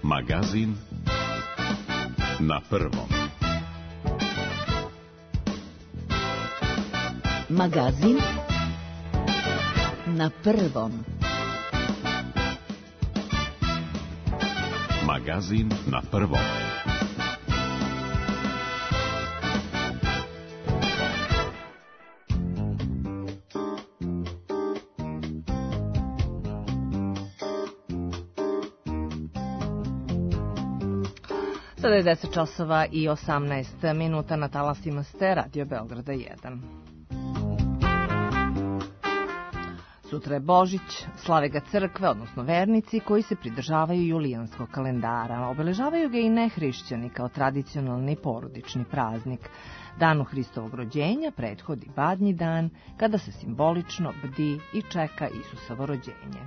Magazin na prvom. Magazin na prvom. Magazin na prvom. Sada je 10 časova i 18 minuta, na talasima ste Radio Beograda 1. Sutra je Božić, slave ga crkve, odnosno vernici koji se pridržavaju julijanskog kalendara. Obeležavaju ga i nehrišćani kao tradicionalni porodični praznik. Danu Hristovog rođenja prethodi Badnji dan, kada se simbolično bdi i čeka Isusovo rođenje.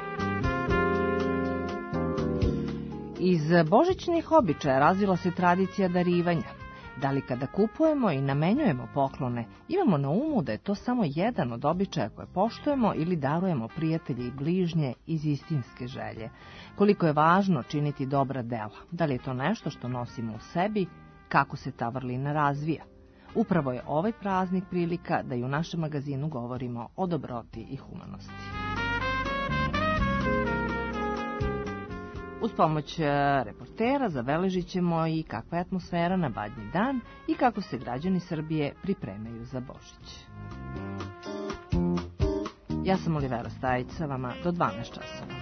Iz božićnih običaja razvila se tradicija darivanja. Da li kada kupujemo i namenjujemo poklone, imamo na umu da je to samo jedan od običaja koje poštujemo ili darujemo prijatelje i bližnje iz istinske želje. Koliko je važno činiti dobra dela, da li je to nešto što nosimo u sebi, kako se ta vrlina razvija. Upravo je ovaj praznik prilika da i u našem magazinu govorimo o dobroti i humanosti. Uz pomoć reportera zabeležit ćemo i kakva je atmosfera na Badnji dan i kako se građani Srbije pripremaju za Božić. Ja sam Olivera Stajić, sa vama do 12 časova.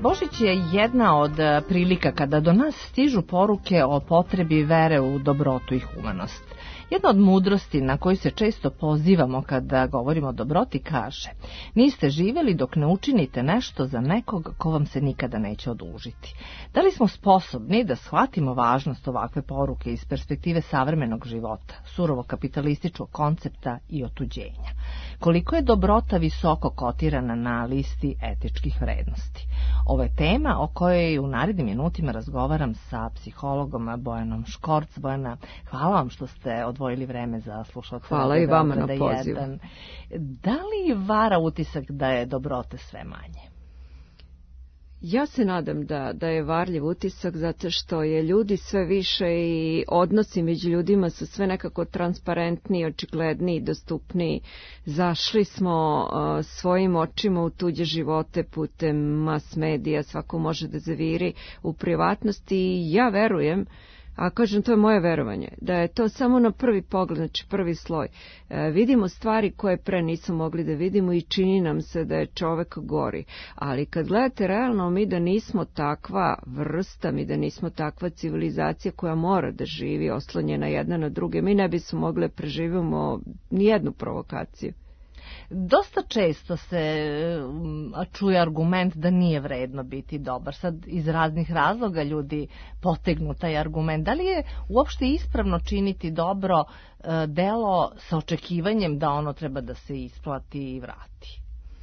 Božić je jedna od prilika kada do nas stižu poruke o potrebi vere u dobrotu i humanost. Jedna od mudrosti na koju se često pozivamo kada govorimo o dobroti kaže: niste živjeli dok ne učinite nešto za nekog ko vam se nikada neće odužiti. Da li smo sposobni da shvatimo važnost ovakve poruke iz perspektive savremenog života, surovo kapitalističkog koncepta i otuđenja? Koliko je dobrota visoko kotirana na listi etičkih vrednosti? Ovo je tema o kojoj u narednim minutima razgovaram sa psihologom Bojanom Škorc. Bojana, hvala vam što ste odvojili vreme za slušalce. Hvala i vama na pozivu. Da li vara utisak da je dobrote sve manje? Ja se nadam da je varljiv utisak, zato što je ljudi sve više i odnosi među ljudima su sve nekako transparentniji, očigledniji, dostupniji. Zašli smo svojim očima u tuđe živote putem mas medija, svako može da zaviri u privatnosti i ja verujem, a kažem, to je moje verovanje, da je to samo na prvi pogled, znači prvi sloj. Vidimo stvari koje pre nismo mogli da vidimo i čini nam se da je čovek gori. Ali kad gledate realno, mi da nismo takva vrsta, mi da nismo takva civilizacija koja mora da živi oslonjena jedna na druge, mi ne bismo mogli da preživimo nijednu provokaciju. Dosta često se čuje argument da nije vredno biti dobar. Sad iz raznih razloga ljudi potegnu taj argument. Da li je uopšte ispravno činiti dobro delo sa očekivanjem da ono treba da se isplati i vrati?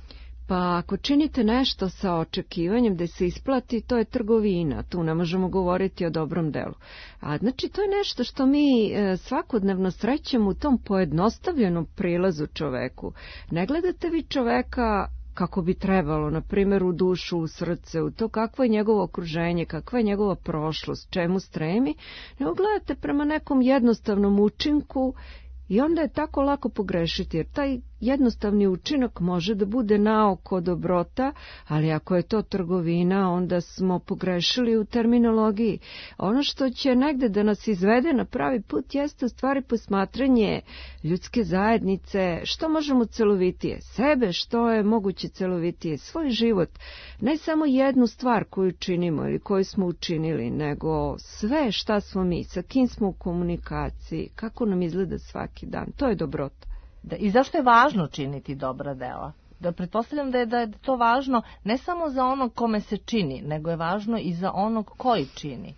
Pa ako činite nešto sa očekivanjem da se isplati, to je trgovina, tu ne možemo govoriti o dobrom delu. A znači to je nešto što mi svakodnevno srećemo u tom pojednostavljenom prilazu čoveku. Ne gledate vi čoveka kako bi trebalo, na primjer u dušu, u srce, u to kakvo je njegovo okruženje, kakva je njegova prošlost, čemu stremi, nego gledate prema nekom jednostavnom učinku. I onda je tako lako pogrešiti, jer taj jednostavni učinak može da bude naoko dobrota, ali ako je to trgovina, onda smo pogrešili u terminologiji. Ono što će negde da nas izvede na pravi put jeste u stvari posmatranje ljudske zajednice, što možemo celovitije, sebe, što je moguće celovitije, svoj život, ne samo jednu stvar koju činimo ili koju smo učinili, nego sve šta smo mi, sa kim smo u komunikaciji, kako nam izgleda svaki dan, to je dobrota. I zašto je važno činiti dobra dela? Da pretpostavljam da je to važno ne samo za onog kome se čini, nego je važno i za onog koji čini.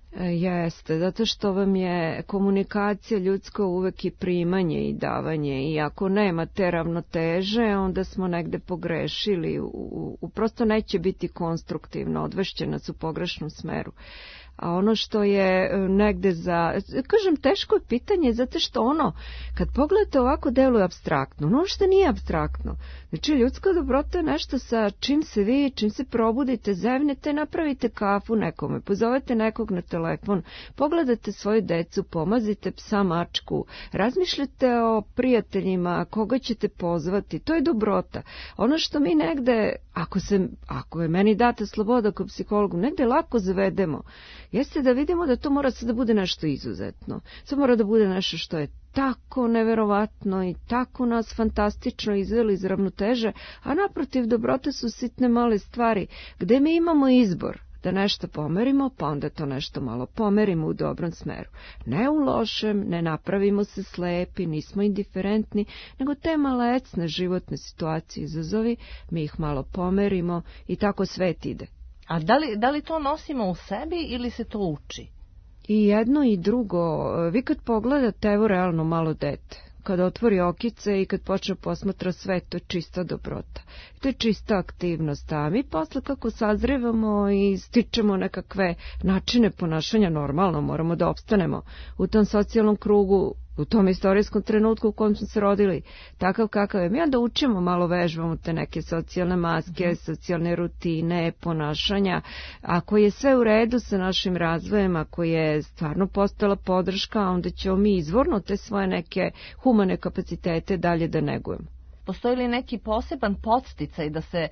Jeste, zato što vam je komunikacija ljudska uvek i primanje i davanje i ako nema te ravnoteže, onda smo negde pogrešili, prosto neće biti konstruktivno, odvešće nas u pogrešnom smeru. A ono što je negde kažem, teško je pitanje, zato što kad pogledate ovako deluje apstraktno, ono što nije apstraktno. Znači, ljudska dobrota je nešto sa čim se vi, čim se probudite, zevnete, napravite kafu nekome, pozovete nekog na telefon, pogledate svoju decu, pomazite psa, mačku, razmišljate o prijateljima, koga ćete pozvati, to je dobrota. Ono što mi negde, ako je meni data sloboda kao psihologu, negde lako zavedemo, jeste da vidimo da to mora sad da bude nešto izuzetno. Sad mora da bude nešto što je tako neverovatno i tako nas fantastično izveli iz ravnoteže, a naprotiv dobrota su sitne male stvari, gde mi imamo izbor da nešto pomerimo, pa onda to nešto malo pomerimo u dobrom smeru. Ne u lošem, ne napravimo se slepi, nismo indiferentni, nego te malecne životne situacije izazovi, mi ih malo pomerimo i tako svet ide. A da li to nosimo u sebi ili se to uči? I jedno i drugo. Vi kad pogledate, evo realno malo dete, kada otvori okice i kad počne posmatra sve, to je čista dobrota. To je čista aktivnost, a mi posle kako sazrevamo i stičemo nekakve načine ponašanja, normalno moramo da opstanemo u tom socijalnom krugu, u tom istorijskom trenutku u kojem smo se rodili, takav kakav je. Mi onda učimo, malo vežbamo te neke socijalne maske, socijalne rutine, ponašanja. Ako je sve u redu sa našim razvojem, ako je stvarno postala podrška, onda ćemo mi izvorno te svoje neke humane kapacitete dalje da negujemo. Postoji li neki poseban podsticaj da se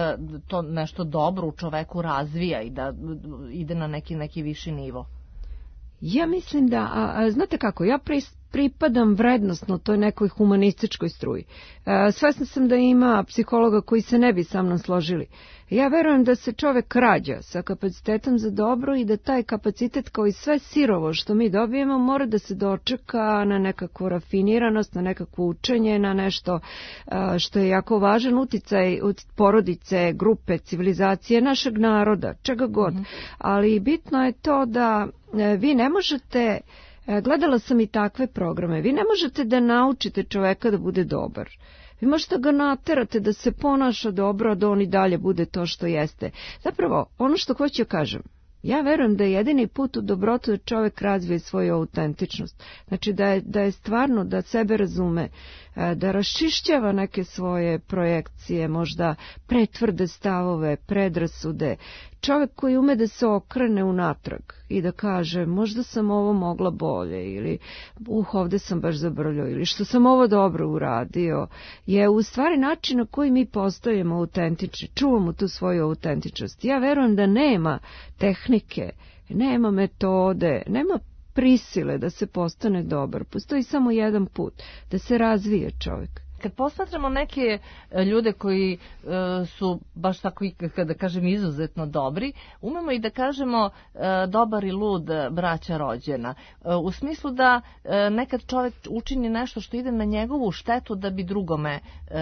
to nešto dobro u čoveku razvija i da ide na neki viši nivo? Ja mislim da, znate kako, ja pripadam vrednostno toj nekoj humanističkoj struji. Svesna sam da ima psihologa koji se ne bi sa mnom složili. Ja verujem da se čovek rađa sa kapacitetom za dobro i da taj kapacitet, kao i sve sirovo što mi dobijemo, mora da se dočeka na nekakvu rafiniranost, na nekakvo učenje, na nešto što je jako važan uticaj od porodice, grupe, civilizacije, našeg naroda, čega god. Ali bitno je to da vi ne možete, gledala sam i takve programe, vi ne možete da naučite čoveka da bude dobar. Vi možete ga naterate da se ponaša dobro, a da on i dalje bude to što jeste. Zapravo, ono što hoću kažem, ja verujem da je jedini put u dobrotu da čovjek razvije svoju autentičnost. Znači da je stvarno, da sebe razume, da raščišćava neke svoje projekcije, možda pretvrde stavove, predrasude. Čovjek koji ume da se okrene unatrag i da kaže možda sam ovo mogla bolje ili ovdje sam baš zabrljao ili što sam ovo dobro uradio, je u stvari način na koji mi postajemo autentični, čuvamo tu svoju autentičnost. Ja verujem da nema tehnike, nema metode, nema prisile da se postane dobar. Postoji samo jedan put, da se razvije čovjek. Kad posmatramo neke ljude koji su baš tako, kada kažem, izuzetno dobri, umemo i da kažemo dobar i lud braća rođena. U smislu da nekad čovjek učini nešto što ide na njegovu štetu da bi drugome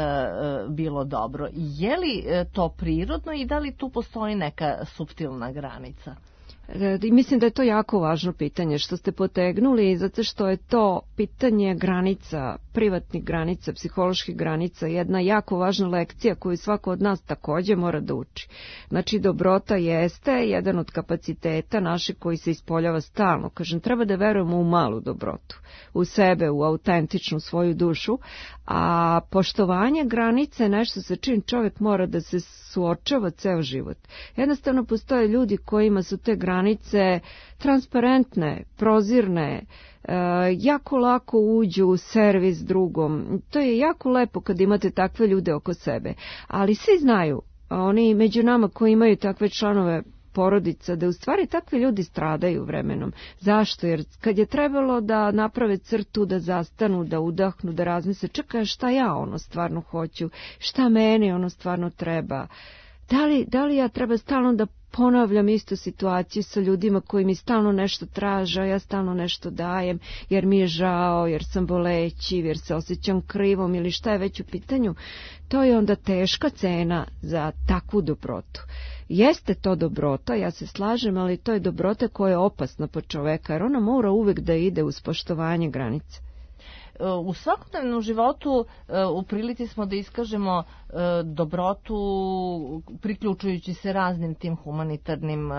bilo dobro. Je li to prirodno i da li tu postoji neka suptilna granica? Mislim da je to jako važno pitanje što ste potegnuli, zato što je to pitanje granica, privatnih granica, psiholoških granica, jedna jako važna lekcija koju svako od nas također mora da uči. Znači, dobrota jeste jedan od kapaciteta naših koji se ispoljava stalno. Kažem, treba da verujemo u malu dobrotu, u sebe, u autentičnu svoju dušu, a poštovanje granice je nešto sa čim čovjek mora da se suočava ceo život. Jednostavno postoje ljudi kojima su te granice transparentne, prozirne, jako lako uđu u servis drugom. To je jako lepo kad imate takve ljude oko sebe. Ali svi znaju, oni među nama koji imaju takve članove porodica, da u stvari takvi ljudi stradaju vremenom. Zašto? Jer kad je trebalo da naprave crtu, da zastanu, da udahnu, da razmisle, čekaj šta ja stvarno hoću, šta meni stvarno treba. Da li ja treba stalno da ponavljam istu situaciju sa ljudima koji mi stalno nešto traže, a ja stalno nešto dajem, jer mi je žao, jer sam bolećiv, jer se osjećam krivom ili šta je već u pitanju. To je onda teška cena za takvu dobrotu. Jeste to dobrota, ja se slažem, ali to je dobrota koja je opasna po čoveka, jer ona mora uvek da ide uz poštovanje granice. U svakodnevnom životu u prilici smo da iskažemo dobrotu priključujući se raznim tim humanitarnim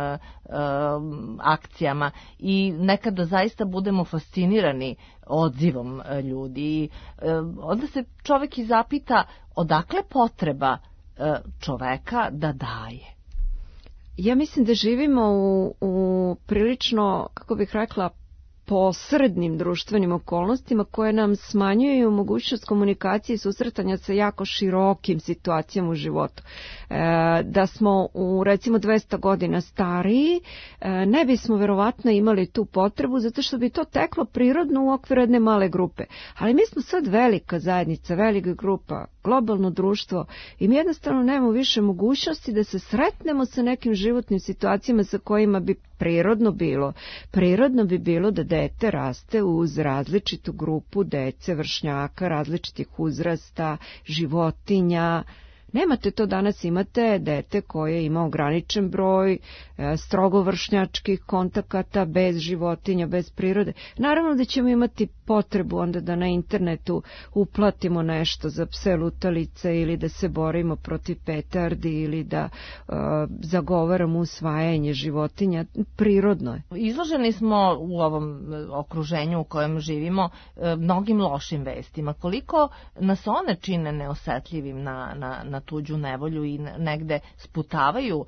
akcijama i nekada zaista budemo fascinirani odzivom ljudi. Onda se čovjek i zapita odakle potreba čoveka da daje. Ja mislim da živimo u prilično, kako bih rekla, posrednim društvenim okolnostima koje nam smanjuju mogućnost komunikacije i susretanja sa jako širokim situacijama u životu. Da smo u recimo 200 godina stariji, ne bismo verovatno imali tu potrebu zato što bi to teklo prirodno u okviru jedne male grupe. Ali mi smo sad velika zajednica, velika grupa, globalno društvo i mi jednostavno nemamo više mogućnosti da se sretnemo sa nekim životnim situacijama sa kojima bi prirodno bilo. Prirodno bi bilo da dete raste uz različitu grupu dece, vršnjaka, različitih uzrasta, životinja. Nemate to danas, imate dete koje ima ograničen broj strogo vršnjačkih kontakata, bez životinja, bez prirode. Naravno da ćemo imati potrebu onda da na internetu uplatimo nešto za pse lutalice ili da se borimo protiv petardi ili da zagovaramo usvajanje životinja. Prirodno je. Izloženi smo u ovom okruženju u kojem živimo mnogim lošim vestima. Koliko nas one čine neosetljivim na tuđu nevolju i negde sputavaju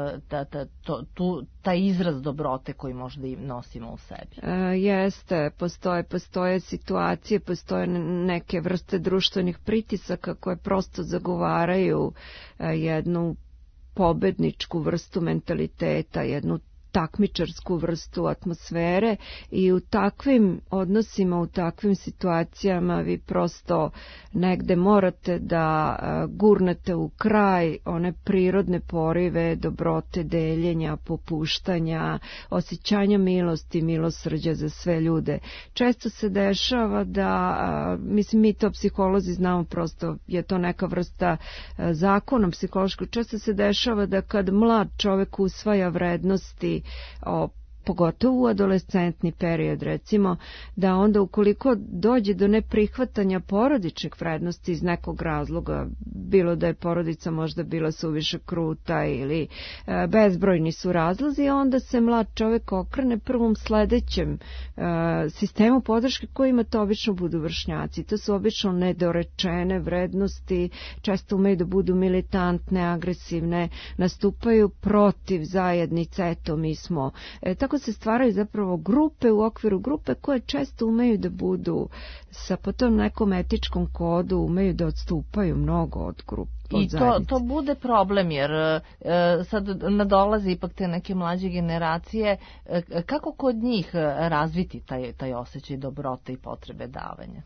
taj izraz dobrote koji možda i nosimo u sebi. Jeste, postoje situacije, postoje neke vrste društvenih pritisaka koje prosto zagovaraju jednu pobedničku vrstu mentaliteta, jednu takmičarsku vrstu atmosfere i u takvim odnosima, u takvim situacijama vi prosto negde morate da gurnete u kraj one prirodne porive, dobrote, deljenja, popuštanja, osjećanja milosti, milosrđa za sve ljude. Često se dešava da, mislim, mi to psiholozi znamo, prosto je to neka vrsta zakona psihološkog, često se dešava da kad mlad čovek usvaja vrednosti, pogotovo u adolescentni period, recimo, da onda ukoliko dođe do neprihvatanja porodičnih vrednosti iz nekog razloga, bilo da je porodica možda bila suviše kruta ili bezbrojni su razlozi, onda se mlad čovek okrene prvom sledećem sistemu podrške kojima to obično budu vršnjaci. To su obično nedorečene vrednosti, često umeju da budu militantne, agresivne, nastupaju protiv zajednice, eto mi smo. Tako se stvaraju zapravo grupe u okviru grupe koje često umeju da budu sa po tom nekom etičkom kodu, umeju da odstupaju mnogo od grupe. I to bude problem, jer sad nadolaze ipak te neke mlađe generacije. Kako kod njih razviti taj osjećaj dobrote i potrebe davanja?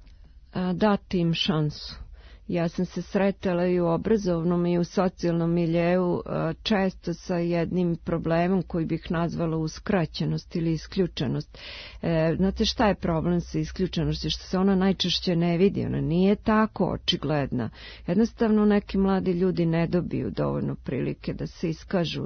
Dati im šansu. Ja sam se sretala i u obrazovnom i u socijalnom miljeu često sa jednim problemom koji bih nazvala uskraćenost ili isključenost. Znate šta je problem sa isključenošću? Što se ona najčešće ne vidi, ona nije tako očigledna. Jednostavno neki mladi ljudi ne dobiju dovoljno prilike da se iskažu,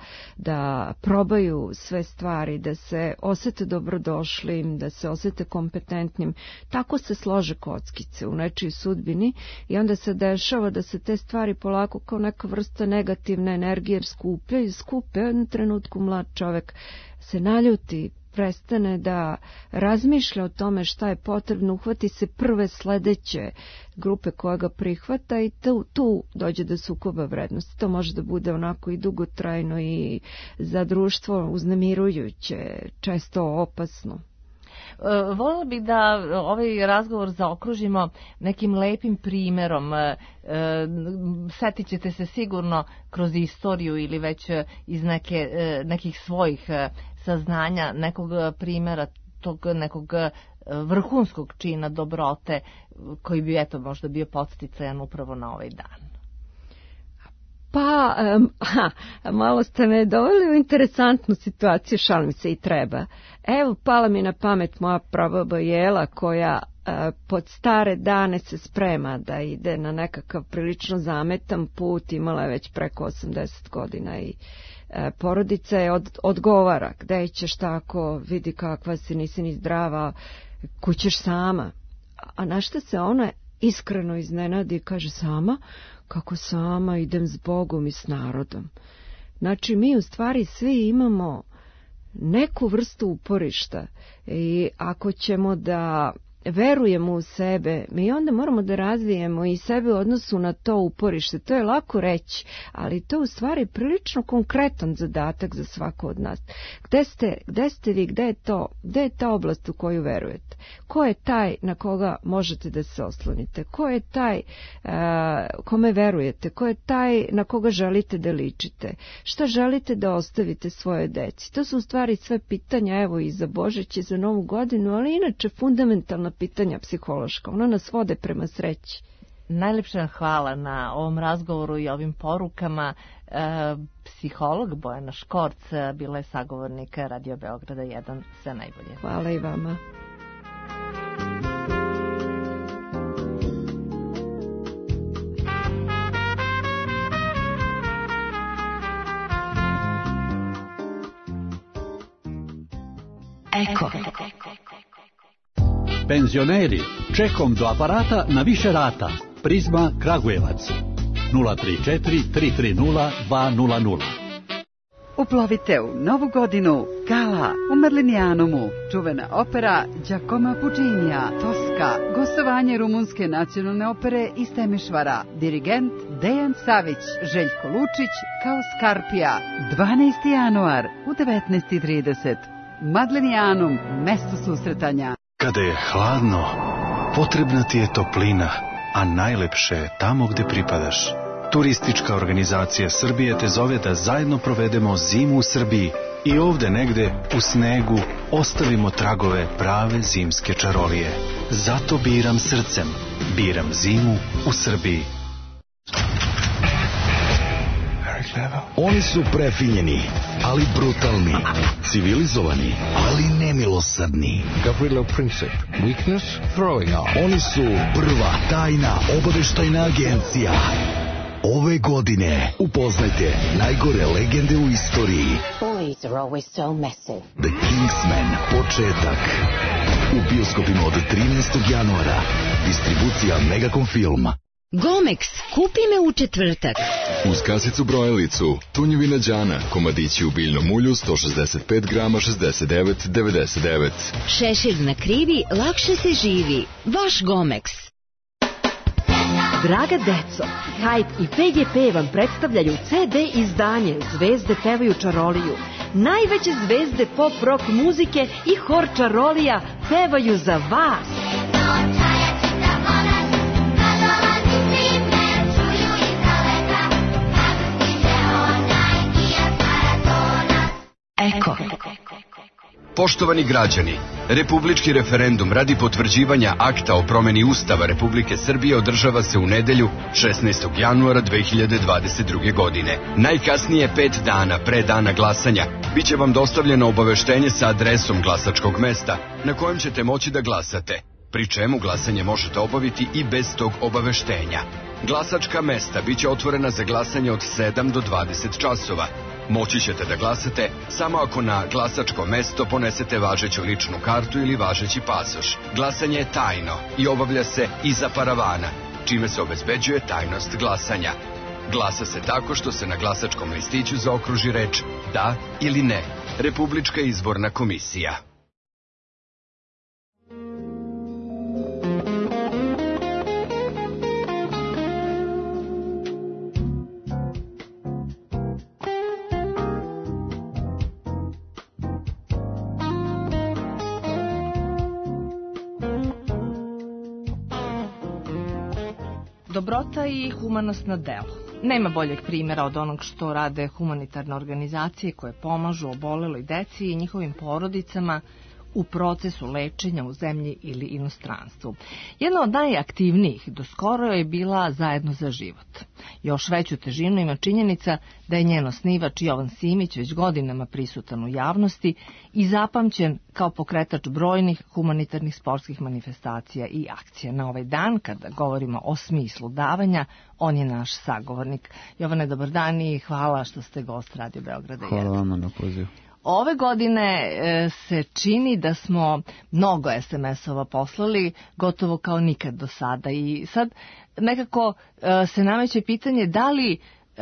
da probaju sve stvari, da se osete dobrodošlim, da se osete kompetentnim. Tako se slože kockice u nečijoj sudbini. I onda se dešava da se te stvari polako kao neka vrsta negativne energije skupe u jednom trenutku mlad čovek se naljuti, prestane da razmišlja o tome šta je potrebno, uhvati se prve sledeće grupe koja ga prihvata i tu dođe do sukoba vrednosti. To može da bude onako i dugotrajno i za društvo uznemirujuće, često opasno. Voljela bih da ovaj razgovor zaokružimo nekim lepim primerom. Setit ćete se sigurno kroz istoriju ili već iz nekih svojih saznanja nekog primjera tog nekog vrhunskog čina dobrote koji bi eto možda bio podsticajan upravo na ovaj dan. Pa, malo ste me doveli u interesantnu situaciju, šalim se i treba. Evo, pala mi na pamet moja prababa Jela koja pod stare dane se sprema da ide na nekakav prilično zametan put, imala je već preko 80 godina i porodica je odgovara, gde ćeš tako, vidi kakva si, nisi ni zdrava, kućeš sama. A na šta se ona iskreno iznenadi i kaže sama? Kako sama, idem s Bogom i s narodom. Znači, mi u stvari svi imamo neku vrstu uporišta i ako ćemo da verujemo u sebe, mi onda moramo da razvijemo i sebe u odnosu na to uporište. To je lako reći, ali to je u stvari prilično konkretan zadatak za svako od nas. Gde ste vi, gde je ta oblast u koju verujete? Ko je taj na koga možete da se oslonite? Ko je taj kome verujete? Ko je taj na koga želite da ličite? Šta želite da ostavite svoje deci? To su u stvari sve pitanja, evo i za Božić i za Novu godinu, ali inače fundamentalna pitanja psihološka. Ona nas vode prema sreći. Najlepša hvala na ovom razgovoru i ovim porukama. Psiholog Bojana Škorc bila je sagovornik Radio Beograda 1. Sve najbolje. Hvala i vama. Eko. Penzioneri, čekom do aparata na više rata. Prizma Kragujevac 034 330 200. Uplovite u Novu godinu Gala u Merlinijanumu, čuvena opera Giacomo Puccinija, Toska, gostovanje Rumunske nacionalne opere iz Temišvara, dirigent Dejan Savić, Željko Lučić kao Skarpija, 12. januar u 19:30. Madlenijanum, mesto susretanja. Kada je hladno, potrebna ti je toplina, a najlepše je tamo gde pripadaš. Turistička organizacija Srbije te zove da zajedno provedemo zimu u Srbiji I ovde negde, u snegu, ostavimo tragove prave zimske čarolije. Zato biram srcem. Biram zimu u Srbiji. Oni su prefinjeni, ali brutalni. Civilizovani, ali nemilosrdni. Gavrilo Princip. Weakness, throwing off. Oni su prva tajna obaveštajna agencija. Ove godine upoznajte najgore legende u istoriji. Boys are always so messy. The Kingsman, početak. U bioskopima od 13. januara. Distribucija Megacom Film. Gomex, kupi me u četvrtak. Uz kasicu brojilicu, tunjevina đana, komadići u biljnom ulju, 165 grama, 69,99. Šešir na krivi, lakše se živi. Vaš Gomex. Draga deco, Hype i PGP vam predstavljaju CD izdanje Zvezde pevaju čaroliju. Najveće zvezde pop rock muzike i hor čarolija pevaju za vas. Eko. Poštovani građani, republički referendum radi potvrđivanja akta o promeni Ustava Republike Srbije održava se u nedelju 16. januara 2022. godine. Najkasnije 5 dana pre dana glasanja biće vam dostavljeno obaveštenje sa adresom glasačkog mesta na kojem ćete moći da glasate, pri čemu glasanje možete obaviti i bez tog obaveštenja. Glasačka mesta biće otvorena za glasanje od 7 do 20 časova. Moći ćete da glasate samo ako na glasačko mesto ponesete važeću ličnu kartu ili važeći pasoš. Glasanje je tajno i obavlja se iza paravana, čime se obezbeđuje tajnost glasanja. Glasa se tako što se na glasačkom listiću zaokruži reč da ili ne. Republička izborna komisija. Dobrota i humanost na delu. Nema boljeg primjera od onog što rade humanitarne organizacije koje pomažu oboleloj deci i njihovim porodicama u procesu lečenja u zemlji ili inostranstvu. Jedna od najaktivnijih do skoro je bila Zajedno za život. Još veću težinu ima činjenica da je njen osnivač Jovan Simić već godinama prisutan u javnosti i zapamćen kao pokretač brojnih humanitarnih sportskih manifestacija i akcija. Na ovaj dan, kada govorimo o smislu davanja, on je naš sagovornik. Jovane, dobar dan i hvala što ste gost Radio Beograda 1. Hvala vama na pozivu. Ove godine se čini da smo mnogo SMS-ova poslali, gotovo kao nikad do sada. I sad nekako se nameće pitanje da li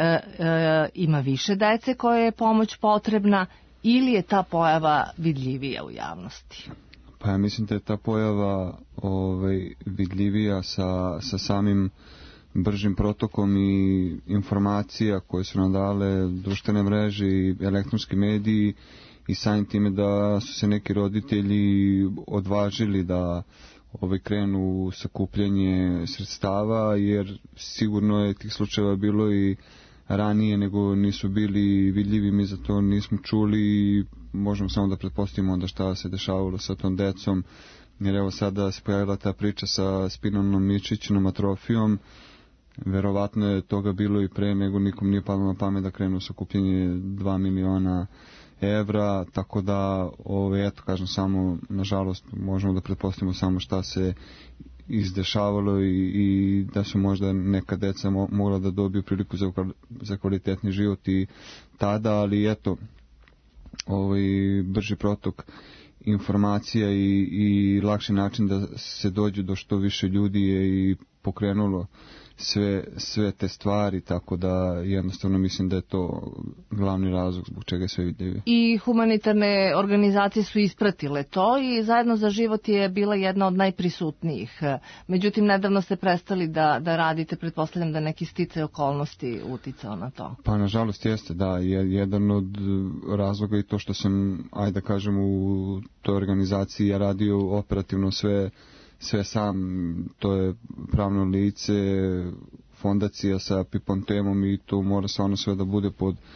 ima više dece koje je pomoć potrebna ili je ta pojava vidljivija u javnosti? Pa ja mislim da je ta pojava vidljivija sa samim bržim protokom i informacija koje su nam dale društvene mreže i elektronski mediji i samim time da su se neki roditelji odvažili da krenu u sakupljanje sredstava, jer sigurno je tih slučajeva bilo i ranije, nego nisu bili vidljivi, mi za to nismo čuli i možemo samo da pretpostavimo onda šta se dešavalo sa tom decom, jer evo sada se pojavila ta priča sa spinalnom mišićnom atrofijom. Verovatno je toga bilo i pre, nego nikom nije palo na pamet da krenu sakupljanje 2 miliona evra, tako da, eto kažem, samo, nažalost, možemo da pretpostavimo samo šta se izdešavalo i da su možda neka deca mogla da dobiju priliku za kvalitetni život i tada, ali eto, brži protok informacija i lakši način da se dođu do što više ljudi je i pokrenulo sve te stvari, tako da jednostavno mislim da je to glavni razlog zbog čega je sve vidljivo. I humanitarne organizacije su ispratile to i Zajedno za život je bila jedna od najprisutnijih. Međutim, nedavno ste prestali da radite, pretpostavljam da neki sticaj okolnosti uticao na to. Pa nažalost jeste, da, jedan od razloga i to što sam, ajde da kažem, u toj organizaciji ja radio operativno sve sam, to je pravno lice, fondacija sa Pipon temom i to mora stvarno sve da bude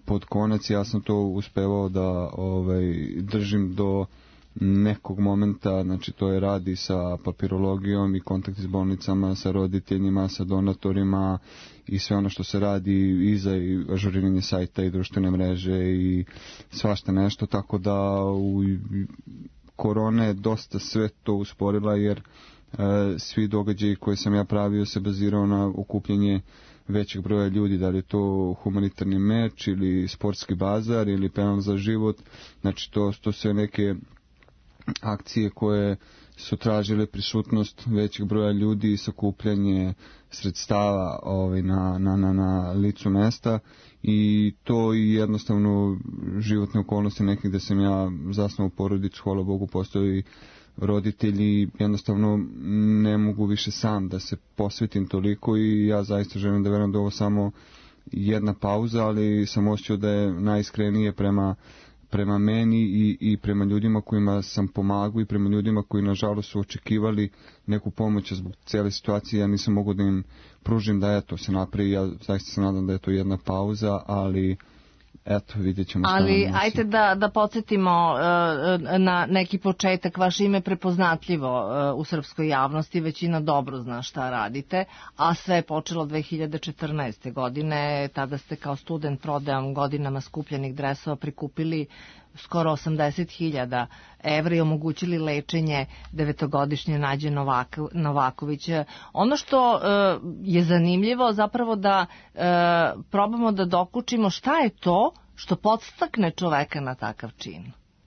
pod konac ja sam to uspevao da držim do nekog momenta, znači to je radi sa papirologijom i kontakt s bolnicama, sa roditeljima, sa donatorima i sve ono što se radi iza i ažuriranje sajta i društvene mreže i svašta nešto, tako da u korona je dosta sve to usporila jer svi događaji koje sam ja pravio se bazirao na okupljanje većeg broja ljudi, da li je to humanitarni meč ili sportski bazar ili penal za život, znači to sve neke akcije koje su tražile prisutnost većeg broja ljudi i sakupljanje sredstava na licu mesta i to i jednostavno životne okolnosti nekih gde sam ja zasnovao porodicu, hvala Bogu postoji roditelji, jednostavno ne mogu više sam da se posvetim toliko i ja zaista želim da verujem da ovo samo jedna pauza, ali sam osjećao da je najiskrenije prema meni i prema ljudima kojima sam pomagao i prema ljudima koji nažalost su očekivali neku pomoć zbog cijele situacije. Ja nisam mogao da im pružim da eto se napravi, ja zaista se nadam da je to jedna pauza, ali eto vidjet ćemo. Ali ajte da podsjetimo na neki početak. Vaše ime prepoznatljivo u srpskoj javnosti, većina dobro zna šta radite, a sve je počelo 2014. godine. Tada ste kao student prodajom godinama skupljenih dresova prikupili skoro 80.000 evra i omogućili lečenje 9-godišnje Nađe Novaković. Ono što je zanimljivo zapravo da probamo da dokučimo šta je to što podstakne čoveka na takav čin.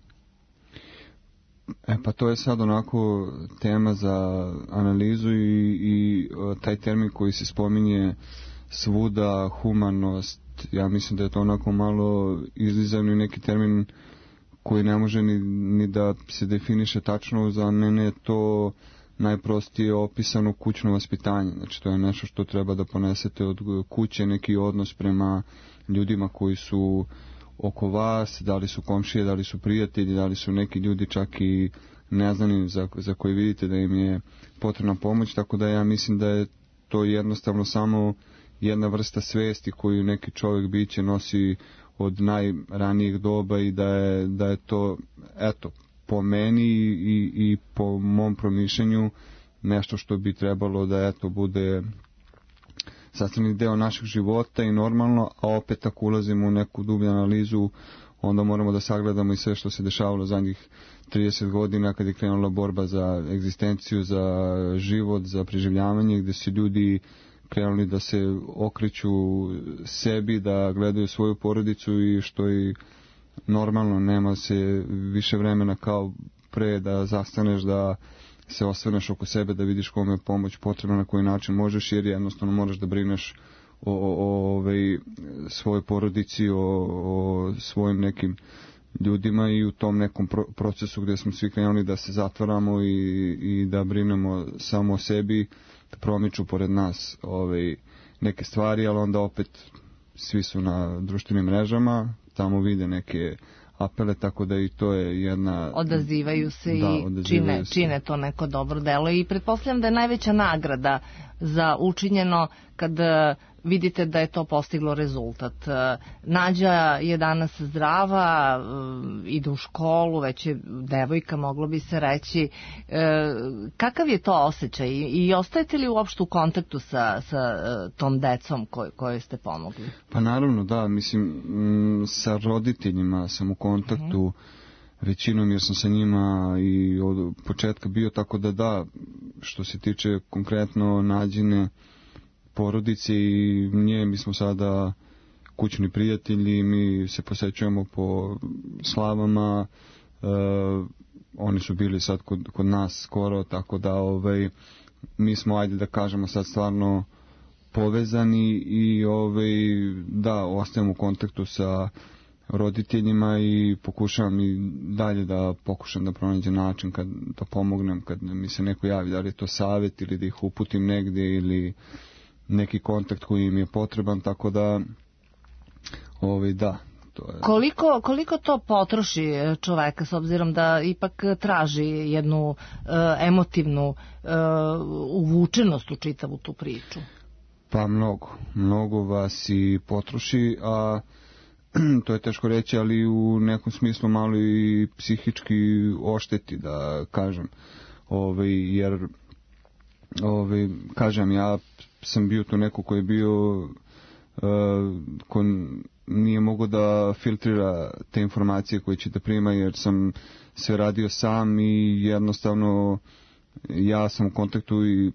Pa to je sad onako tema za analizu i taj termin koji se spominje svuda, humanost, ja mislim da je to onako malo izlizano i neki termin koji ne može ni da se definiše tačno. Za mene je to najprostije opisano kućno vaspitanje. Znači to je nešto što treba da ponesete od kuće, neki odnos prema ljudima koji su oko vas, da li su komšije, da li su prijatelji, da li su neki ljudi čak i neznani za koje vidite da im je potrebna pomoć, tako da ja mislim da je to jednostavno samo jedna vrsta svesti koju neki čovjek biće nosi od najranijih doba i da je to, eto, po meni i po mom promišljanju nešto što bi trebalo da, eto, bude sastavni deo našeg života i normalno, a opet ako ulazimo u neku dublju analizu, onda moramo da sagledamo i sve što se dešavalo zadnjih 30 godina kad je krenula borba za egzistenciju, za život, za preživljavanje, gde se ljudi krenuli da se okreću sebi, da gledaju svoju porodicu i što i normalno, nema se više vremena kao pre da zastaneš, da se osvrneš oko sebe, da vidiš kome je pomoć potrebna, na koji način možeš, jer jednostavno moraš da brineš o svojoj porodici, o svojim nekim ljudima i u tom nekom procesu gdje smo svi krenuli da se zatvaramo i da brinemo samo o sebi, da promiču pored nas neke stvari, ali onda opet svi su na društvenim mrežama, tamo vide neke apele, tako da i to je jedna... Odazivaju se i čine to neko dobro delo i pretpostavljam da je najveća nagrada za učinjeno kad vidite da je to postiglo rezultat. Nađa je danas zdrava, ide u školu, već je devojka, moglo bi se reći. Kakav je to osjećaj i ostajete li uopšte u kontaktu sa tom decom kojoj ste pomogli? Pa naravno da, mislim, sa roditeljima sam u kontaktu većinom jer sam sa njima i od početka bio, tako da, što se tiče konkretno Nađine porodice i nje, mi smo sada kućni prijatelji, mi se posećujemo po slavama, oni su bili sad kod nas skoro, tako da mi smo, ajde da kažemo, sad stvarno povezani i da, ostajemo u kontaktu sa roditeljima i pokušavam i dalje da pronađem način da pomognem kad mi se neko javi, da li je to savjet ili da ih uputim negdje ili neki kontakt koji im je potreban, tako da da, to je... Koliko to potroši čoveka, s obzirom da ipak traži jednu emotivnu uvučenost u čitavu tu priču? Pa mnogo vas i potroši, a to je teško reći, ali u nekom smislu malo i psihički ošteti, da kažem. Jer kažem, ja sam bio tu neko koji je bio ko nije mogao da filtrira te informacije koje će da prima, jer sam sve radio sam i jednostavno ja sam u kontaktu i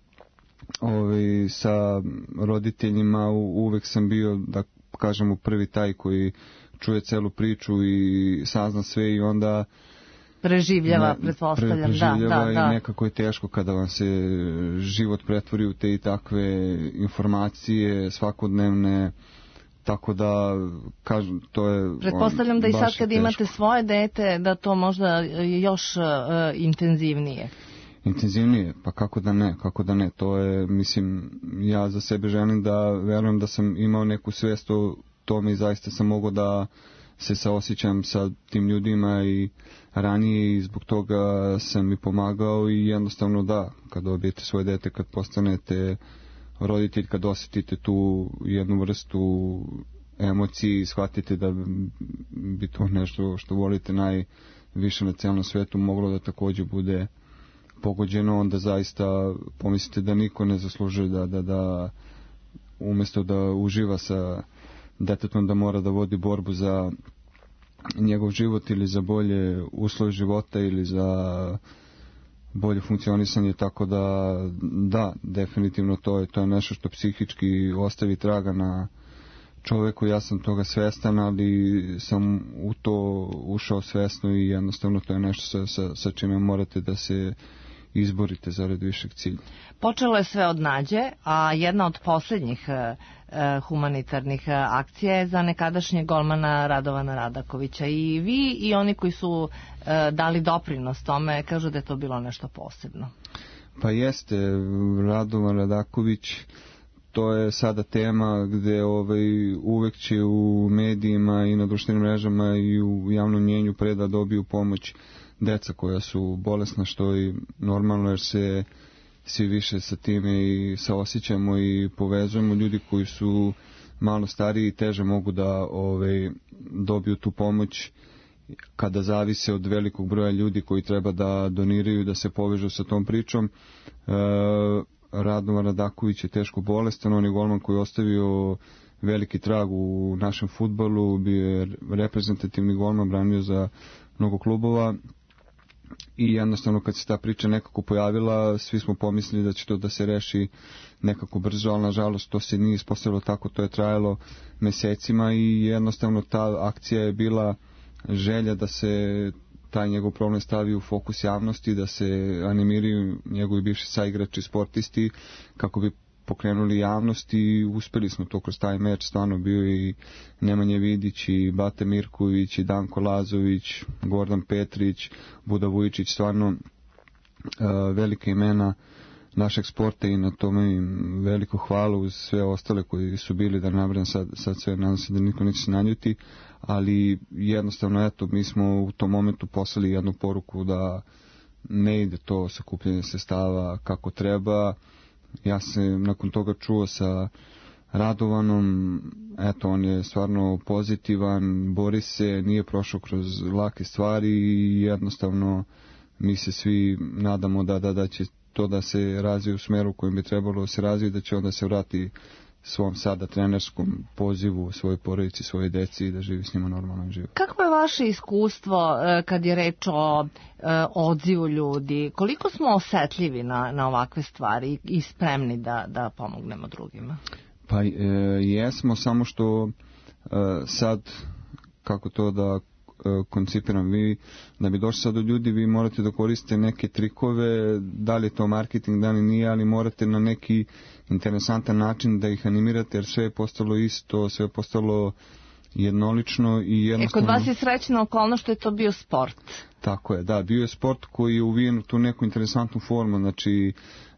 sa roditeljima, uvek sam bio, da kažemo, prvi taj koji čuje celu priču i sazna sve i onda preživljava, pretpostavljam. Preživljava i nekako je teško kada vam se život pretvori u te i takve informacije svakodnevne, tako da, kažem, to je... Pretpostavljam da i sad kad imate svoje dete, da to možda još intenzivnije. Intenzivnije, pa kako da ne, to je, mislim, ja za sebe želim da verujem da sam imao neku svest o tome i zaista sam mogao da se saosjećam sa tim ljudima i ranije i zbog toga sam i pomagao i jednostavno da, kad dobijete svoje dete, kad postanete roditelj, kad osjetite tu jednu vrstu emocije i shvatite da bi to nešto što volite najviše na celom svetu moglo da također bude pogođeno, onda zaista pomislite da niko ne zaslužuje da umjesto da uživa sa detetom, da mora da vodi borbu za njegov život ili za bolje uslove života ili za bolje funkcionisanje, tako da, definitivno to je nešto što psihički ostavi traga na čoveku. Ja sam toga svestan, ali sam u to ušao svesno i jednostavno to je nešto sa čime morate da se izborite zarad višeg cilja. Počelo je sve od nađe, a jedna od posljednjih humanitarnih akcija je za nekadašnjeg golmana Radovana Radakovića. I vi i oni koji su dali doprinos tome kažu da je to bilo nešto posebno. Pa jeste, Radovan Radaković, to je sada tema gde uvek će u medijima i na društvenim mrežama i u javnom mnjenju da dobiju pomoć deca koja su bolesna, što je normalno jer se svi više sa time i saosjećamo i povezujemo. Ljudi koji su malo stariji i teže mogu da dobiju tu pomoć kada zavise od velikog broja ljudi koji treba da doniraju, da se povežu sa tom pričom. Radovan Radaković je teško bolestan, on je golman koji je ostavio veliki trag u našem fudbalu, bio je reprezentativni golman, branio za mnogo klubova i jednostavno kad se ta priča nekako pojavila, svi smo pomislili da će to da se reši nekako brzo, ali nažalost to se nije ispostavilo tako, to je trajalo mesecima i jednostavno ta akcija je bila želja da se taj njegov problem stavi u fokus javnosti, da se animiraju njegovi bivši saigrači, sportisti, kako bi pokrenuli javnost i uspjeli smo to kroz taj meč. Stvarno bio i Nemanja Vidić i Bate Mirković i Danko Lazović, Gordan Petrić, Buda Vujičić, stvarno velike imena našeg sporta i na tome im veliko hvala uz sve ostale koji su bili, da nabrajam sad sve, nadam se da niko neće se naljuti, ali jednostavno eto, mi smo u tom momentu poslali jednu poruku da ne ide to sakupljanje sredstava kako treba. Ja se nakon toga čuo sa Radovanom, eto, on je stvarno pozitivan, bori se, nije prošao kroz lake stvari i jednostavno mi se svi nadamo da će to da se razvije u smeru kojim bi trebalo da se razvije, da će onda se vrati svom sada trenerskom pozivu, svojoj porodici, svojoj deci i da živi s njima normalan život. Kako je vaše iskustvo kad je reč o odzivu ljudi? Koliko smo osetljivi na ovakve stvari i spremni da pomognemo drugima? Pa jesmo, samo što sad, kako to da koncipiram, vi da bi došli sad do ljudi, vi morate da koristite neke trikove, da li je to marketing, da li nije, ali morate na neki interesantan način da ih animirate, jer sve je postalo isto, sve je postalo jednolično i jednostavno... Kod vas je srećna okolnost što je to bio sport. Tako je, da, bio je sport koji je uvijen u tu neku interesantnu formu, znači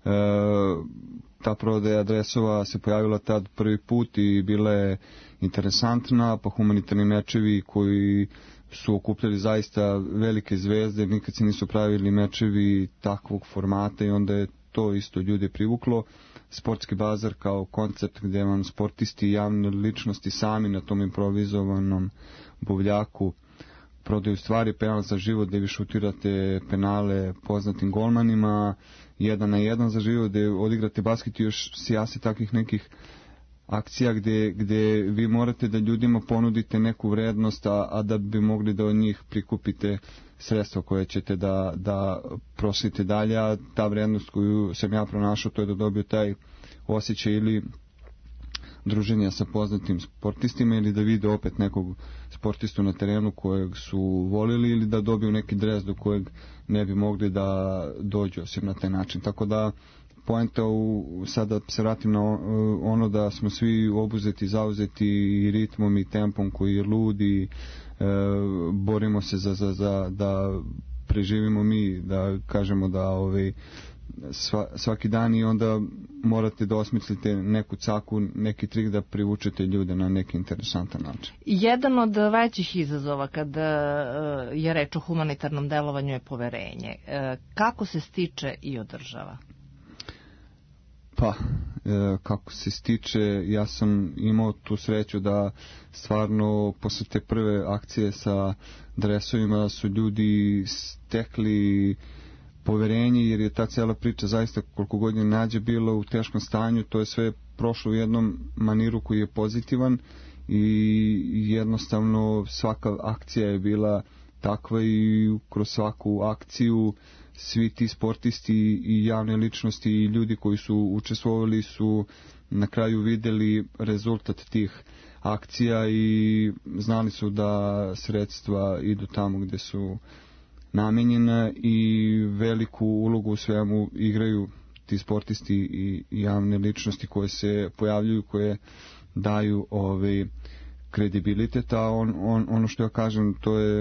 ta prodaja dresova se pojavila tad prvi put i bila je interesantna, pa humanitarni mečevi koji su okupljali zaista velike zvezde, nikad se nisu pravili mečevi takvog formata i onda je to isto ljude privuklo. Sportski bazar kao koncept gdje vam sportisti i javne ličnosti sami na tom improvizovanom buvljaku prodaju stvari, penal za život gdje vi šutirate penale poznatim golmanima, 1 na 1 za život gdje odigrate basket i još sjase takvih nekih akcija gdje vi morate da ljudima ponudite neku vrednost, a da bi mogli da od njih prikupite sredstva koje ćete da prosite dalje, a ta vrednost koju sam ja pronašao to je da dobiju taj osjećaj ili druženja sa poznatim sportistima ili da vide opet nekog sportistu na terenu kojeg su volili ili da dobiju neki dres do kojeg ne bi mogli da dođu osim na taj način. Tako da poenta sada se vratim na ono da smo svi obuzeti, zauzeti i ritmom i tempom koji je lud i borimo se za da preživimo mi, da kažemo da svaki dan i onda morate da osmislite neku caku, neki trik da privučete ljude na neki interesantan način. Jedan od većih izazova kada je reč o humanitarnom delovanju je poverenje. Kako se stiče i održava? Pa, kako se stiče, ja sam imao tu sreću da stvarno posle te prve akcije sa dresovima su ljudi stekli poverenje, jer je ta cijela priča zaista koliko godina nađe bila u teškom stanju, to je sve prošlo u jednom maniru koji je pozitivan i jednostavno svaka akcija je bila takva i kroz svaku akciju svi ti sportisti i javne ličnosti i ljudi koji su učestvovali su na kraju vidjeli rezultat tih akcija i znali su da sredstva idu tamo gdje su namenjena i veliku ulogu u svemu igraju ti sportisti i javne ličnosti koje se pojavljuju, koje daju kredibilitet, a ono što ja kažem to je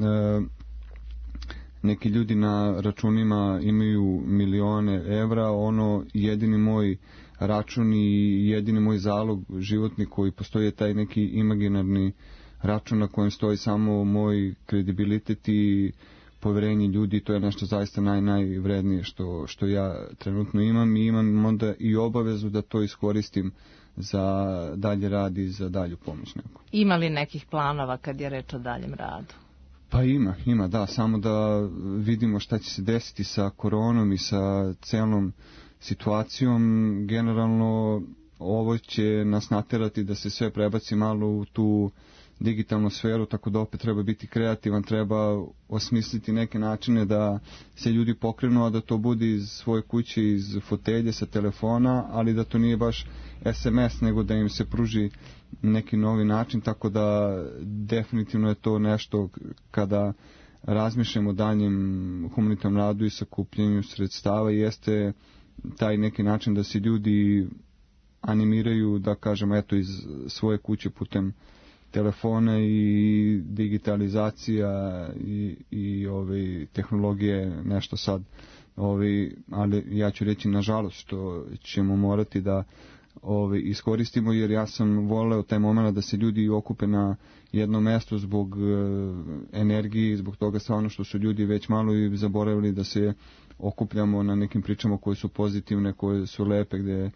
neki ljudi na računima imaju milione evra, jedini moj račun i jedini moj zalog životni koji postoji je taj neki imaginarni račun na kojem stoji samo moj kredibilitet i poverenje ljudi, to je nešto zaista najvrednije što ja trenutno imam i imam onda i obavezu da to iskoristim za dalje rad i za dalju pomoć neku. Ima li nekih planova kad je reč o daljem radu? Pa ima, da, samo da vidimo šta će se desiti sa koronom i sa celom situacijom. Generalno ovo će nas naterati da se sve prebaci malo u tu digitalnu sferu, tako da opet treba biti kreativan, treba osmisliti neke načine da se ljudi pokrenu, a da to bude iz svoje kuće, iz fotelje, sa telefona, ali da to nije baš SMS, nego da im se pruži neki novi način, tako da definitivno je to nešto kada razmišljamo o daljem humanitarnom radu i sakupljenju sredstava, jeste taj neki način da se ljudi animiraju, da kažemo, eto, iz svoje kuće putem telefona i digitalizacija i tehnologije nešto sad, ali ja ću reći nažalost što ćemo morati da iskoristimo, jer ja sam voleo taj moment da se ljudi okupe na jedno mesto zbog energije, zbog toga stvarno što su ljudi već malo i zaboravili da se okupljamo na nekim pričama koje su pozitivne, koje su lepe, gdje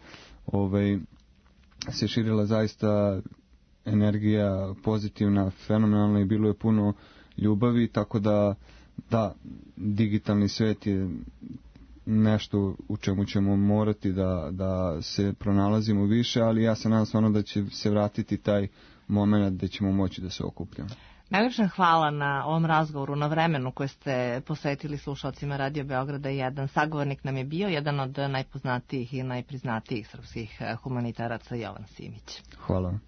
se širila zaista energija pozitivna, fenomenalna i bilo je puno ljubavi, tako da digitalni svet je nešto u čemu ćemo morati da se pronalazimo više, ali ja se nadam stvarno da će se vratiti taj moment gdje ćemo moći da se okupljamo. Najlepša hvala na ovom razgovoru, na vremenu koje ste posvetili slušalcima Radio Beograda 1. Sagovornik nam je bio jedan od najpoznatijih i najpriznatijih srpskih humanitaraca, Jovan Simić. Hvala.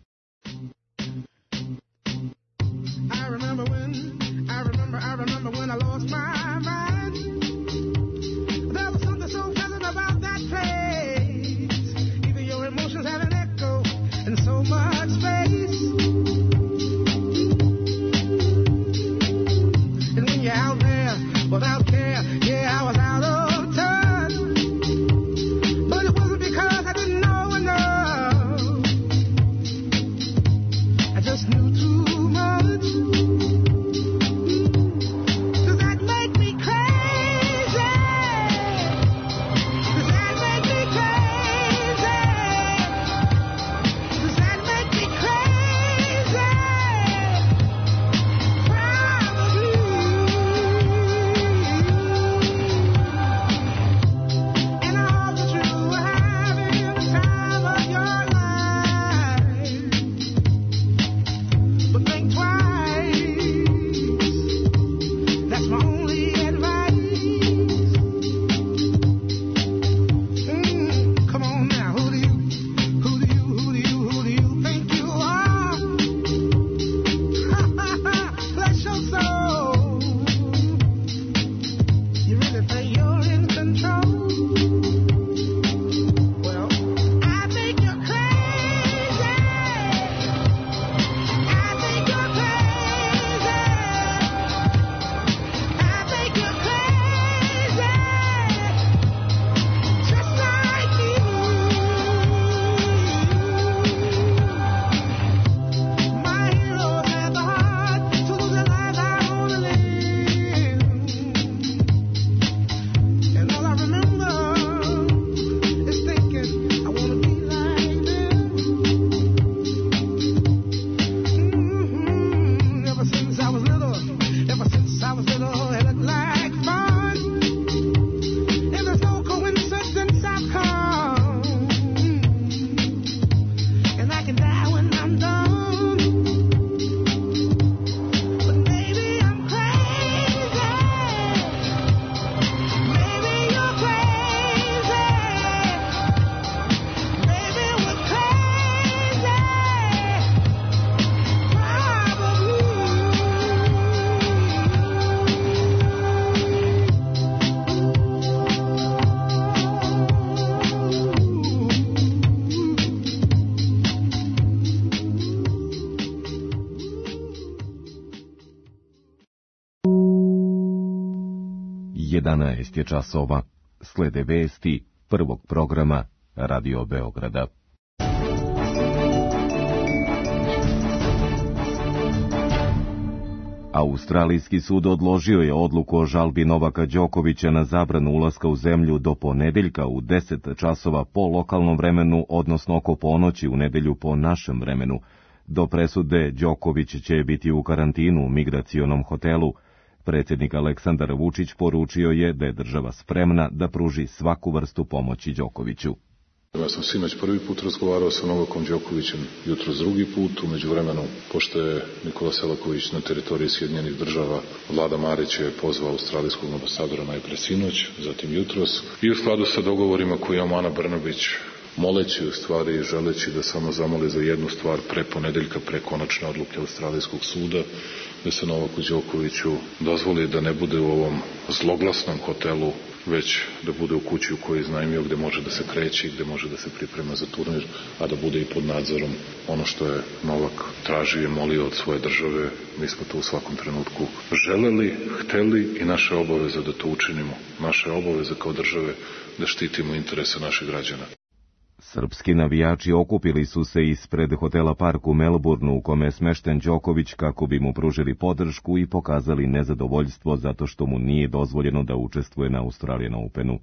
I remember when I lost my mind. There was something so pleasant about that place. Even your emotions had an echo in so much space. And when you're out there without care, yeah, I was out of touch. But it wasn't because I didn't know enough. I just knew too much. 11 je časova. Slede vesti prvog programa Radio Beograda. Australijski sud odložio je odluku o žalbi Novaka Đokovića na zabranu ulaska u zemlju do ponedeljka u 10 časova po lokalnom vremenu, odnosno oko ponoći u nedelju po našem vremenu. Do presude Đoković će biti u karantinu u migracionom hotelu. Predsjednik Aleksandar Vučić poručio je da je država spremna da pruži svaku vrstu pomoći Đokoviću. Ja sam sinoć prvi put razgovarao sa Novakom Đokovićem, jutros drugi put, u međuvremenu, pošto je Nikola Selaković na teritoriji Sjedinjenih država, Vlada Marić je pozvao australijskog ambasadora najpre sinoć, zatim jutros, i u skladu sa dogovorima koji je Ana Brnabić, moleći u stvari i želeći da samo zamoli za jednu stvar pre ponedeljka, pre konačne odluke australijskog suda, da se Novaku Đokoviću dozvoli da ne bude u ovom zloglasnom hotelu, već da bude u kući u kojoj je iznajmio, gde može da se kreće i gde može da se priprema za turnir, a da bude i pod nadzorom. Ono što je Novak tražio i molio od svoje države, mi smo to u svakom trenutku želeli, hteli i naša obaveza da to učinimo. Naša obaveza kao države da štitimo interese naših građana. Srpski navijači okupili su se ispred hotela Park u Melbourneu u kome je smešten Đoković kako bi mu pružili podršku i pokazali nezadovoljstvo zato što mu nije dozvoljeno da učestvuje na Australian Openu.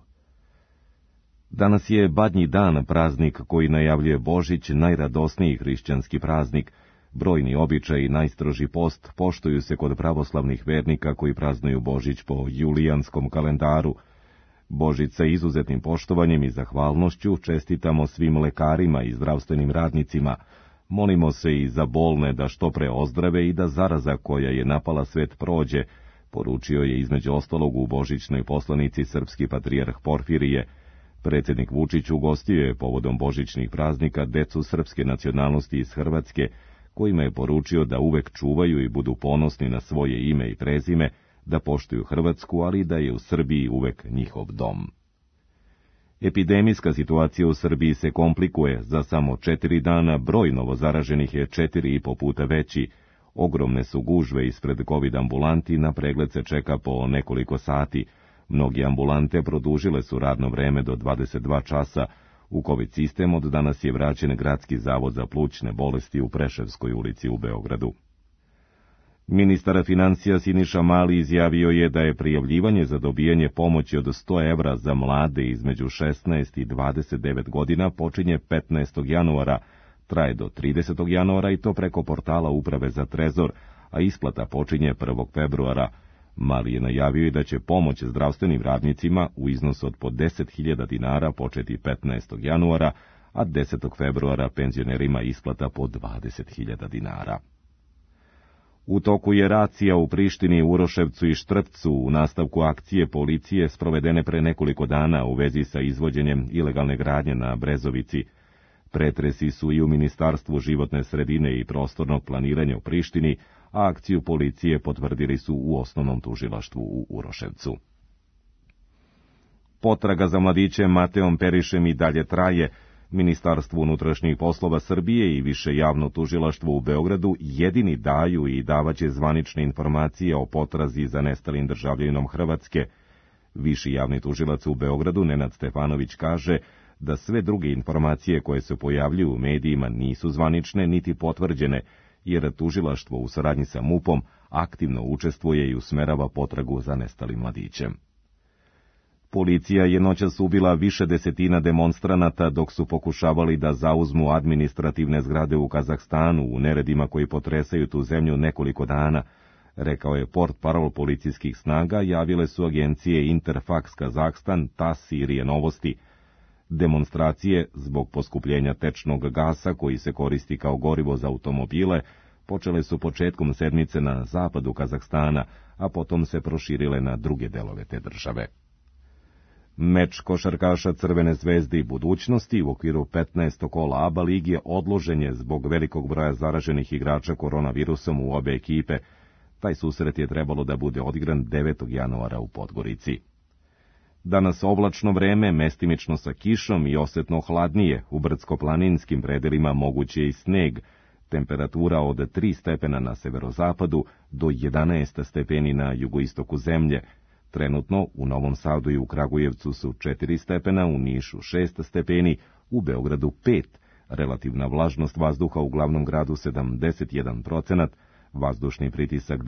Danas je Badnji dan, praznik koji najavljuje Božić, najradosniji hrišćanski praznik. Brojni običaji i najstroži post poštuju se kod pravoslavnih vernika koji praznuju Božić po julijanskom kalendaru. Božić sa izuzetnim poštovanjem i zahvalnošću čestitamo svim lekarima i zdravstvenim radnicima. Molimo se i za bolne da što pre ozdrave i da zaraza koja je napala svet prođe, poručio je između ostalog u božićnoj poslanici srpski patrijarh Porfirije. Predsjednik Vučić ugostio je povodom božićnih praznika decu srpske nacionalnosti iz Hrvatske, kojima je poručio da uvek čuvaju i budu ponosni na svoje ime i prezime, da poštuju Hrvatsku, ali da je u Srbiji uvek njihov dom. Epidemijska situacija u Srbiji se komplikuje. Za samo 4 dana broj novozaraženih je 4,5 puta veći. Ogromne su gužve ispred COVID ambulanti, na pregled se čeka po nekoliko sati. Mnogi ambulante produžile su radno vreme do 22 časa. U COVID sistem od danas je vraćen Gradski zavod za plućne bolesti u Preševskoj ulici u Beogradu. Ministar financija Siniša Mali izjavio je da je prijavljivanje za dobijanje pomoći od 100 evra za mlade između 16 i 29 godina počinje 15. januara, traje do 30. januara i to preko portala Uprave za trezor, a isplata počinje 1. februara. Mali je najavio i da će pomoć zdravstvenim radnicima u iznosu od po 10.000 dinara početi 15. januara, a 10. februara penzionerima isplata po 20.000 dinara. U toku je racija u Prištini, Uroševcu i Štrpcu u nastavku akcije policije sprovedene pre nekoliko dana u vezi sa izvođenjem ilegalne gradnje na Brezovici. Pretresi su i u Ministarstvu životne sredine i prostornog planiranja u Prištini, a akciju policije potvrdili su u osnovnom tužilaštvu u Uroševcu. Potraga za mladićem Mateom Perišem i dalje traje. Ministarstvo unutrašnjih poslova Srbije i Više javno tužilaštvo u Beogradu jedini daju i davaće zvanične informacije o potrazi za nestalim državljaninom Hrvatske. Viši javni tužilac u Beogradu, Nenad Stefanović, kaže da sve druge informacije koje se pojavljuju u medijima nisu zvanične niti potvrđene, jer tužilaštvo u saradnji sa MUP-om aktivno učestvuje i usmerava potragu za nestalim mladićem. Policija je noćas ubila više desetina demonstranata dok su pokušavali da zauzmu administrativne zgrade u Kazahstanu u neredima koji potresaju tu zemlju nekoliko dana, rekao je portparol policijskih snaga, javile su agencije Interfax Kazahstan, TAS i RIA Novosti. Demonstracije zbog poskupljenja tečnog gasa koji se koristi kao gorivo za automobile počele su početkom sedmice na zapadu Kazahstana, a potom se proširile na druge delove te države. Meč košarkaša Crvene zvezde i budućnosti u okviru 15. kola ABA lige odložen je zbog velikog broja zaraženih igrača koronavirusom u obe ekipe. Taj susret je trebalo da bude odigran 9. januara u Podgorici. Danas oblačno vreme, mestimično sa kišom i osetno hladnije, u brdsko-planinskim predelima moguće i sneg, temperatura od 3 stepena na severozapadu do 11 stepeni na jugoistoku zemlje. Trenutno u Novom Sadu i u Kragujevcu su 4 stepena, u Nišu 6 stepeni, u Beogradu 5. Relativna vlažnost vazduha u glavnom gradu 71%, vazdušni pritisak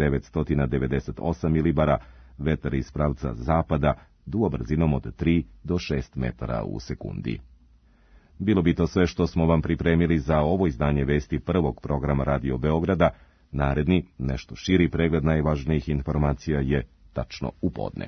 998 milibara, vetar iz pravca zapada duva brzinom od 3 do 6 metara u sekundi. Bilo bi to sve što smo vam pripremili za ovo izdanje vesti prvog programa Radio Beograda. Naredni, nešto širi pregled najvažnijih informacija je tačno u podne.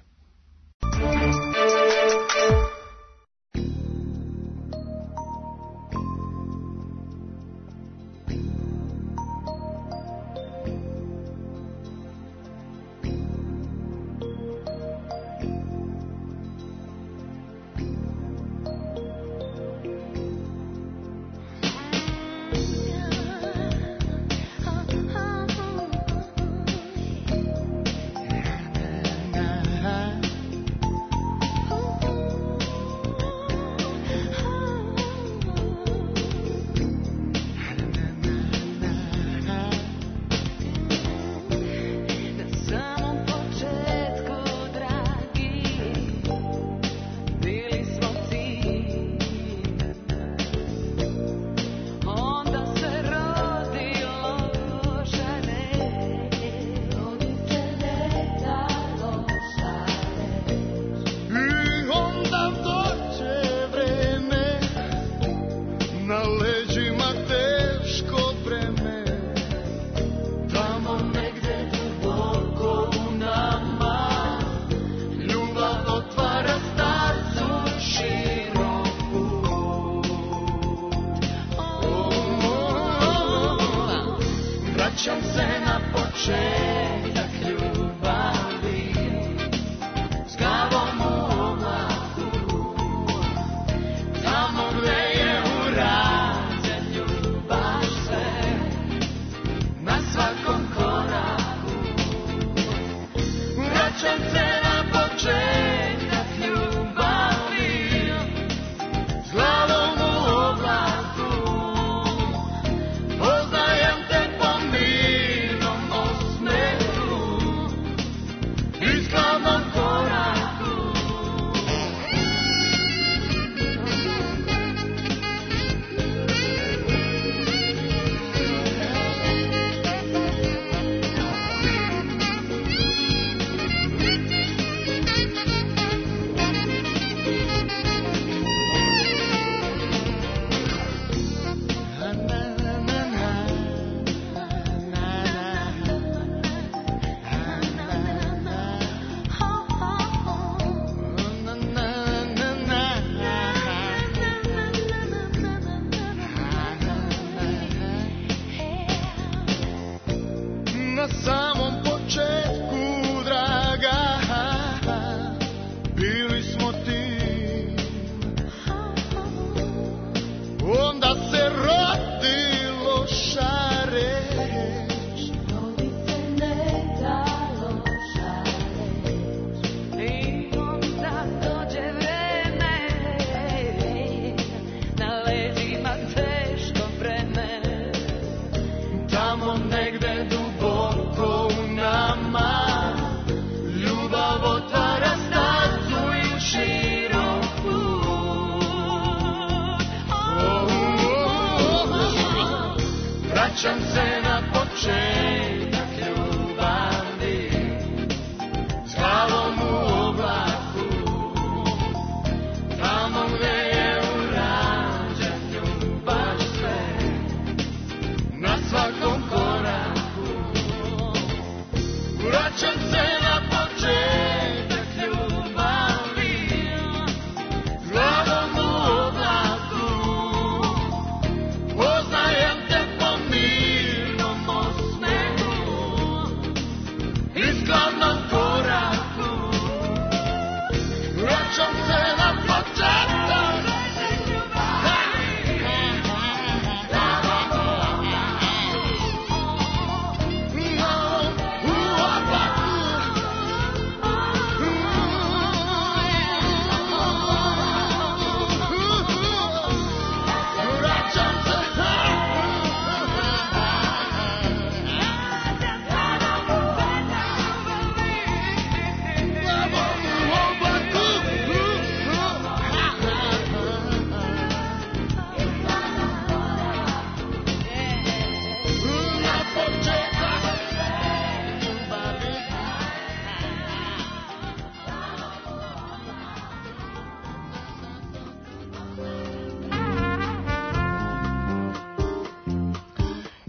Poznajem te po mirnom osmehu.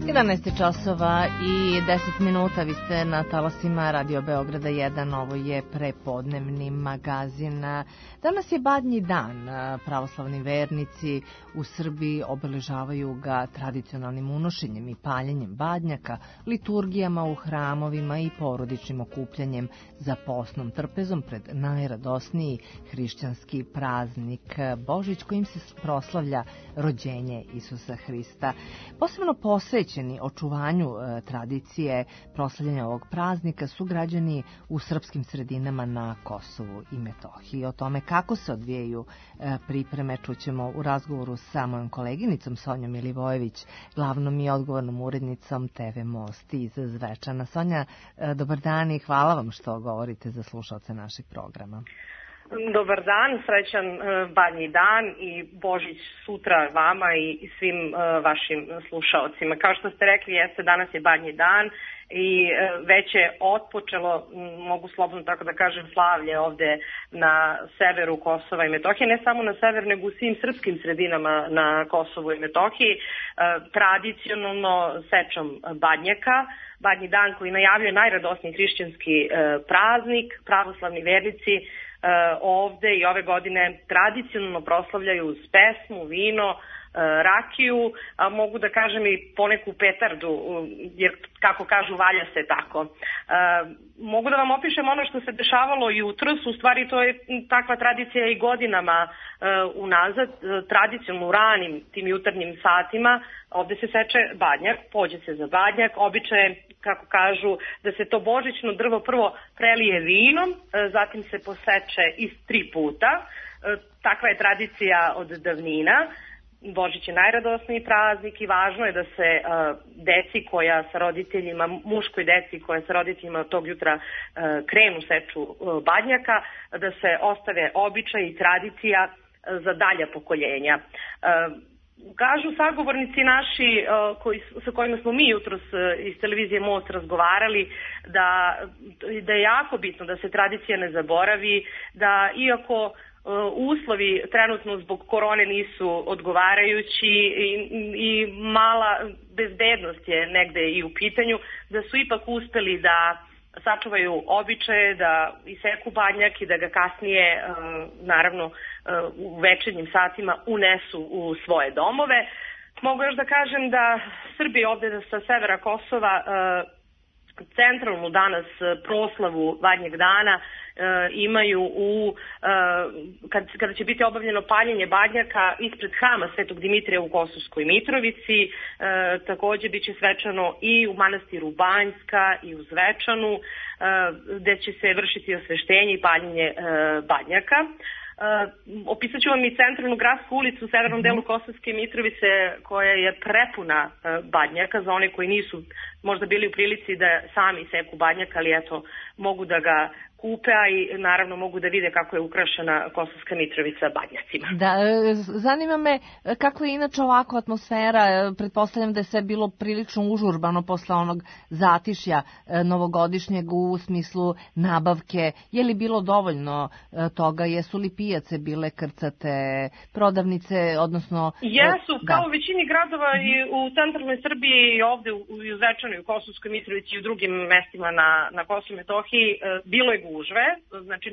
11 časova i 10 minuta, vi ste na talasima Radio Beograda 1, ovo je prepodnevni magazin. Danas je Badnji dan, pravoslavni vernici u Srbiji obeležavaju ga tradicionalnim unošenjem i paljenjem badnjaka, liturgijama u hramovima i porodičnim okupljanjem za posnom trpezom pred najradosniji hrišćanski praznik Božić, kojim se proslavlja rođenje Isusa Hrista. Posebno posvećeni očuvanju tradicije proslavljanja ovog praznika su građani u srpskim sredinama na Kosovu i Metohiji. O tome kako se odvijaju pripreme čućemo u razgovoru sa mojom koleginicom Sonjom Milivojević, glavnom i odgovornom urednicom TV Most iz Zvečana. Sonja, dobar dan i hvala vam što govorite za slušalce našeg programa. Dobar dan, srećan Badnji dan i Božić sutra vama i svim vašim slušaocima. Kao što ste rekli, danas je Badnji dan i već je otpočelo, mogu slobodno tako da kažem, slavlje ovde na severu Kosova i Metohije, ne samo na severu, nego u svim srpskim sredinama na Kosovu i Metohiji, tradicionalno sečom badnjaka. Badnji dan koji najavljuje najradosniji hrišćanski praznik, pravoslavni vernici ovde i ove godine tradicionalno proslavljaju uz pesmu, vino, rakiju, a mogu da kažem i poneku petardu, jer kako kažu valja se tako. Mogu da vam opišem ono što se dešavalo jutros, u stvari to je takva tradicija i godinama unazad, tradicionalno u ranim tim jutarnjim satima, ovde se seče badnjak, pođe se za badnjak, običaj kako kažu da se to božićno drvo prvo prelije vinom, zatim se poseče iz 3 puta, takva je tradicija od davnina. Božić je najradosniji praznik i važno je da se deci koja sa roditeljima, muškoj deci koja sa roditeljima tog jutra krenu seču badnjaka, da se ostave običaj i tradicija za dalja pokoljenja. Kažu sagovornici naši sa kojima smo mi jutros iz televizije Most razgovarali da je jako bitno da se tradicija ne zaboravi, da iako uslovi trenutno zbog korone nisu odgovarajući i mala bezbednost je negde i u pitanju, da su ipak uspeli da sačuvaju običaje, da iseku badnjak i da ga kasnije, naravno, u večernjim satima unesu u svoje domove. Mogu još da kažem da Srbi ovde sa severa Kosova centralnu danas proslavu Badnjeg dana imaju kada će biti obavljeno paljenje badnjaka ispred hrama Svetog Dimitrija u Kosovskoj Mitrovici, takođe biće svečano i u manastiru Banjska i u Zvečanu, gde će se vršiti osveštenje i paljenje badnjaka. Opisat ću vam i centralnu gradsku ulicu u severnom delu Kosovske Mitrovice koja je prepuna badnjaka za one koji nisu možda bili u prilici da sami seku badnjak, ali eto mogu da ga kupe, a i naravno mogu da vide kako je ukrašena Kosovska Mitrovica badnjacima. Da, zanima me kako je inače ovako atmosfera, pretpostavljam da je sve bilo prilično užurbano posle onog zatišja novogodišnjeg u smislu nabavke. Je li bilo dovoljno toga, jesu li pijace bile krcate, prodavnice, odnosno... Jesu, kao u većini gradova i u centralnoj Srbiji i ovde u Zvečanu i u Kosovskoj Mitrovici i u drugim mestima na Kosovu i Metohiji bilo je gužve, znači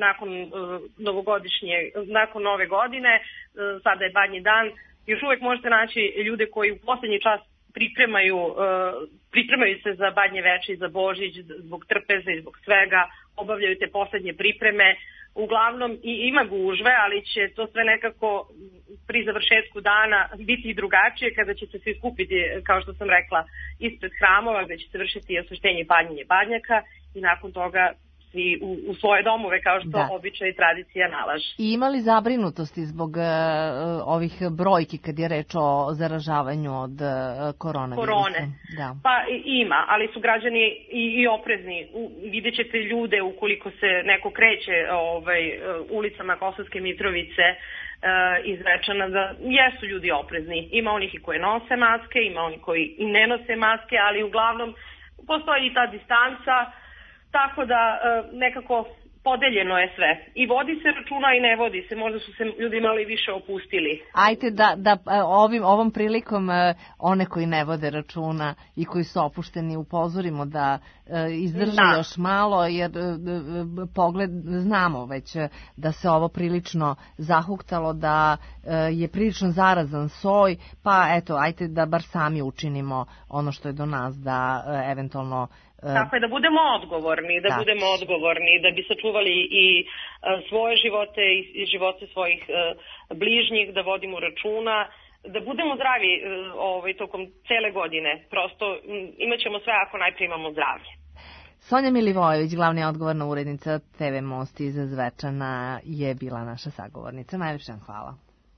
nakon nove godine, sada je Badnji dan, još uvek možete naći ljude koji u poslednji čas pripremaju se za Badnje veče i za Božić, zbog trpeze i zbog svega, obavljaju te poslednje pripreme. Uglavnom ima gužve, ali će to sve nekako pri završetku dana biti i drugačije kada će se svi skupiti, kao što sam rekla, ispred hramova gde će se vršiti osveštenje i paljenje badnjaka i nakon toga svi u svoje domove, kao što običaj i tradicija nalaže. I ima li zabrinutosti zbog ovih brojki kad je reč o zaražavanju od koronavirusa? Korone. Da. Pa ima, ali su građani i oprezni. Vidjet ćete ljude ukoliko se neko kreće ulicama Kosovske Mitrovice iz Zvečana, da jesu ljudi oprezni. Ima onih i koji nose maske, ima onih koji i ne nose maske, ali uglavnom postoji i ta distanca. Tako da nekako podeljeno je sve. I vodi se računa i ne vodi se. Možda su se ljudi malo i više opustili. Ajde da ovom prilikom one koji ne vode računa i koji su opušteni upozorimo da izdrže još malo, jer znamo već da se ovo prilično zahuktalo, da je prilično zarazan soj, pa eto, ajde da bar sami učinimo ono što je do nas, da eventualno... Tako je, da budemo odgovorni, da bi sačuvali i svoje živote i živote svojih bližnjih, da vodimo računa, da budemo zdravi tokom cele godine. Prosto imat ćemo sve ako najprije imamo zdravlje. Sonja Milivojević, glavna odgovorna urednica TV Most iz Zvečana, je bila naša sagovornica. Najljepša hvala.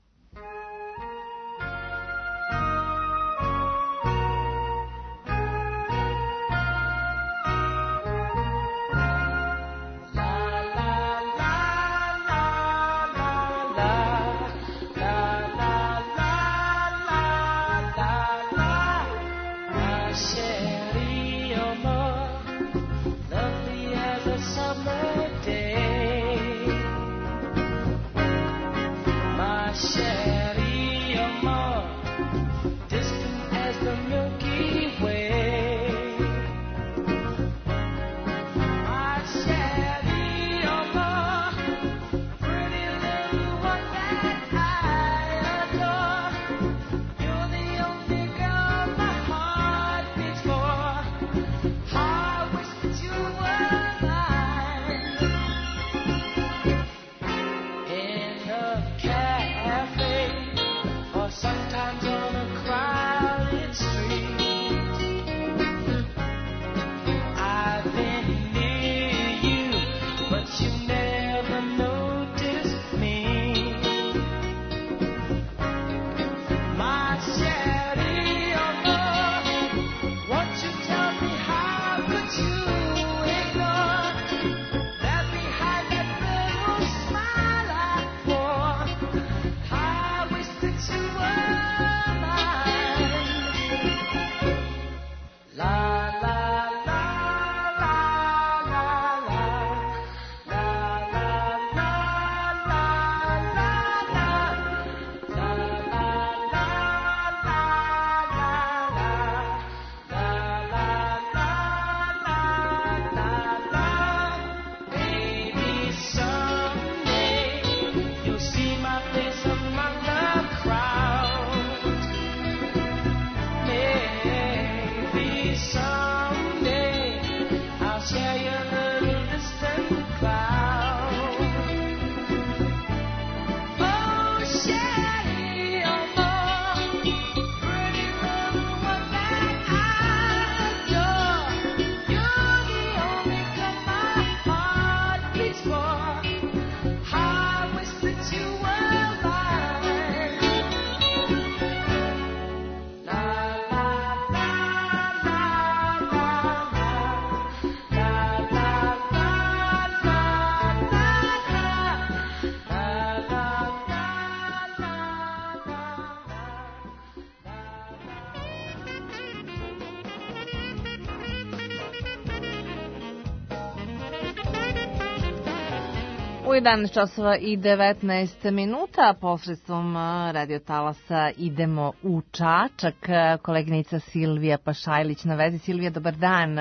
U 11 časova i 19 minuta posredstvom radio talasa idemo u Čačak. Koleginica Silvija Pašajlić na vezi. Silvija, dobar dan.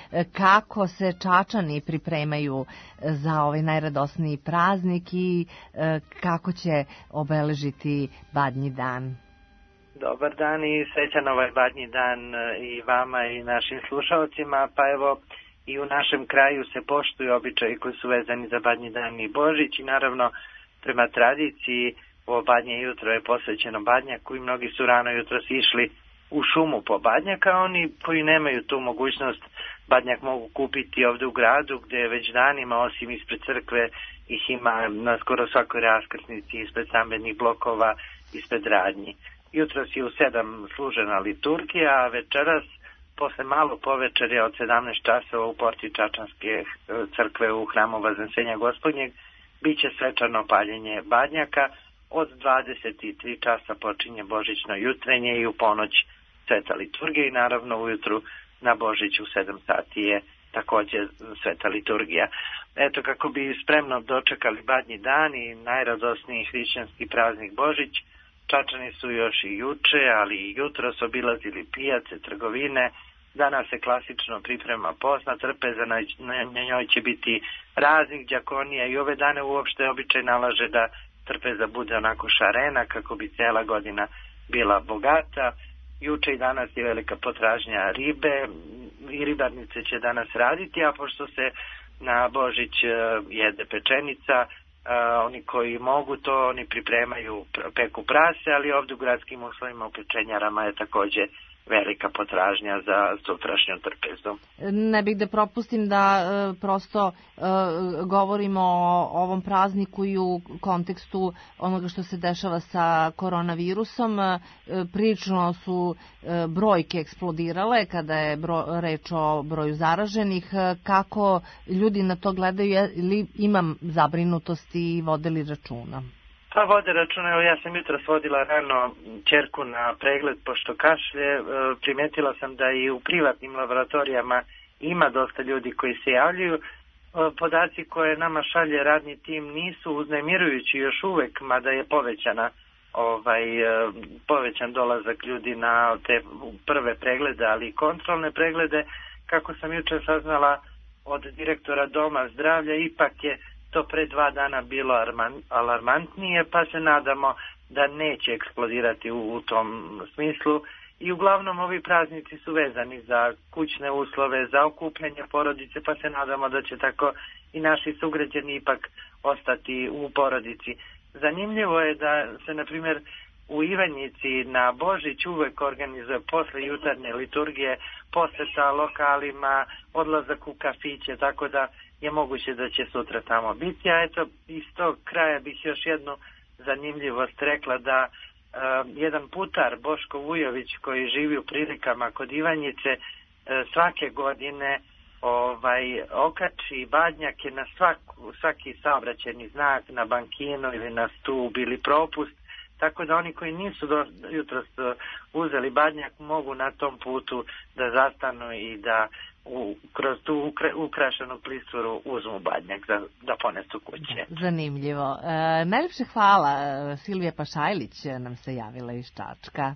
Kako se Čačani pripremaju za ovaj najradosniji praznik i kako će obeležiti Badnji dan? Dobar dan i srećan ovaj Badnji dan i vama i našim slušalcima. Pa evo, i u našem kraju se poštuju običaji koji su vezani za Badnji dan i Božić i naravno prema tradiciji ovo Badnje jutro je posvećeno Badnjaku i mnogi su rano jutro išli u šumu po Badnjaka, a oni koji nemaju tu mogućnost Badnjak mogu kupiti ovde u gradu gde je već danima, osim ispred crkve, ih ima na skoro svakoj raskrsnici, ispred stambenih blokova, ispred radnji. Jutros je u 7 služena liturgija, a večeras posle malo povečerja od 17 časova u porti Čačanske crkve u hramu Vaznesenja Gospodnjeg biće svečano paljenje Badnjaka. Od 23 časa počinje božićno jutrenje i u ponoć sveta liturgija i naravno ujutru na Božić u 7 sati je takođe sveta liturgija. Eto, kako bi spremno dočekali Badnji dan i najradosniji hrišćanski praznik Božić, Čačani su još i juče, ali i jutros obilazili pijace, trgovine. Danas se klasično priprema postna trpeza, na njoj će biti raznih đakonija i ove dane uopšte običaj nalaže da trpeza bude onako šarena kako bi cela godina bila bogata. Juče i danas je velika potražnja ribe i ribarnice će danas raditi, a pošto se na Božić jede pečenica, oni koji mogu to, oni pripremaju, peku prase, ali ovdje u gradskim uslovima u pečenjarama je takođe velika potražnja za sutrašnju trpezu. Ne bih da propustim da prosto govorimo o ovom prazniku i u kontekstu onoga što se dešava sa koronavirusom. Prilično su brojke eksplodirale kada je reč o broju zaraženih. Kako ljudi na to gledaju, ili imam zabrinutosti i vode li računa? Pa vode računa, evo ja sam jutros vodila rano ćerku na pregled pošto kašlje, primetila sam da i u privatnim laboratorijama ima dosta ljudi koji se javljaju. Podaci koje nama šalje radni tim nisu uznemirujući još uvek, mada je povećan dolazak ljudi na te prve preglede, ali i kontrolne preglede. Kako sam juče saznala od direktora Doma zdravlja, ipak je to pre 2 dana bilo alarmantnije, pa se nadamo da neće eksplodirati u tom smislu. I uglavnom ovi praznici su vezani za kućne uslove, za okupljanje porodice, pa se nadamo da će tako i naši sugrađani ipak ostati u porodici. Zanimljivo je da se, na primjer, u Ivanjici na Božić uvek organizuje posle jutarnje liturgije poseta lokalima, odlazak u kafiće, tako da je moguće da će sutra tamo biti. A eto, iz tog kraja bih još jednu zanimljivost rekla da jedan putar, Boško Vujović, koji živi u Prilikama kod Ivanjice, svake godine okači badnjake na svaki saobraćajni znak, na bankinu ili na stub ili propust, tako da oni koji nisu jutros uzeli badnjak mogu na tom putu da zastanu i da kroz tu ukrašenu klisuru uzmu badnjak da ponesu kuće. Zanimljivo. Najlepše hvala. Silvija Pašajlić nam se javila iz Čačka.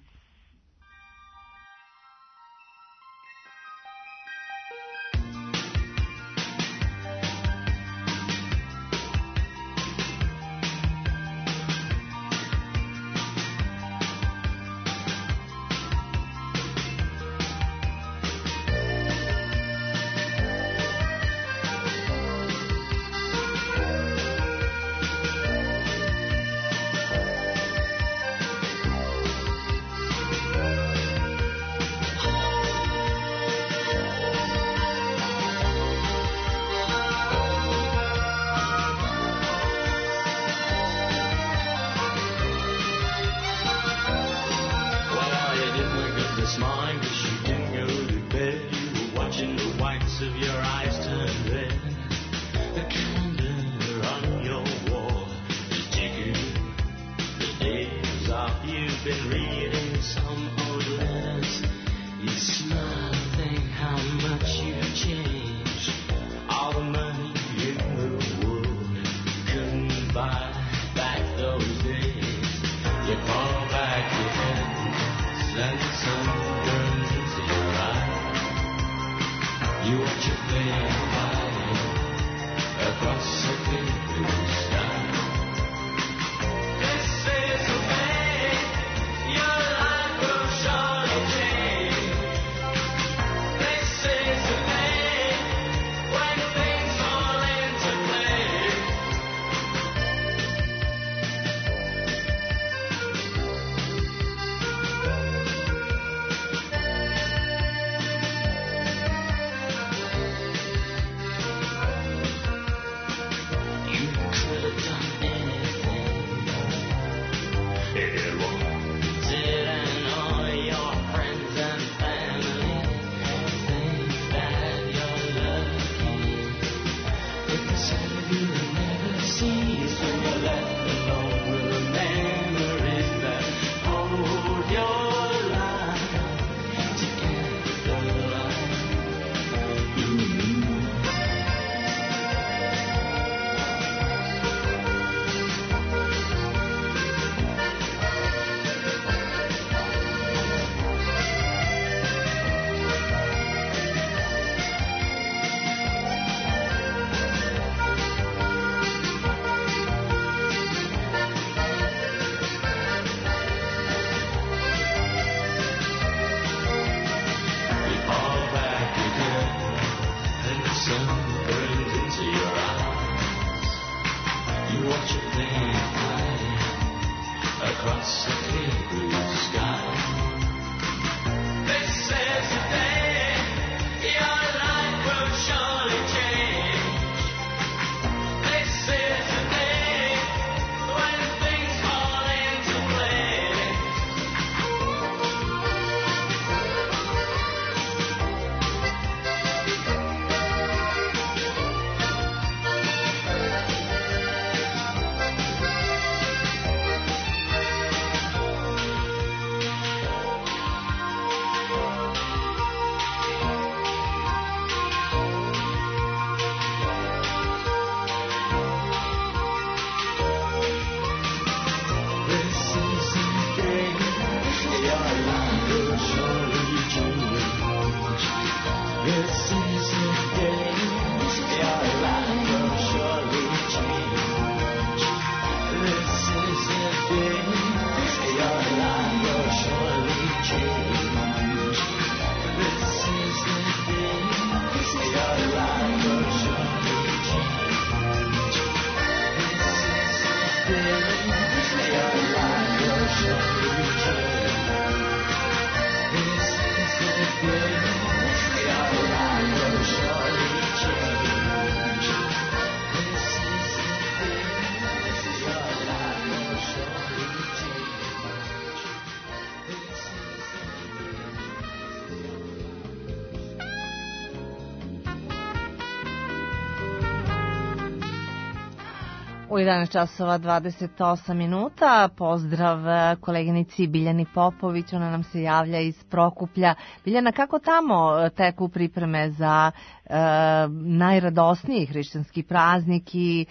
U 11 časova 28 minuta. Pozdrav koleginici Biljani Popović, ona nam se javlja iz Prokuplja. Biljana, kako tamo teku pripreme za najradosniji hrišćanski praznik i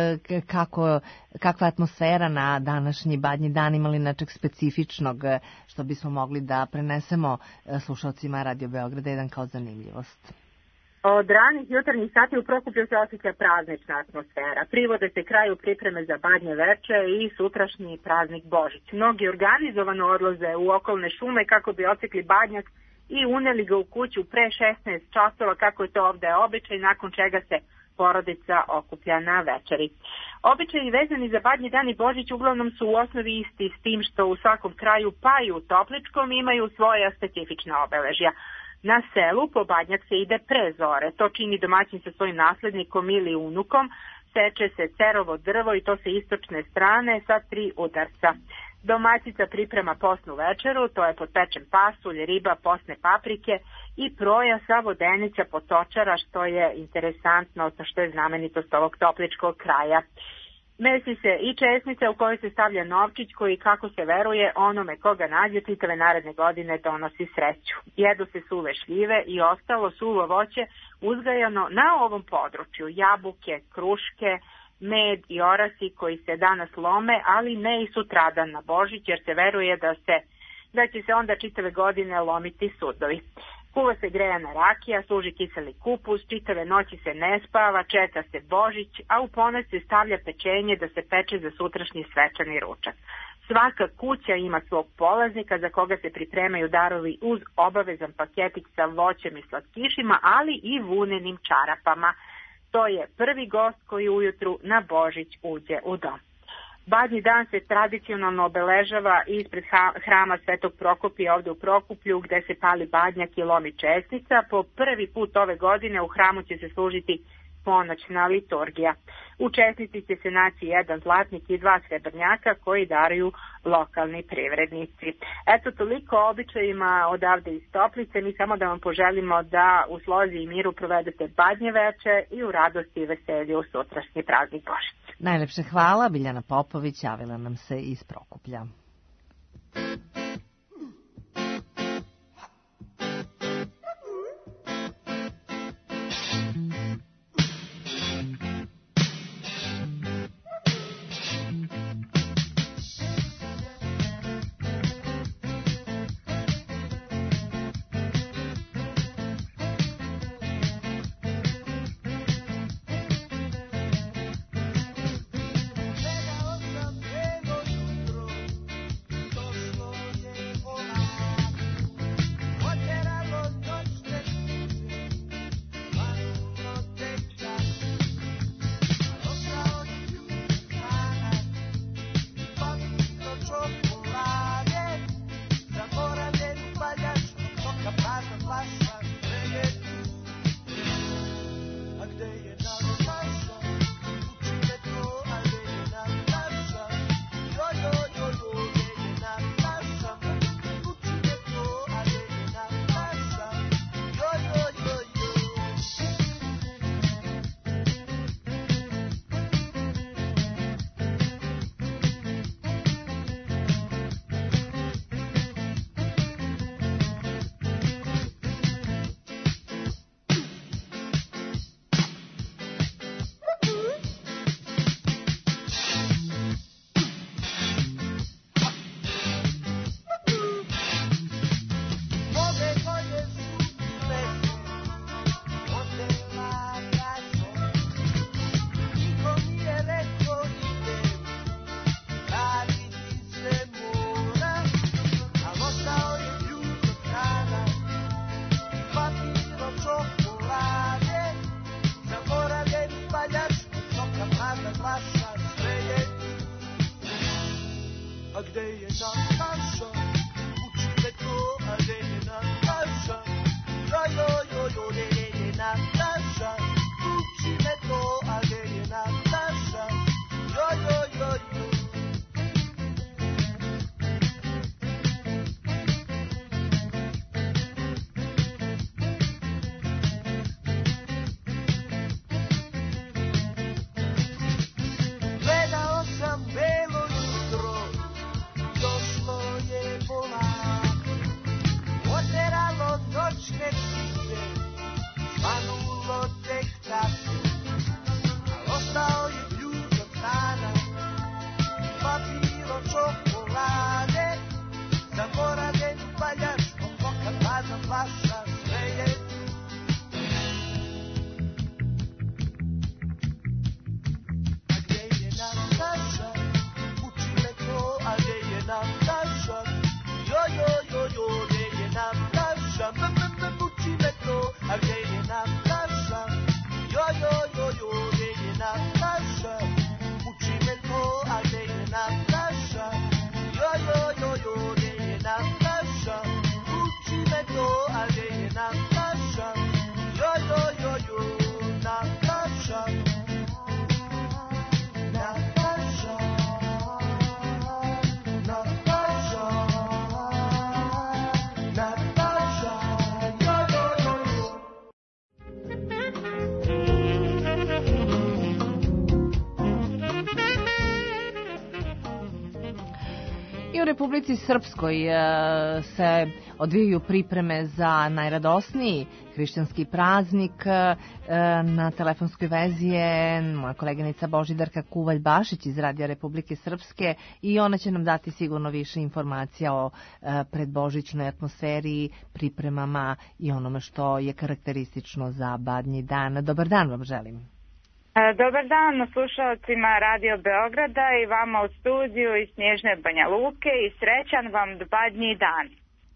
kakva je atmosfera na današnji Badnji dan, imali nečeg specifičnog što bismo mogli da prenesemo slušalcima Radio Beograda 1 kao zanimljivost? Od ranih jutarnjih sati u Prokuplju se osjeća praznična atmosfera. Privode se kraju pripreme za Badnje veče i sutrašnji praznik Božić. Mnogi organizovano odlaze u okolne šume kako bi osekli badnjak i uneli ga u kuću pre 16 časova, kako je to ovde običaj, nakon čega se porodica okuplja na večeri. Običaji vezani za Badnji dan i Božić uglavnom su u osnovi isti, s tim što u svakom kraju, pa i u Topličkom, imaju svoja specifična obeležja. Na selu po badnjak se ide pre zore, to čini domaćin sa svojim naslednikom ili unukom, seče se cerovo drvo i to sa istočne strane sa 3 udarca. Domaćica priprema posnu večeru, to je potpečen pasulj, riba, posne paprike i proja sa vodenica potočara, što je interesantno, što je znamenitost ovog topličkog kraja. Mesi se i česnica u kojoj se stavlja novčić koji, kako se veruje, onome koga nađe čitave naredne godine donosi sreću. Jedu se suve šljive i ostalo suvo voće uzgajano na ovom području, jabuke, kruške, med i orasi koji se danas lome, ali ne i sutradan na Božić, jer se veruje da će se onda čitave godine lomiti sudovi. Kuva se grejana rakija, služi kiseli kupus, čitave noći se ne spava, čeka se Božić, a u ponoć se stavlja pečenje da se peče za sutrašnji svečani ručak. Svaka kuća ima svog polaznika za koga se pripremaju darovi uz obavezan paketik sa voćem i slatkišima, ali i vunenim čarapama. To je prvi gost koji ujutru na Božić uđe u dom. Badnji dan se tradicionalno obeležava ispred hrama Svetog Prokopija ovde u Prokuplju, gde se pali badnjak i lomi čestica. Po prvi put ove godine u hramu će se služiti ponoćna liturgija. U česnici će se naći 1 zlatnik i 2 srebrnjaka koji daruju lokalni privrednici. Eto, toliko o običajima odavde iz Toplice. Mi samo da vam poželimo da u slozi i miru provedete Badnje veče i u radosti i veselju sutrašnji praznik Božić. Najlepše hvala. Biljana Popović javila nam se iz Prokuplja. Slow Nataša, sve je tu. A gdje je Nataša? Uči me to, a gdje je Nataša? Jo, jo, jo, jo, gdje je Nataša? Uči me to, a gdje je Nataša? Jo, jo, jo, jo, gdje je Nataša? Uči me to, a gdje je Nataša? Jo, jo, jo, jo, gdje je Nataša? Uči me to, a gdje je Nataša? Jo, jo, jo, jo, Nataša. Nataša. Nataša. Nataša. Jo, jo, jo, jo. I u Republici Srpskoj se odvijaju pripreme za najradosniji hrišćanski praznik. Na telefonskoj vezi je moja koleginica Božidarka Kuvalj-Bašić iz Radija Republike Srpske i ona će nam dati sigurno više informacija o predbožićnoj atmosferi, pripremama i onome što je karakteristično za Badnji dan. Dobar dan vam želim. Dobar dan slušalcima Radio Beograda i vama u studiju iz Snježne Banja Luke i srećan vam Badnji dan.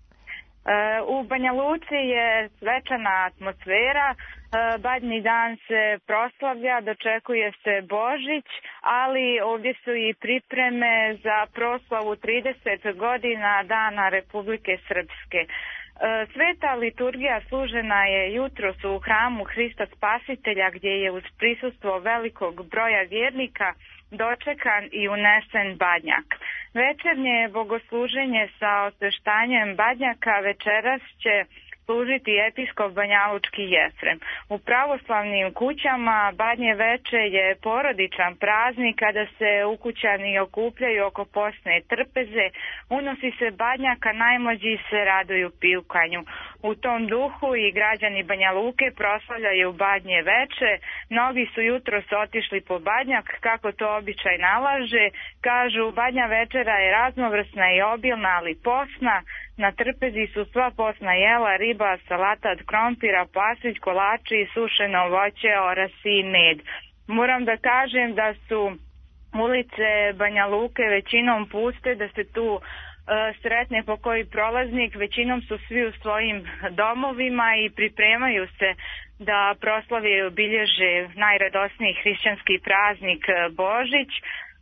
U Banja Luci je svečana atmosfera, Badnji dan se proslavlja, dočekuje se Božić, ali ovdje su i pripreme za proslavu 30 godina Dana Republike Srpske. Sveta liturgija služena je jutros u hramu Hrista Spasitelja gdje je uz prisustvo velikog broja vjernika dočekan i unesen badnjak. Večernje bogosluženje sa osveštanjem badnjaka večeras će služiti episkop banjalučki Jefrem. U pravoslavnim kućama Badnje veče je porodičan praznik kada se ukućani okupljaju oko posne trpeze, unosi se badnjak, a najmlađi se raduju pivkanju. U tom duhu i građani Banja Luke proslavljaju Badnje veče. Mnogi su jutros otišli po badnjak, kako to običaj nalaže. Kažu, Badnja večera je raznovrsna i obilna, ali posna. Na trpezi su sva posna jela, riba, salata od krompira, pasulj, kolači i sušeno voće, orasi i med. Moram da kažem da su ulice Banja Luke većinom puste, da se tu sretne po koji prolaznik, većinom su svi u svojim domovima i pripremaju se da proslave i obilježe najradosniji hrišćanski praznik Božić.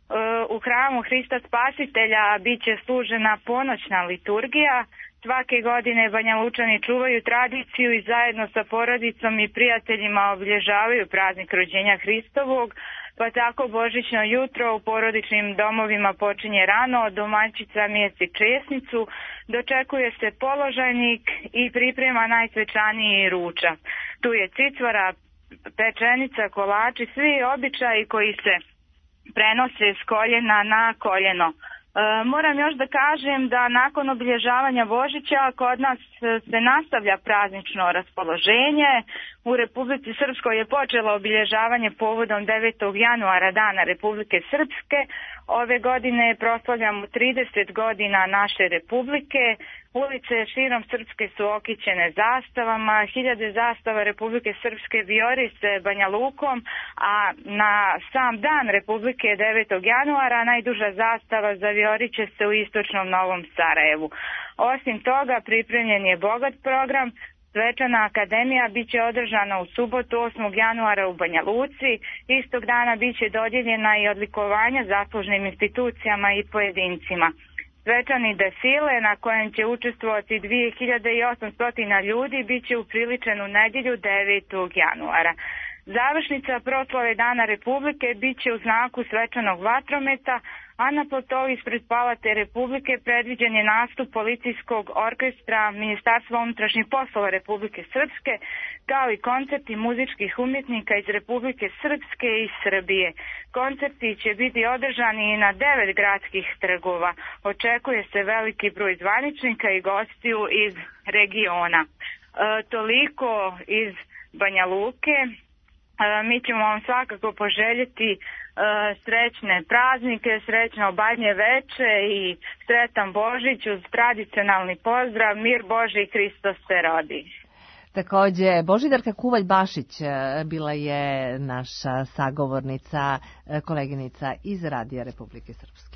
U hramu Hrista Spasitelja bit će služena ponoćna liturgija. Svake godine Banja Lučani čuvaju tradiciju i zajedno sa porodicom i prijateljima obilježavaju praznik rođenja Hristovog, pa tako božićno jutro u porodičnim domovima počinje rano, domaćica mjesti česnicu, dočekuje se položajnik i priprema najsvečaniji ručak. Tu je cicvara, pečenica, kolači, svi običaji koji se prenose s koljena na koljeno. Moram još da kažem da nakon obilježavanja Božića kod nas se nastavlja praznično raspoloženje. U Republici Srpskoj je počelo obilježavanje povodom 9. januara Dana Republike Srpske. Ove godine proslavljamo 30 godina naše republike. Ulice širom Srpske su okićene zastavama, hiljade zastava Republike Srpske vijori se Banja Lukom, a na sam dan Republike 9. januara najduža zastava zaviorit će se u istočnom Novom Sarajevu. Osim toga, pripremljen je bogat program. Svečana akademija bit će održana u subotu 8. januara u Banja Luci. Istog dana bit će dodijeljena i odlikovanja zaslužnim institucijama i pojedincima. Svečani desile na kojem će učestvovati 2800 ljudi bit će upriličen u nedjelju 9. januara. Završnica proslave Dana Republike bit će u znaku svečanog vatrometa, a na platovu ispred Palate Republike predviđen je nastup policijskog orkestra Ministarstva unutrašnjih poslova Republike Srpske, kao i koncerti muzičkih umjetnika iz Republike Srpske i Srbije. Koncerti će biti održani na 9 gradskih trgova. Očekuje se veliki broj zvaničnika i gostiju iz regiona. Toliko iz Banja Luke. Mi ćemo vam svakako poželjeti srećne praznike, srećno Badnje veče i sretan Božić uz tradicionalni pozdrav, mir Boži i Hristos se rodi. Takođe, Božidarka Kuvalj-Bašić bila je naša sagovornica, koleginica iz Radija Republike Srpske.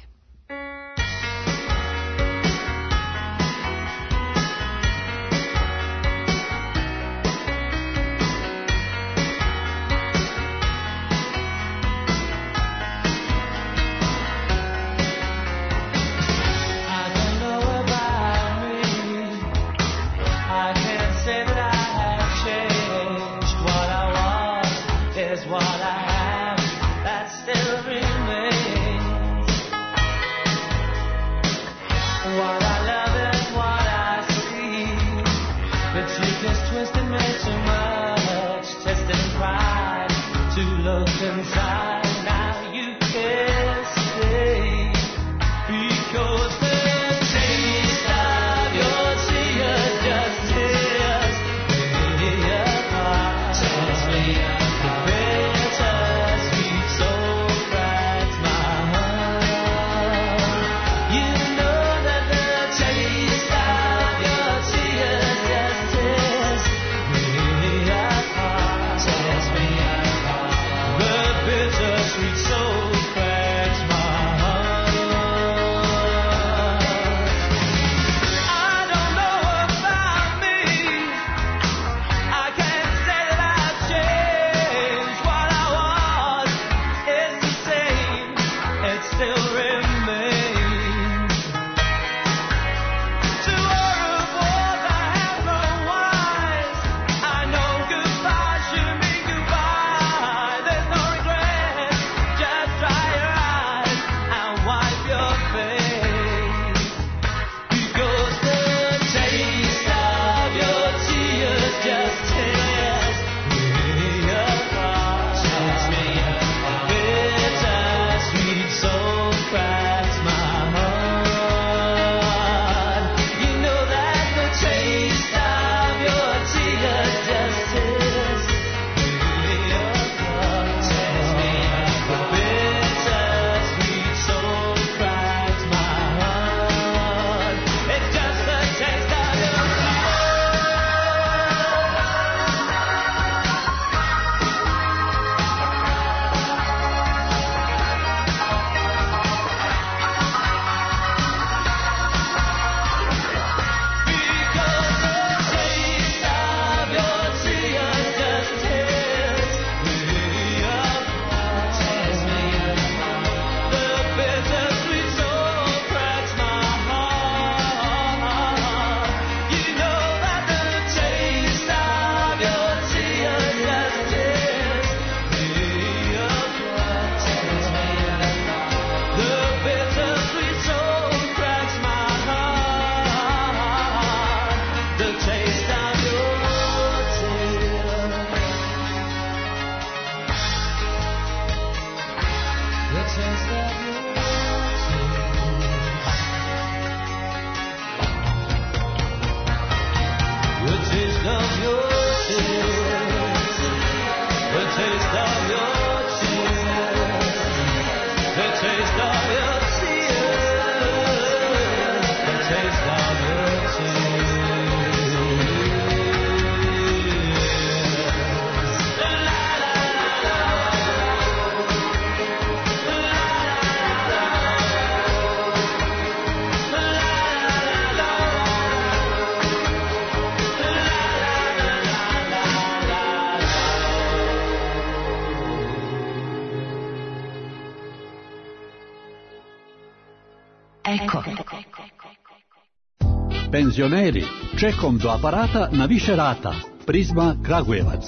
Penzioneri, čekom do aparata na više rata. Prizma Kragujevac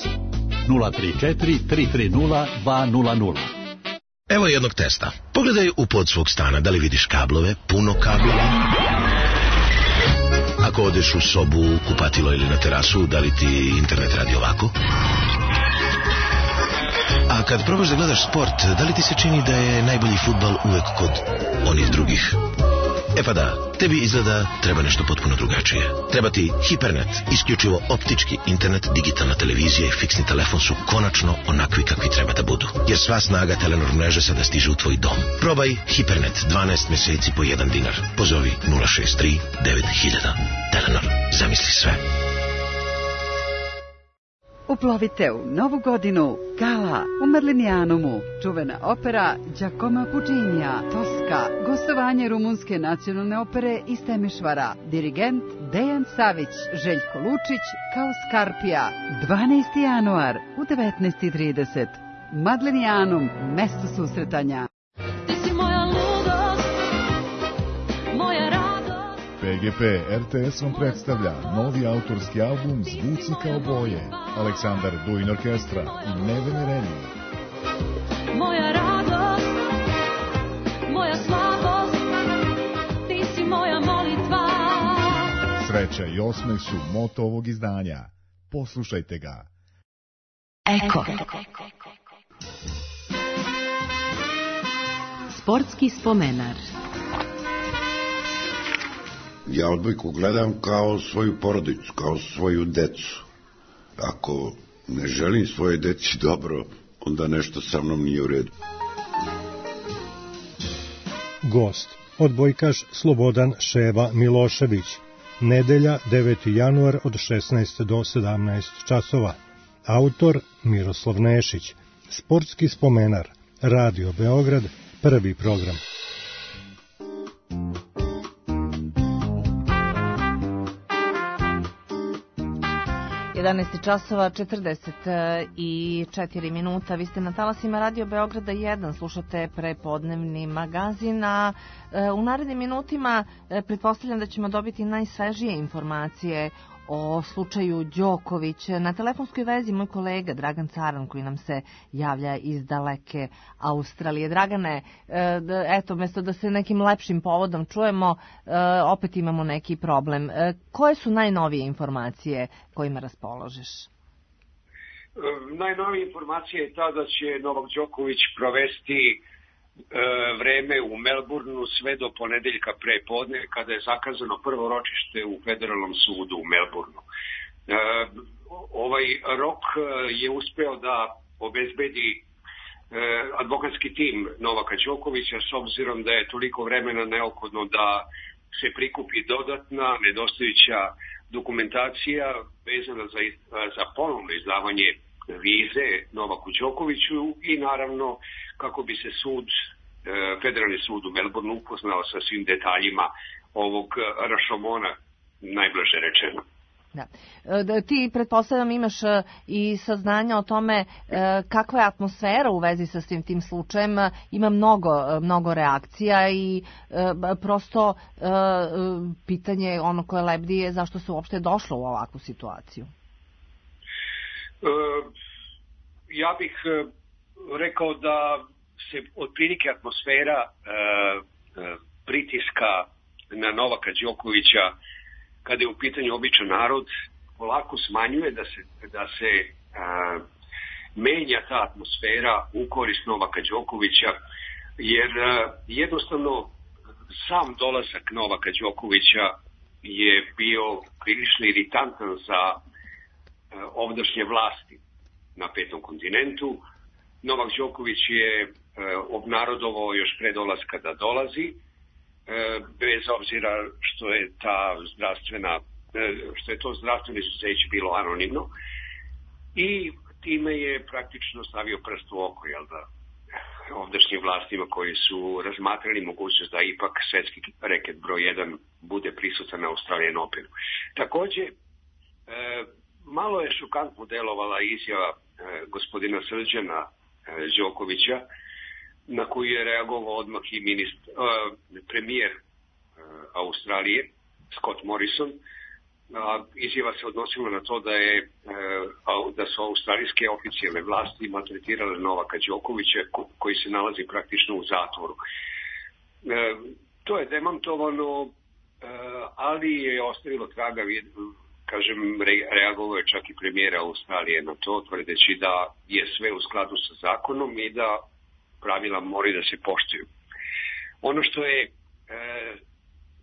034 330 200. Evo jednog testa. Pogledaj u pod svog stana da li vidiš kablove, puno kabela. Ako odeš u sobu, kupatilo ili na terasu, da li ti internet radi ovako? A kad probaš da gledaš sport, da li ti se čini da je najbolji fudbal uvek kod onih drugih? E pa da, tebi izgleda treba nešto potpuno drugačije. Treba ti Hipernet, isključivo optički internet, digitalna televizija i fiksni telefon su konačno onakvi kakvi treba da budu. Jer sva snaga Telenor mreže sada stiže u tvoj dom. Probaj Hipernet 12 meseci po 1 dinar. Pozovi 063 9000. Telenor, zamisli sve. Uplovite u novu godinu Gala u Merlinijanumu, čuvena opera Giacomo Puccinija, Toska, gostovanje Rumunske nacionalne opere iz Temišvara, dirigent Dejan Savić, Željko Lučić kao Skarpija, 12. januar u 19:30. Madlenijanum, mesto susretanja. PGP RTS vam predstavlja novi autorski album Zvuci kao boje, Aleksandar Duin Orkestra i Nevene Renju. Moja radost, moja slabost, ti si moja molitva. Sreća i osmeh su moto ovog izdanja. Poslušajte ga. Eko. Sportski spomenar. Ja odbojku gledam kao svoju porodicu, kao svoju decu. Ako ne želim svoje deci dobro, onda nešto sa mnom nije u redu. Gost, odbojkaš Slobodan Ševa Milošević. Nedelja, 9. januar od 16 do 17 časova. Autor Miroslav Nešić. Sportski spomenar. Radio Beograd, prvi program. 11 časova 44 minuta. Vi ste na talasima Radio Beograda 1, slušate prepodnevni magazin, a u narednim minutima pretpostavljam da ćemo dobiti najsvežije informacije o slučaju Đoković. Na telefonskoj vezi moj kolega Dragan Caran koji nam se javlja iz daleke Australije. Dragane, eto, mesto da se nekim lepšim povodom čujemo, opet imamo neki problem. Koje su najnovije informacije kojima raspoložeš? Najnovija informacija je ta da će Novak Đoković provesti vreme u Melbourneu sve do ponedeljka prepodne, kada je zakazano prvo ročište u Federalnom sudu u Melbourneu. Ovaj rok je uspeo da obezbedi advokatski tim Novaka Đokovića, s obzirom da je toliko vremena neophodno da se prikupi dodatna nedostajuća dokumentacija vezana za ponovno izdavanje vize Novaku Đokoviću i naravno kako bi se Federalni sud u Melbourneu upoznao sa svim detaljima ovog rašomona, najblaže rečeno. Da. Ti, pretpostavljam, imaš i saznanja o tome kakva je atmosfera u vezi sa svim tim slučajem. Ima mnogo reakcija i prosto pitanje ono koje lebdi je zašto se uopšte došlo u ovakvu situaciju. Ja bih rekao da se otprilike atmosfera pritiska na Novaka Đokovića kada je u pitanju običan narod polako smanjuje, da se menja ta atmosfera u korist Novaka Đokovića, jer jednostavno sam dolazak Novaka Đokovića je bio prilično iritantan za ovdašnje vlasti na Petom kontinentu. Novak Đoković je obnarodovao još pre dolaska da dolazi, bez obzira što je to zdravstveno izuzeće bilo anonimno, i time je praktično stavio prst u oko, ovdašnjim vlastima koji su razmatrali mogućnost da ipak svetski reket broj 1 bude prisutan na Australian Openu. Takođe, malo je šokantno delovala izjava gospodina Srđana Đokovića, na koju je reagovao odmah i premijer Australije, Scott Morrison. Izjava se odnosila na to da su australijske oficijalne vlasti maltretirale Novaka Đokovića, koji se nalazi praktično u zatvoru. To je demantovano, ali je ostavilo traga, kažem, reagovao je čak i premijera Australije na to, tvrdeći da je sve u skladu sa zakonom i da pravila moraju da se poštuju. Ono što je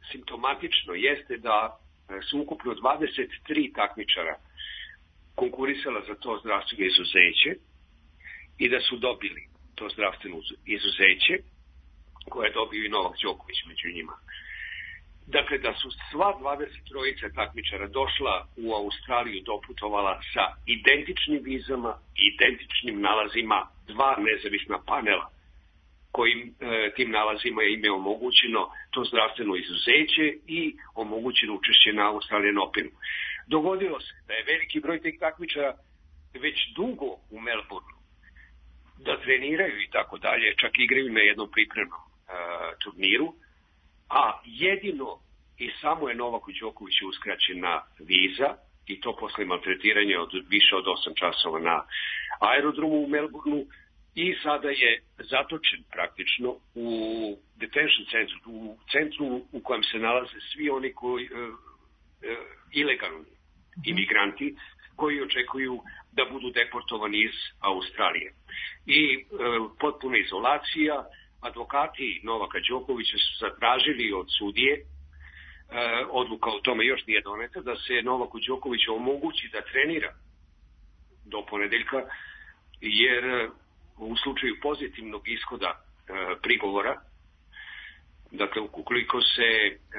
simptomatično jeste da su ukupno 23 takmičara konkurisala za to zdravstveno izuzeće i da su dobili to zdravstveno izuzeće koje je dobio i Novak Đoković među njima. Dakle, da su sva 23 takmičara došla u Australiju, doputovala sa identičnim vizama, identičnim nalazima, 2 nezavisna panela kojim tim nalazima je ime omogućeno to zdravstveno izuzeće i omogućeno učešće na Australian Openu. Dogodilo se da je veliki broj tih takmičara već dugo u Melbourneu, da treniraju i tako dalje, čak igraju na jednom pripremnom turniru, a jedino i samo je Novaku Đokoviću uskraćena viza, i to posle maltretiranja od više od 8 časova na aerodromu u Melbourneu, i sada je zatočen praktično u detention centru, u centru u kojem se nalaze svi oni koji ilegalni imigranti koji očekuju da budu deportovani iz Australije. I potpuna izolacija. Advokati Novaka Đokovića su zatražili od sudije, odluka o tome još nije doneta, da se Novaku Đokoviću omogući da trenira do ponedeljka, jer u slučaju pozitivnog ishoda prigovora, dakle ukoliko se,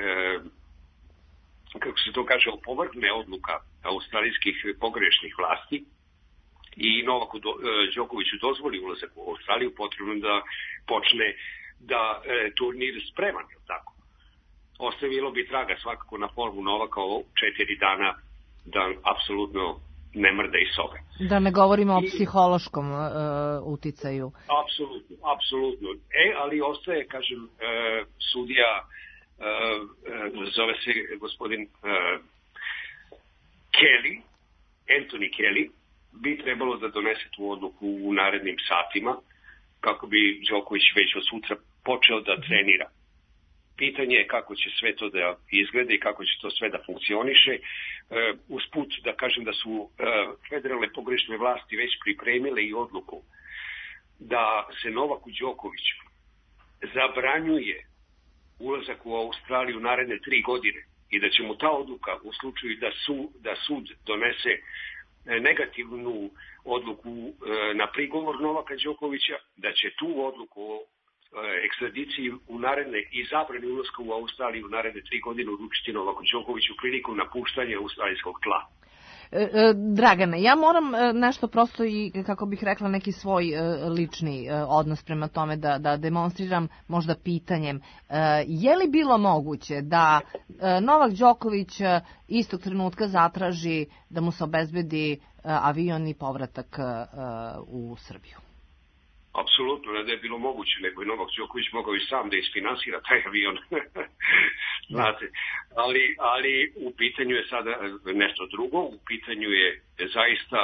kako se to kaže, opovrgne odluka australijskih pogrešnih vlasti i Novaku Đokoviću dozvoli ulazak u Australiju, potrebno da počne da turnir spreman, je tako? Ostavilo bi traga svakako na formu Novaka o 4 dana da apsolutno ne mrda iz sobe. Da ne govorimo o psihološkom uticaju. Apsolutno. Ali ostaje, kažem, sudija, zove se gospodin Kelly, Anthony Kelly, bi trebalo da donese tu odluku u narednim satima, kako bi Đoković već od sutra počeo da trenira. Pitanje je kako će sve to da izgleda i kako će to sve da funkcioniše. Usput da kažem da su federalne pogrešne vlasti već pripremile i odluku da se Novaku Đokoviću zabranjuje ulazak u Australiju naredne 3 godine i da će mu ta odluka u slučaju da sud donese negativnu odluku na prigovor Novaka Đokovića, da će tu odluku o ekstradiciji u naredne i zabrani ulaska u Australiju u naredne 3 godine uručiti Novaku Đokoviću prilikom napuštanja australijskog tla. Dragane, ja moram nešto prosto i, kako bih rekla, neki svoj lični odnos prema tome da demonstriram možda pitanjem. Je li bilo moguće da Novak Đoković istog trenutka zatraži da mu se obezbedi avion i povratak u Srbiju? Apsolutno, ne da je bilo moguće, nego je Novak Đoković mogao i sam da isfinansira taj avion. Znate, ali u pitanju je sada nešto drugo, u pitanju je zaista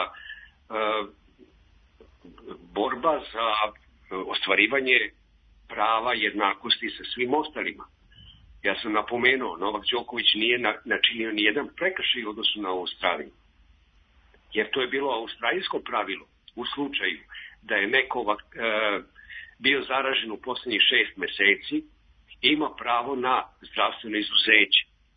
borba za ostvarivanje prava jednakosti sa svim ostalima. Ja sam napomenuo, Novak Đoković nije načinio ni jedan prekršaj u odnosu na Australiju, jer to je bilo australijsko pravilo u slučaju da je neko bio zaražen u poslednjih 6 meseci, ima pravo na zdravstveno izuzeće.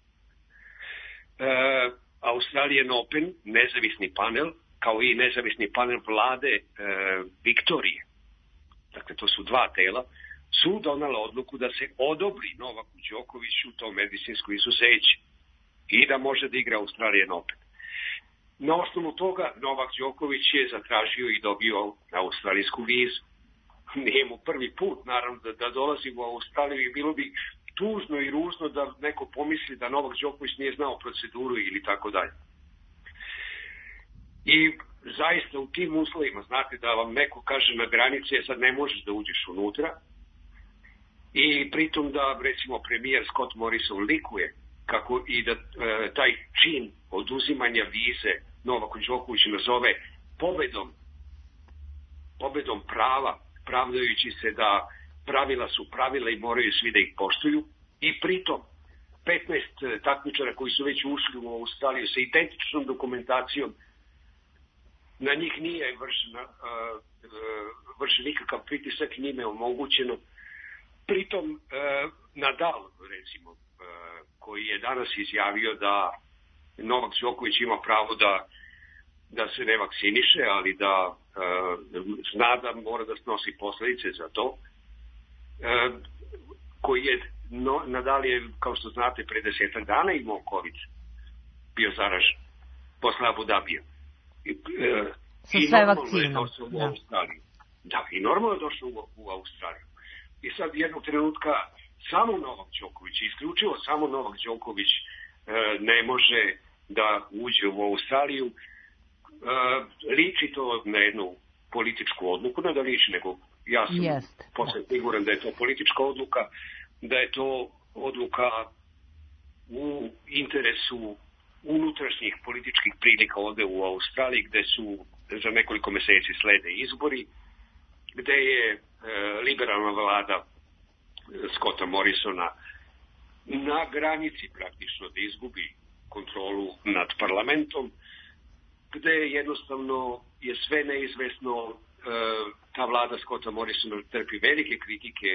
Australian Open, nezavisni panel, kao i nezavisni panel vlade Viktorije, dakle to su 2 tela, su donala odluku da se odobri Novaku Đokoviću to medicinsko izuzeće i da može da igra Australian Open. Na osnovu toga Novak Đoković je zatražio i dobio australijsku vizu. Nije mu prvi put, naravno, da dolazi u Australiju i bilo bi tužno i ružno da neko pomisli da Novak Đoković nije znao proceduru ili tako dalje. I zaista u tim uslovima, znate, da vam neko kaže na granici sad ne možeš da uđeš unutra, i pritom da, recimo, premijer Scott Morrison likuje kako i da taj čin oduzimanja vize Novaku Đokoviću nazove pobedom prava, pravdajući se da pravila su pravila i moraju svi da ih poštuju, i pritom 15 takmičara koji su već ušli u Australiju sa identičnom dokumentacijom, na njih nije vršen nikakav pritisak, njime je omogućeno. Pritom Nadal, recimo, koji je danas izjavio da Novak Đoković ima pravo da se ne vakciniše, ali da zna da mora da snosi posledice za to, koji je Nadal je, kao što znate, pre 10 dana imao COVID, bio zaražen posle Abu Dabija. Sa sve vakcinom. I normalno je došao u Australiju. I sad jednog trenutka samo Novak Đoković, isključivo samo Novak Đoković ne može da uđe u Australiju. Liči to na jednu političku odluku, ne da liči, nego ja sam posle siguran da je to politička odluka, da je to odluka u interesu unutrašnjih političkih prilika ovde u Australiji, gde su za nekoliko meseci slede izbori, gde je liberalna vlada Scotta Morrisona na granici praktično da izgubi kontrolu nad parlamentom, gde jednostavno je sve neizvesno. Ta vlada Scotta Morrisona trpi velike kritike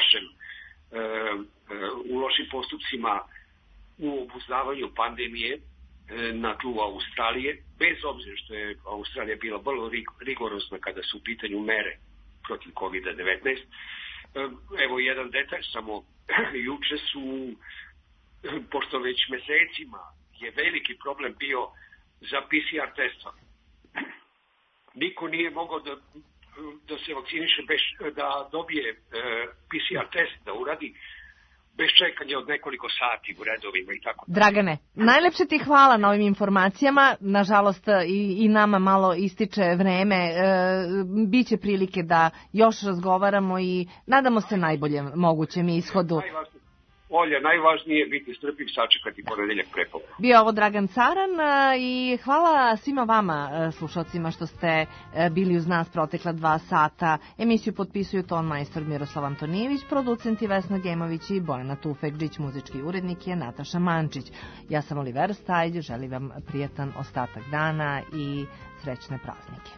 u lošim postupcima u obuzdavanju pandemije na tlu Australije, bez obzira što je Australija bila vrlo rigorozna kada su u pitanju mere protiv COVID-19. Evo jedan detalj, samo juče su, pošto već mesecima je veliki problem bio za PCR testove. Niko nije mogao da se vakciniše, da dobije PCR test, da uradi bez čekanja od nekoliko sati u redovima i tako. Dragane, najlepše ti hvala na ovim informacijama. Nažalost i nama malo ističe vreme. Biće prilike da još razgovaramo i nadamo se najboljem mogućem ishodu. Olja, najvažnije je biti strpljiv, sačekati ponedeljak prepodne. Bio ovo Dragan Caran i hvala svima vama slušalcima što ste bili uz nas protekla 2 sata. Emisiju potpisuju ton majstor Miroslav Antonijević, producenti Vesna Gemović i Bojana Tufekđić, muzički urednik je Nataša Mančić. Ja sam Olivera Stajđ, želim vam prijatan ostatak dana i srećne praznike.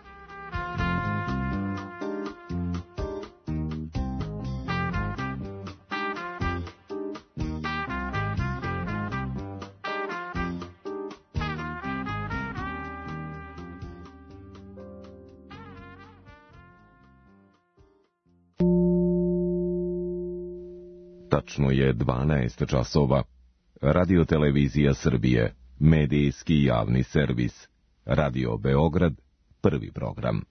Tačno je 12 časova. Radio Televizija Srbije, medijski javni servis. Radio Beograd, prvi program.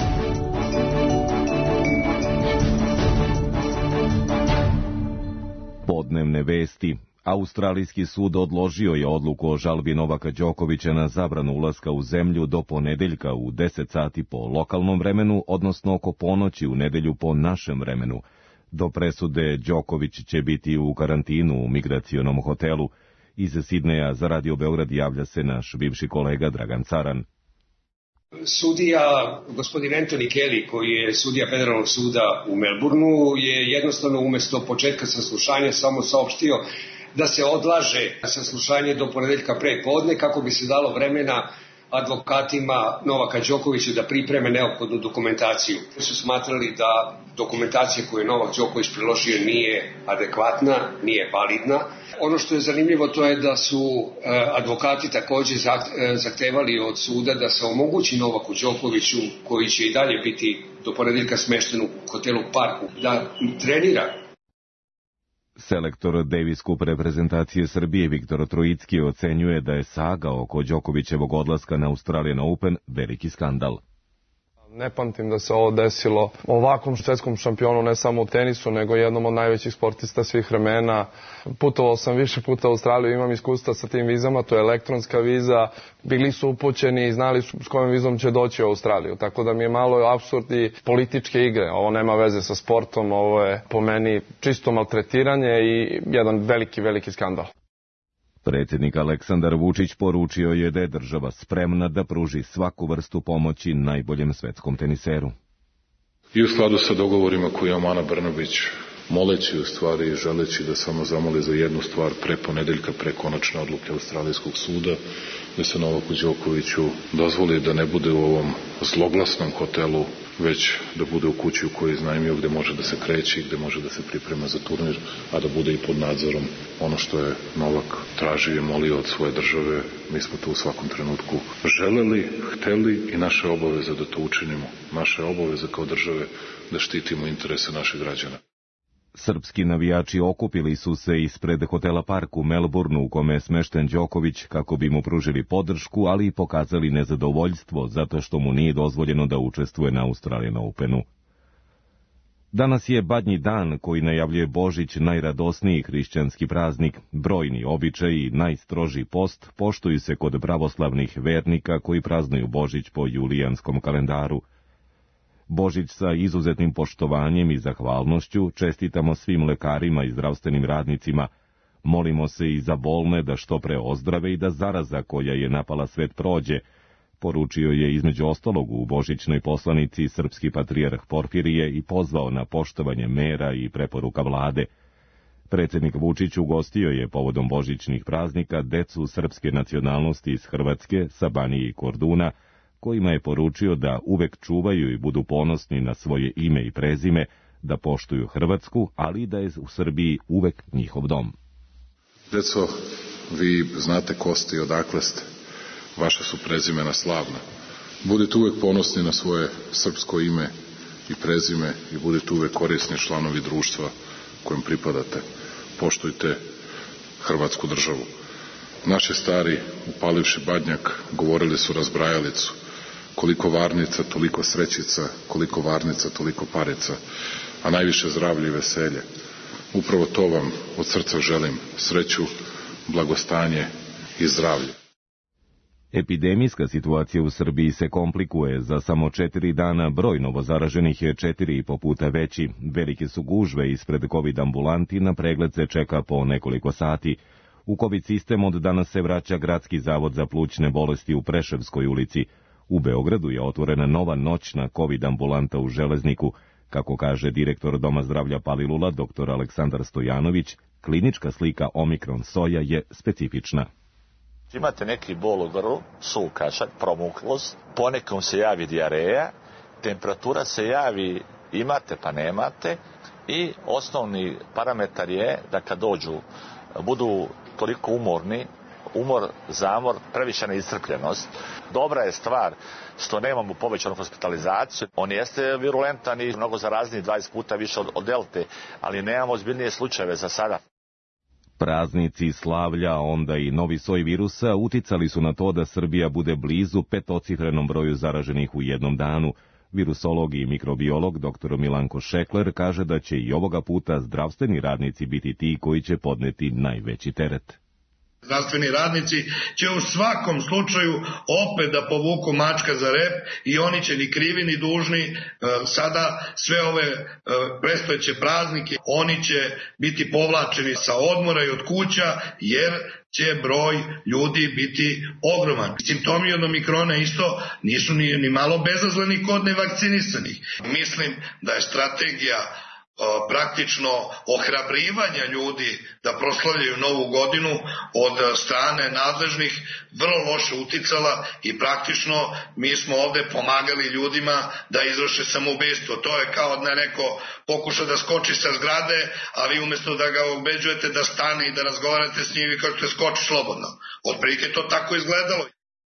Podnevne vesti. Australijski sud odložio je odluku o žalbi Novaka Đokovića na zabranu ulaska u zemlju do ponedeljka u 10 sati po lokalnom vremenu, odnosno oko ponoći u nedelju po našem vremenu. Do presude Đoković će biti u karantinu u migracionom hotelu. Iz Sidneja za Radio Beograd javlja se naš bivši kolega Dragan Caran. Sudija, gospodin Anthony Kelly, koji je sudija Federalnog suda u Melbourneu, je jednostavno umesto početka saslušanja samo saopštio da se odlaže saslušanje do ponedeljka pre podne kako bi se dalo vremena advokatima Novaka Đokovića da pripreme neophodnu dokumentaciju. Su smatrali da dokumentacija koju je Novak Đoković priložio nije adekvatna, nije validna. Ono što je zanimljivo to je da su advokati takođe zahtevali od suda da se omogući Novaku Đokoviću, koji će i dalje biti do ponedeljka smešten u hotelu Parku, da trenira. Selektor Davis Cup reprezentacije Srbije Viktor Trojicki ocenjuje da je saga oko Đokovićevog odlaska na Australian Open veliki skandal. Ne pamtim da se ovo desilo ovakvom svetskom šampionu, ne samo u tenisu, nego jednom od najvećih sportista svih vremena. Putovao sam više puta u Australiju, imam iskustva sa tim vizama, to je elektronska viza. Bili su upućeni i znali su s kojom vizom će doći u Australiju. Tako da mi je malo apsurd i političke igre. Ovo nema veze sa sportom, ovo je po meni čisto maltretiranje i jedan veliki skandal. Predsjednik Aleksandar Vučić poručio je da je država spremna da pruži svaku vrstu pomoći najboljem svetskom teniseru. I u skladu sa dogovorima koje je Ana Brnabić moleći u stvari i želeći da samo zamoli za jednu stvar pre ponedeljka, pre konačne odluke Australijskog suda, da se Novaku Đokoviću dozvoli da ne bude u ovom zloglasnom hotelu, već da bude u kući u kojoj iznajmio, gde može da se kreće i gde može da se priprema za turnir, a da bude i pod nadzorom. Ono što je Novak tražio i molio od svoje države, mi smo to u svakom trenutku želeli, hteli i naše obaveze da to učinimo. Naše obaveze kao države da štitimo interese naših građana. Srpski navijači okupili su se ispred hotela Park u Melbourneu u kome je smešten Đoković kako bi mu pružili podršku, ali i pokazali nezadovoljstvo zato što mu nije dozvoljeno da učestvuje na Australian Openu. Danas je Badnji dan koji najavljuje Božić, najradosniji hrišćanski praznik. Brojni običaji i najstroži post poštuju se kod pravoslavnih vernika koji praznuju Božić po julijanskom kalendaru. Božić sa izuzetnim poštovanjem i zahvalnošću čestitamo svim lekarima i zdravstvenim radnicima. Molimo se i za bolne da što pre ozdrave i da zaraza koja je napala svet prođe, poručio je između ostalog u božićnoj poslanici srpski patrijarh Porfirije i pozvao na poštovanje mera i preporuka vlade. Predsjednik Vučić ugostio je povodom božićnih praznika decu srpske nacionalnosti iz Hrvatske, sa Banije i Korduna, kojima je poručio da uvek čuvaju i budu ponosni na svoje ime i prezime, da poštuju Hrvatsku, ali da je u Srbiji uvek njihov dom. Deco, vi znate ko ste i odakle ste. Vaša su prezimena slavna. Budite uvek ponosni na svoje srpsko ime i prezime i budite uvek korisni članovi društva kojem pripadate. Poštujte Hrvatsku državu. Naši stari, upalivši badnjak, govorili su razbrajalicu. Koliko varnica, toliko srećica, koliko varnica, toliko parica, a najviše zdravlje i veselje. Upravo to vam od srca želim, sreću, blagostanje i zdravlje. Epidemijska situacija u Srbiji se komplikuje. Za samo 4 dana broj novozaraženih je 4,5 puta veći. Velike su gužve ispred COVID ambulanti, na pregled se čeka po nekoliko sati. U COVID sistem od danas se vraća Gradski zavod za plućne bolesti u Preševskoj ulici. U Beogradu je otvorena nova noćna COVID ambulanta u Železniku. Kako kaže direktor Doma zdravlja Palilula, dr. Aleksandar Stojanović, klinička slika omikron soja je specifična. Imate neki bol u grlu, suv kašalj, promuklost, ponekom se javi dijareja, temperatura se javi imate pa nemate i osnovni parametar je da kad dođu budu toliko umorni, umor, zamor, previše neiscrpljenost. Dobra je stvar što nemamo povećanu hospitalizaciju. On jeste virulentan i mnogo zarazniji, 20 puta više od delte, ali nemamo ozbiljnije slučajeve za sada. Praznici, slavlja, onda i novi soj virusa uticali su na to da Srbija bude blizu 5-cifrenom broju zaraženih u jednom danu. Virusolog i mikrobiolog dr. Milanko Šekler kaže da će i ovoga puta zdravstveni radnici biti ti koji će podneti najveći teret. Zdravstveni radnici će u svakom slučaju opet da povuku mačka za rep i oni će ni krivi ni dužni sada sve ove predstojeće praznike, oni će biti povlačeni sa odmora i od kuća jer će broj ljudi biti ogroman. Simptomi od omikrona isto nisu ni malo bezazleni kod nevakcinisanih. Mislim da je strategija praktično ohrabrivanja ljudi da proslavljaju novu godinu od strane nadležnih vrlo loše uticala i praktično mi smo ovde pomagali ljudima da izvrše samoubistvo. To je kao da neko pokuša da skoči sa zgrade, a vi umesto da ga ubeđujete da stane i da razgovarate s njim i kažete skoči slobodno. Otprilike to tako izgledalo.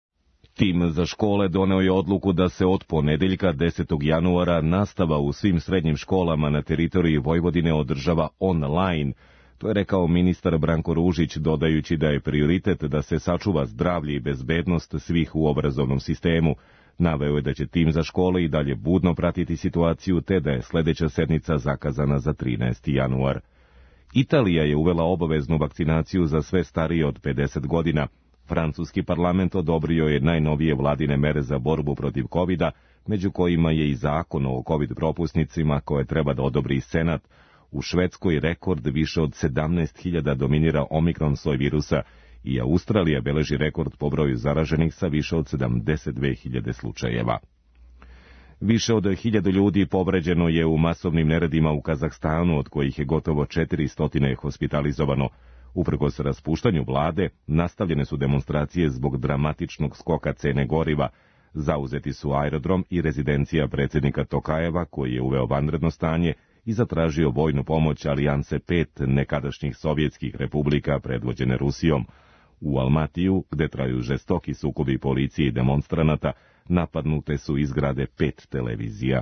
Tim za škole doneo je odluku da se od ponedeljka 10. januara nastava u svim srednjim školama na teritoriji Vojvodine održava online. To je rekao ministar Branko Ružić, dodajući da je prioritet da se sačuva zdravlje i bezbednost svih u obrazovnom sistemu. Naveo je da će tim za škole i dalje budno pratiti situaciju, te da je sledeća sednica zakazana za 13. januar. Italija je uvela obaveznu vakcinaciju za sve starije od 50 godina. Francuski parlament odobrio je najnovije vladine mere za borbu protiv COVID-a, među kojima je i zakon o COVID propusnicima koje treba da odobri Senat. U Švedskoj rekord više od 17.000 dominira omikron soj virusa i Australija beleži rekord po broju zaraženih sa više od 72.000 slučajeva. Više od 1000 ljudi povređeno je u masovnim neredima u Kazahstanu, od kojih je gotovo 400 hospitalizovano. Uprkos raspuštanju vlade, nastavljene su demonstracije zbog dramatičnog skoka cene goriva. Zauzeti su aerodrom i rezidencija predsjednika Tokajeva, koji je uveo vanredno stanje i zatražio vojnu pomoć Alijanse 5 nekadašnjih sovjetskih republika predvođene Rusijom. U Almatiju, gde traju žestoki sukobi policije i demonstranata, napadnute su iz zgrade 5 televizija.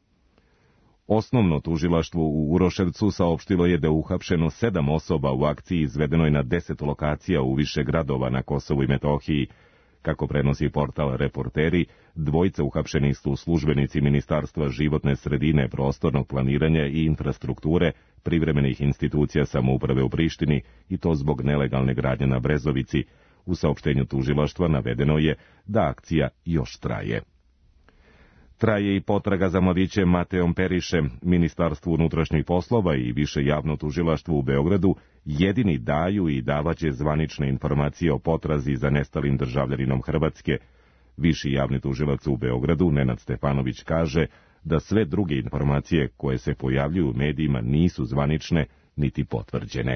Osnovno tužilaštvo u Uroševcu saopštilo je da je uhapšeno 7 osoba u akciji izvedenoj na 10 lokacija u više gradova na Kosovu i Metohiji. Kako prenosi portal Reporteri, 2 uhapšenih su službenici Ministarstva životne sredine, prostornog planiranja i infrastrukture, privremenih institucija samouprave u Prištini, i to zbog nelegalne gradnje na Brezovici. U saopštenju tužilaštva navedeno je da akcija još traje. Traje i potraga za mladićem Mateom Perišem. Ministarstvo unutrašnjih poslova i više javno tužilaštvo u Beogradu jedini daju i davaće zvanične informacije o potrazi za nestalim državljaninom Hrvatske. Viši javni tužilac u Beogradu, Nenad Stefanović, kaže da sve druge informacije koje se pojavljuju u medijima nisu zvanične niti potvrđene.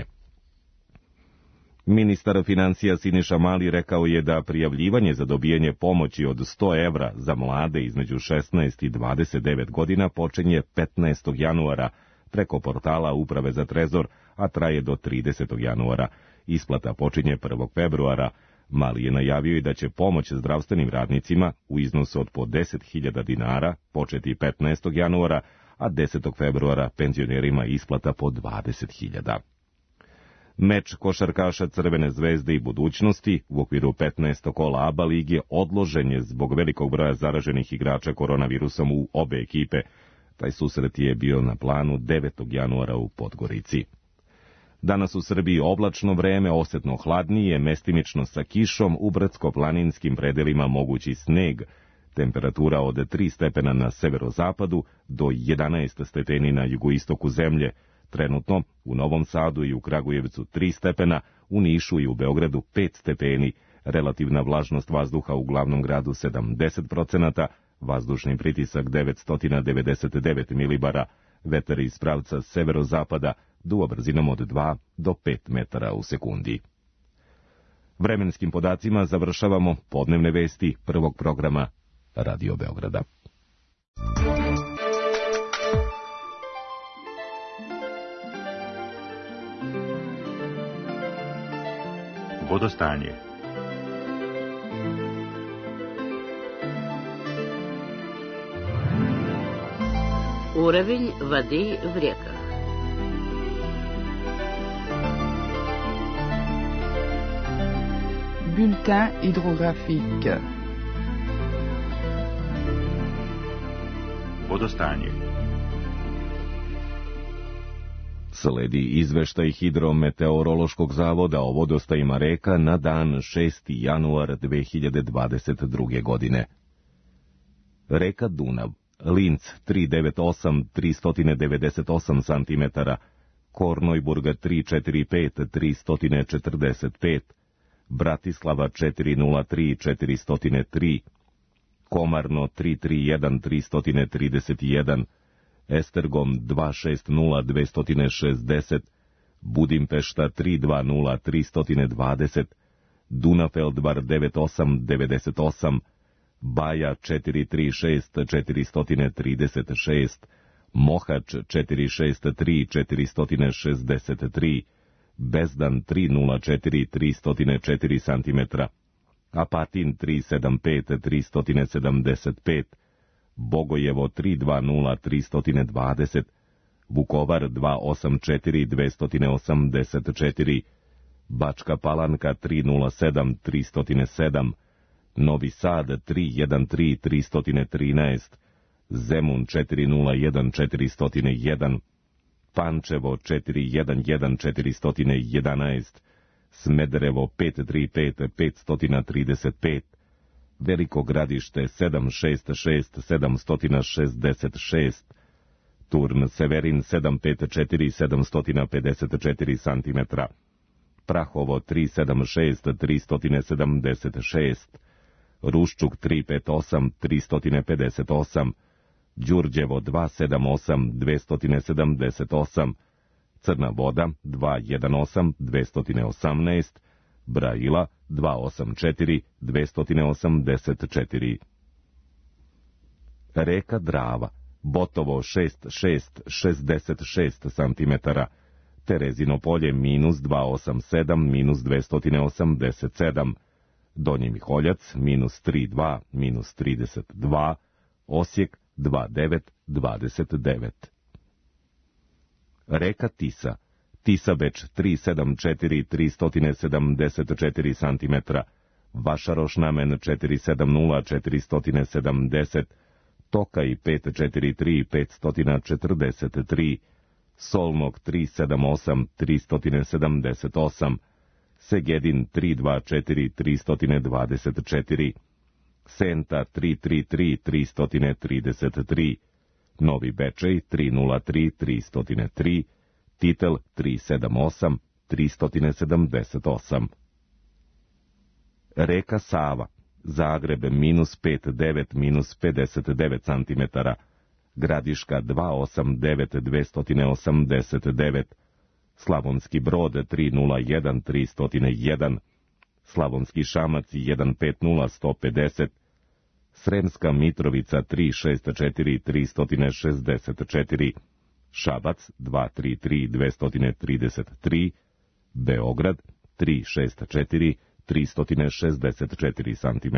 Ministar financija Siniša Mali rekao je da prijavljivanje za dobijanje pomoći od 100 evra za mlade između 16 i 29 godina počinje 15. januara preko portala Uprave za trezor, a traje do 30. januara. Isplata počinje 1. februara. Mali je najavio i da će pomoć zdravstvenim radnicima u iznosu od po 10.000 dinara početi 15. januara, a 10. februara penzionerima isplata po 20.000. Meč košarkaša Crvene zvezde i Budućnosti u okviru 15. kola ABA lige odložen je zbog velikog broja zaraženih igrača koronavirusom u obe ekipe. Taj susret je bio na planu 9. januara u Podgorici. Danas u Srbiji oblačno vreme, osetno hladnije, mestimično sa kišom, u brdsko-planinskim predelima mogući sneg. Temperatura od 3 stepena na severozapadu do 11 stepeni na jugoistoku zemlje. Trenutno u Novom Sadu i u Kragujevcu 3 stepena, u Nišu i u Beogradu 5 stepeni, relativna vlažnost vazduha u glavnom gradu 70%, vazdušni pritisak 999 milibara, vetar iz pravca severozapada duva brzinom od 2 do 5 metara u sekundi. Vremenskim podacima završavamo podnevne vesti prvog programa Radio Beograda. Vodostanje. Уровень воды в реках. Bulletin hydrographique. Vodostanje. Sledi izveštaj Hidrometeorološkog zavoda o vodostajima reka na dan 6. januar 2022. godine. Reka Dunav, Linc 398 398 cm, Kornojburga 345 345, Bratislava 403 403, Komarno 331 331, Estergom 260 260, Budimpešta 320 320, Dunafeldvar 98 98, Baja 436 436, Mohač 463 463, Bezdan 304 304 cm, Apatin 375 375, Bogojevo 320 320, Vukovar 284 284, Bačka Palanka 307 307, Novi Sad 313 313, Zemun 401 401, Pančevo 411 411, Smederevo 535 535, Veliko Gradište 766 766, Turn Severin 754 754 cm, Prahovo 376 376, Ruščuk 358 358, Đurđevo 278 278, Crna Voda 218 218, Braila 284 284. Reka Drava, Botovo 6666 cm, Terezino polje minus 287 minus 287, Donji Miholjac minus 32 minus 32, Osijek 29 29. Reka Tisa, Tisabeč 374 374 cm, Vašaroš namen 470 470, Tokaj 543 543, Solnog 378 378, Segedin 324 324, Senta 333 333, Novi Bečej 303 303, Titel 378 378. Reka Sava, Zagreb minus 59 minus 59 cm, Gradiška 289 289, Slavonski Brod 301 301, Slavonski Šamac 150 150, Sremska Mitrovica 364 364, Šabac 233 233, Beograd 364 364 cm.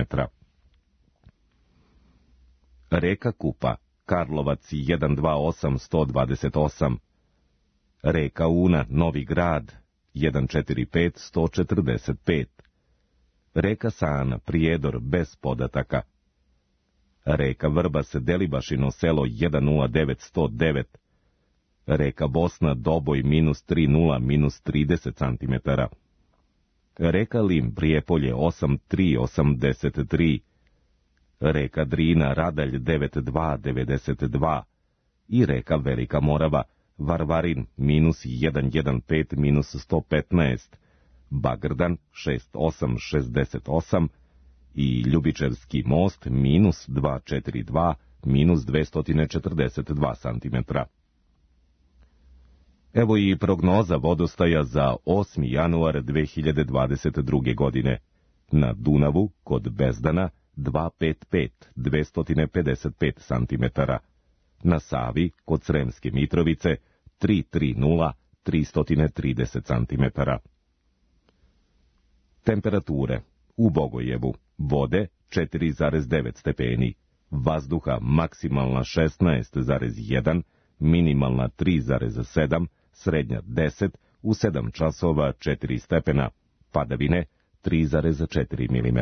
Reka Kupa, Karlovac 128 128, Reka Una, Novi Grad 145 145, Reka Sana, Prijedor bez podataka, Reka Vrbas, Delibašino selo 109 109, Reka Bosna, Doboj minus 30 minus 30 cm, Reka Lim, Prijepolje 8383, Reka Drina, Radalj 9292 i Reka Velika Morava, Varvarin minus 115 minus 115, Bagrdan 6868 i Ljubičevski most minus 242 minus 242 cm. Evo i prognoza vodostaja za 8. januar 2022. godine. Na Dunavu, kod Bezdana, 255, 255 cm. Na Savi, kod Sremske Mitrovice, 330, 330 cm. Temperature. U Bogojevu, vode 4,9 stepeni, vazduha maksimalna 16,1, minimalna 3,7, srednja 10, u 7 časova 4 stepena, padavine 3,4 mm.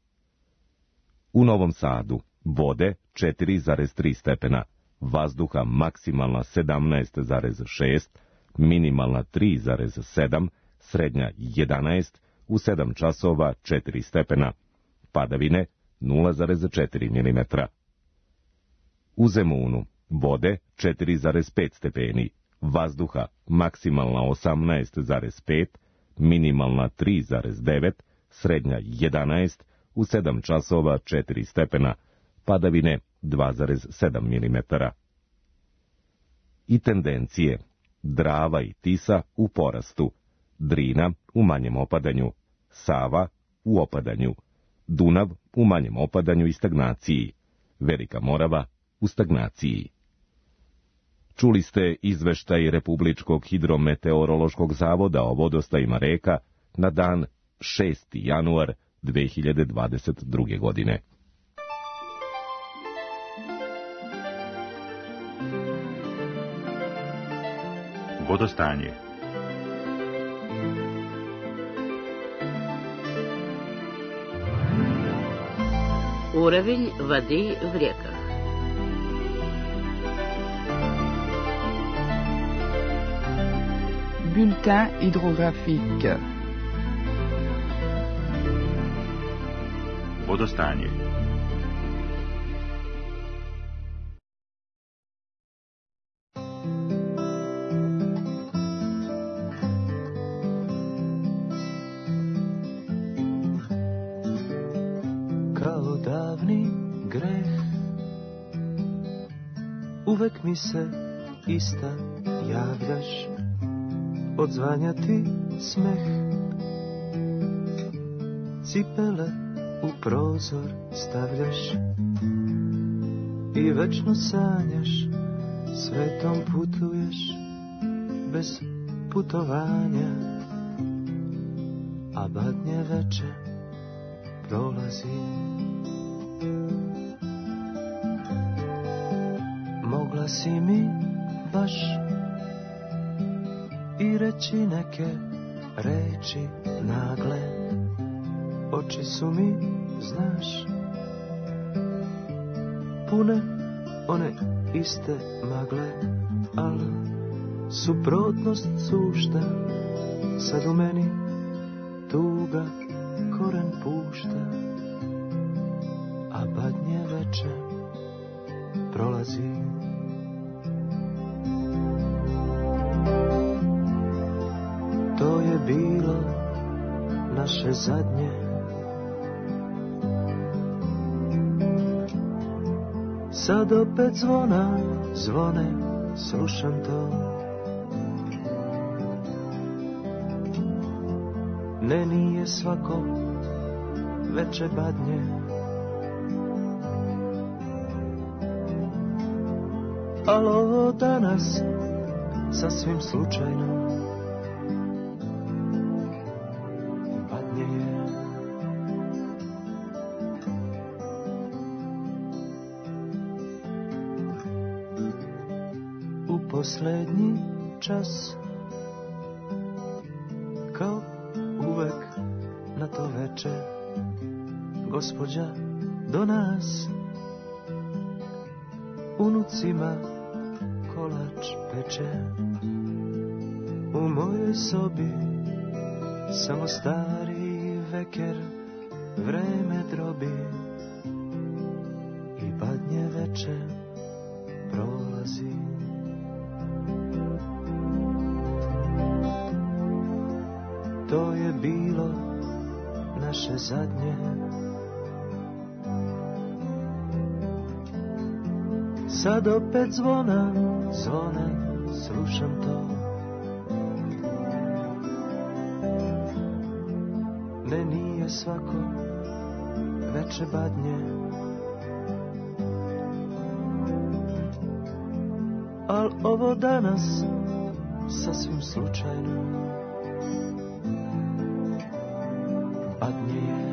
U Novom Sadu, vode 4,3 stepena, vazduha maksimalna 17,6, minimalna 3,7, srednja 11, u 7 časova 4 stepena, padavine 0,4 mm. U Zemunu, vode 4,5 stepeni, vazduha maksimalna 18,5, minimalna 3,9, srednja 11, u 7 časova 4 stepena, padavine 2,7 mm. I tendencije. Drava i Tisa u porastu, Drina u manjem opadanju, Sava u opadanju, Dunav u manjem opadanju i stagnaciji, Velika Morava u stagnaciji. Čuli ste izveštaj Republičkog hidrometeorološkog zavoda o vodostajima reka na dan 6. januar 2022. godine. Vodostanje. Уровень воды в реках. Bulletin hydrographique. Vodostanje. Kao davni greh uvek mi se ista javljaš, odzvanja ti smeh, cipele u prozor stavljaš i večno sanjaš, svetom putuješ bez putovanja, a badnje veče prolazi. Mogla si mi baš i reći neke reči nagle, oči su mi, znaš, pune one iste magle, al suprotnost sušta, sad u meni tuga koren pušta, a badnje veče prolazi. To je bilo naše zadnje, sad opet zvone, slušam to. Ne, nije svako veče badnje, al ovo danas sasvim slučajno badnje je. U poslednji čas, kao uvek na to veče, gospođa do nas unucima kolač peče. U mojoj sobi samo stari veker vreme drobi i badnje veče prolazi. To je bilo naše zadnje, sad opet zvone, slušam to. Ne, nije svako veče badnje, al ovo danas sasvim slučajno badnje je.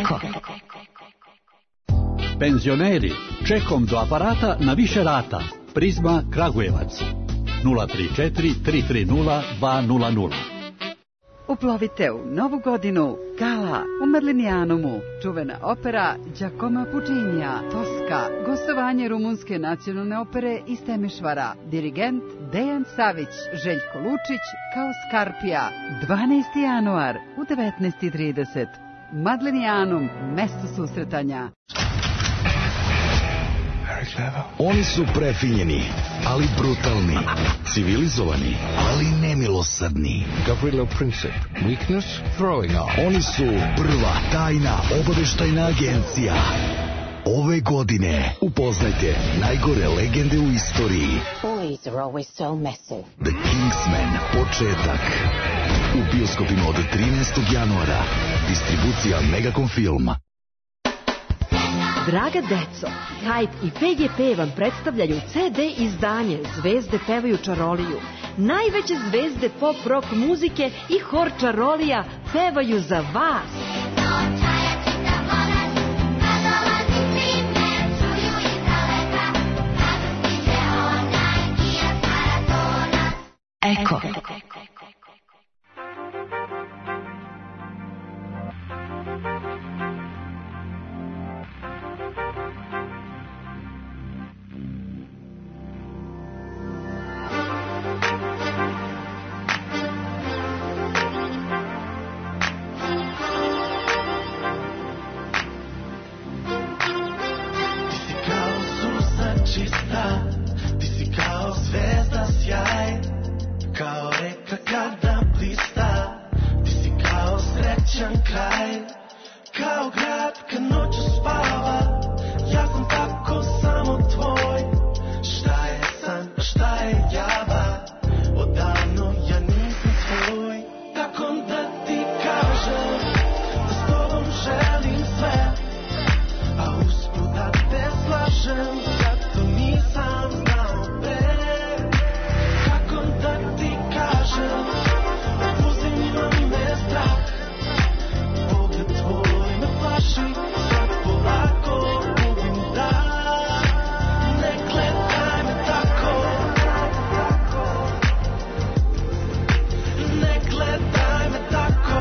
Eko. Penzioneri, čekom do aparata na više rata. Prizma Kragujevac 034 330 200. Uplovite u Novu godinu Gala u Merlinijanumu, čuvena opera Giacomo Puccinija, Toska, gostovanje Rumunske nacionalne opere iz Temišvara, dirigent Dejan Savić, Željko Lučić kao Skarpija, 12. januar u 19:30. Merlinijanum, mesto susretanja. Oni su prefinjeni, ali brutalni, civilizovani, ali nemilosrdni. Gavrilo Princip, weakness, throwing off. Oni su prva tajna obaveštajna agencija. Ove godine upoznajte najgore legende u istoriji. Boys are always so messy. The Kingsman, početak. U bioskopima od 13. januara. Distribucija Megacom Filma. Draga deco, Hype i PGP vam predstavljaju CD izdanje Zvezde pevaju čaroliju. Najveće zvezde pop rock muzike i hor čarolija pevaju za vas. Eko. Čista, ti si kao zvezda sjaj, kao reka kada blista, ti si kao srećan kraj, kao grad kad noću spava, ja sam tako samo tvoj. Šta je san, a šta je java, odavno ja nisam tvoj. Tako da ti kažem, da s tobom želim sve, a usput da te slažem. Nisam znao pre, kako da ti kažem, uzimljiva me strah, pogled tvoj me plaši, sad polako gubim dah, ne gledaj me tako, ne gledaj me tako,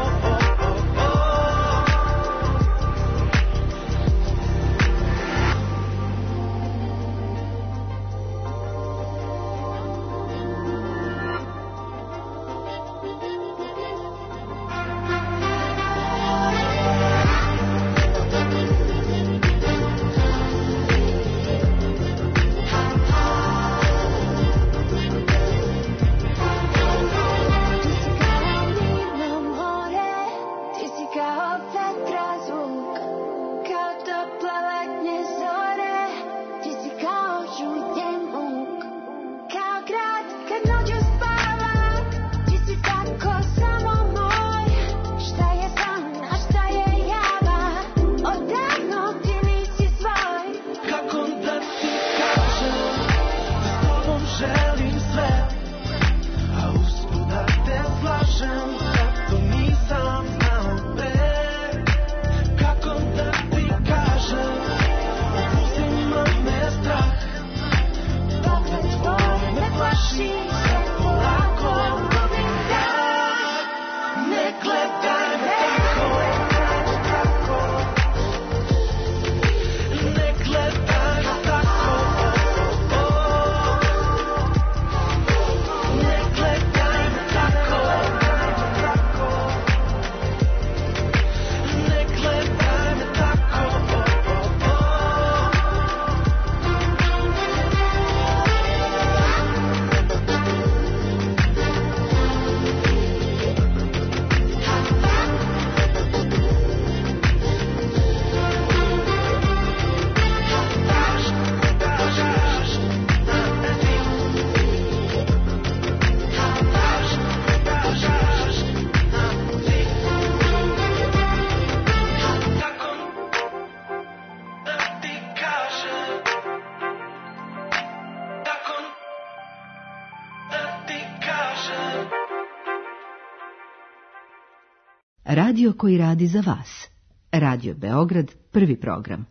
Radio koji radi za vas. Radio Beograd, prvi program.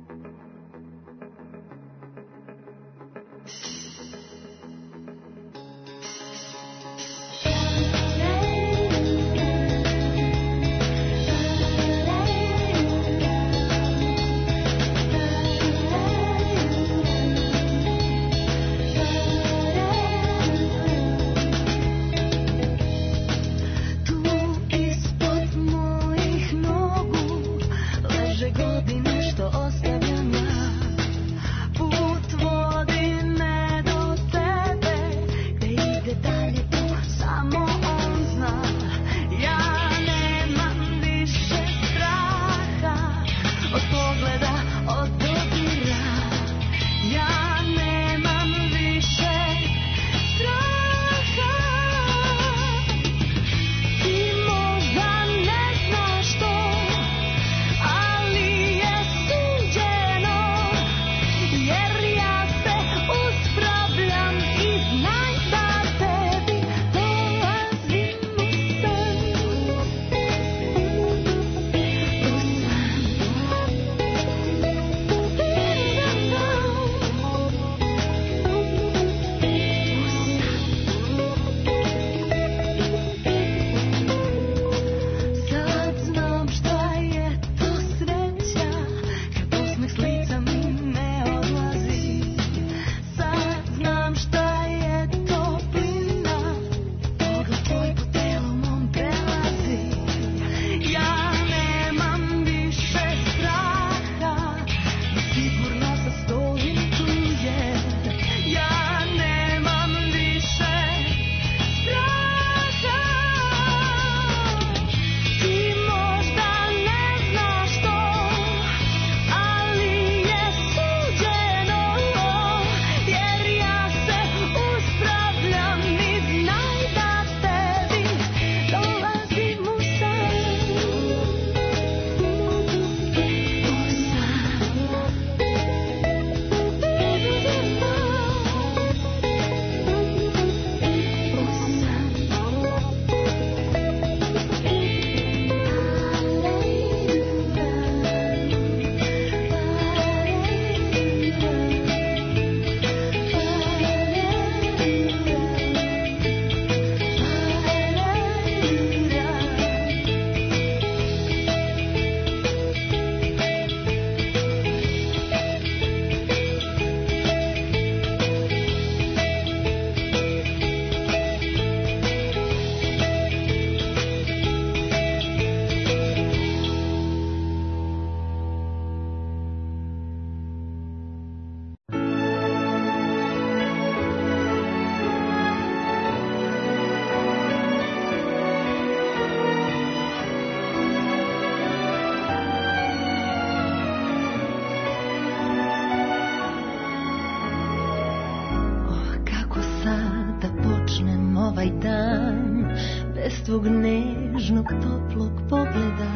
Tvog nežnog, toplog pogleda,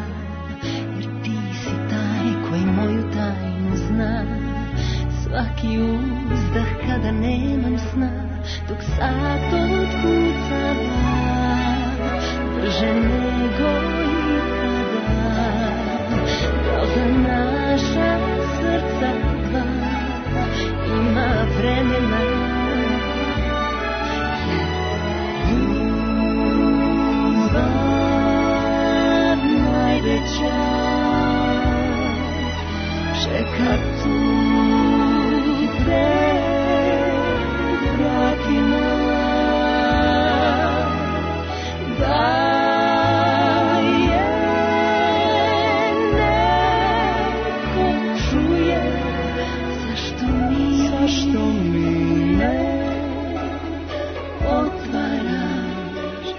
jer ti si taj koji moju tajnu zna. Svaki uzdah kada nemam sna, dok sat otkucava, brže nego ikada, kao za naša srca dva, ima vremena. Čeka tu gde vratima, da je neko čuje, zašto mi ne otvaraš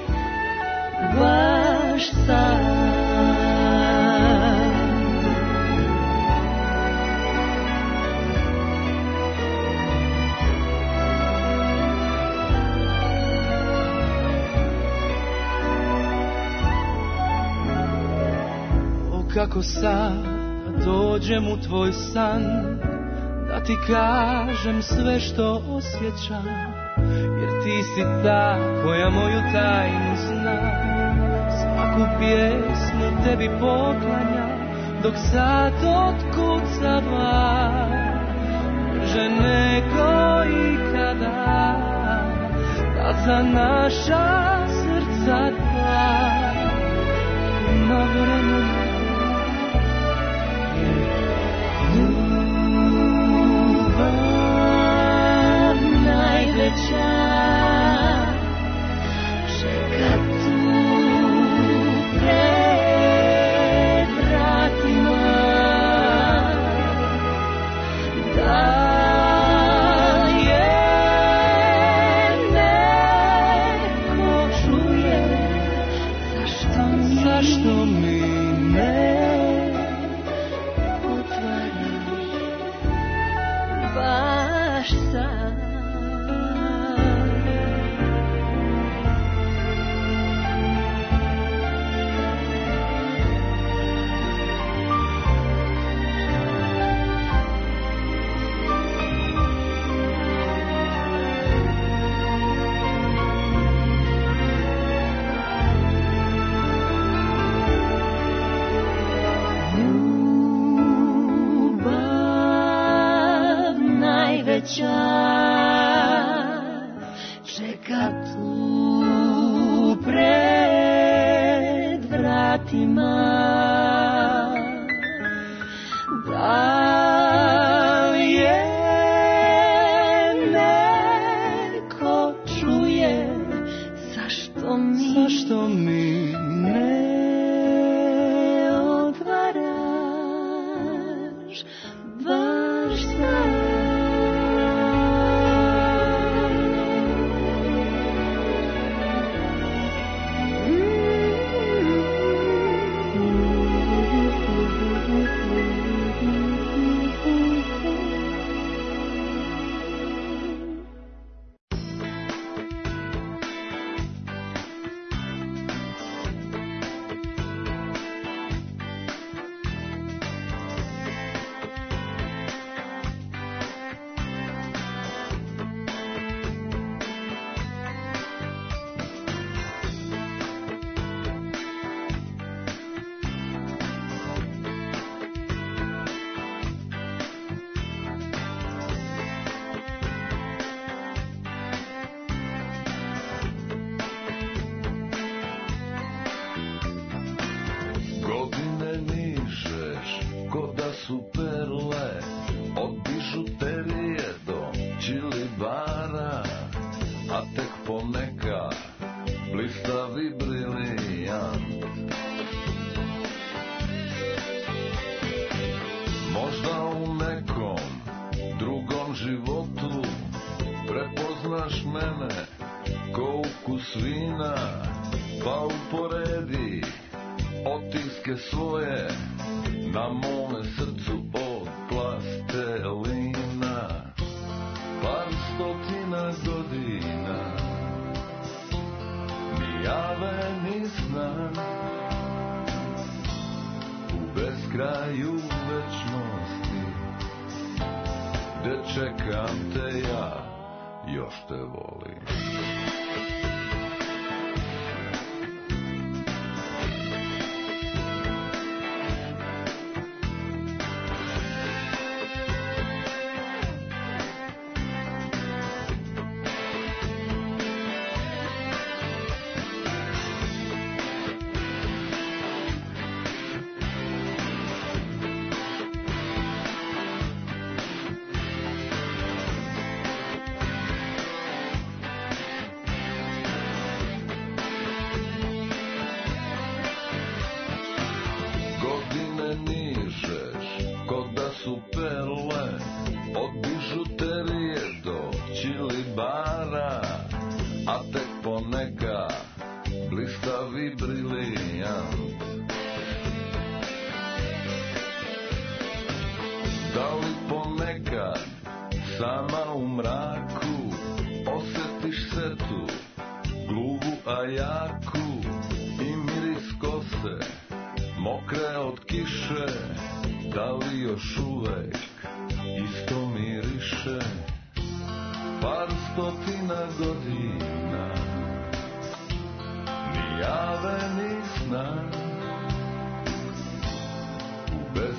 baš sad. Kako sad dođem u tvoj san, da ti kažem sve što osjećam, jer ti si ta koja moju tajnu zna. Svaku pjesmu tebi poklanja, dok sad otkucava brže nego ikada, da za naša srca dva ima vremena. Ljubav najveća čeka tu pred vratima, da je neko čuje, zašto mi ne otvaraš baš sad. Čeka tu pred vratima, da je neko čuje, zašto mi ne otvaraš baš sad.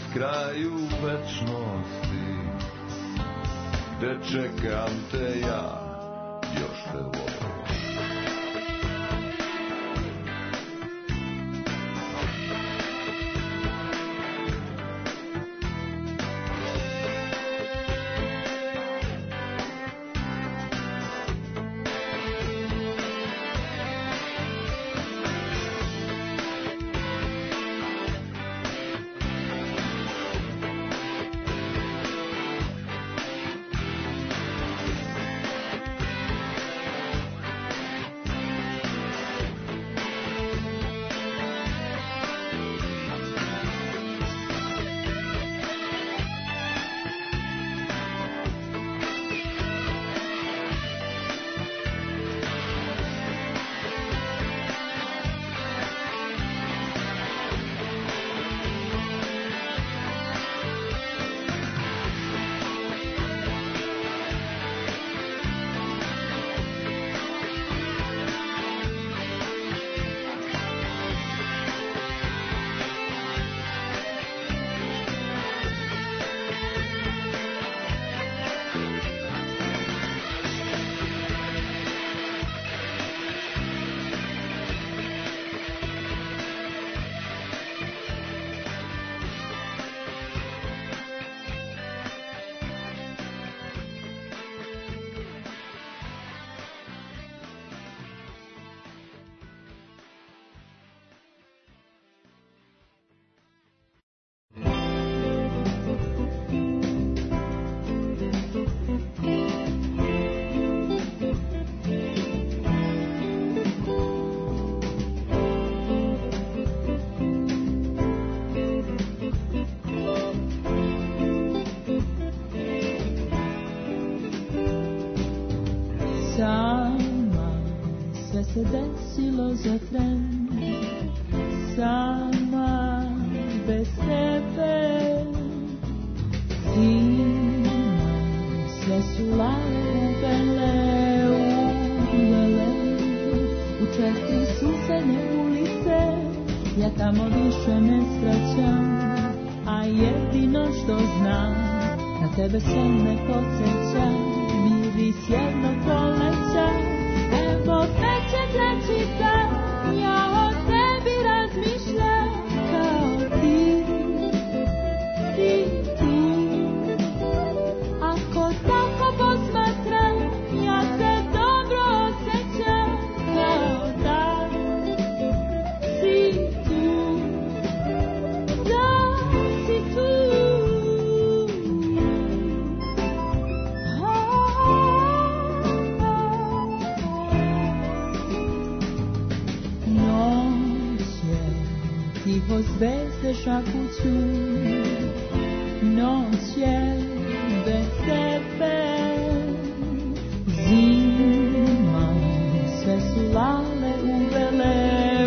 kraju večnosti, gde čekam te ja, još te volim. se desilo za tren, sama bez tebe. Zima, sve su lavele, uvele u četiri susjedne ulice. Ja tamo više ne srećam, a jedino što znam, na tebe sve me podsjeća, miris jednog poleća. Evo već je treći dan, ja o tebi razmišljam, kao ti tu. Ako tako posmatram, ja se dobro osjećam, kao da si tu, da si tu. Tiho zvezde šapuću, noć je bez tebe. Zima, sve su lale uvele,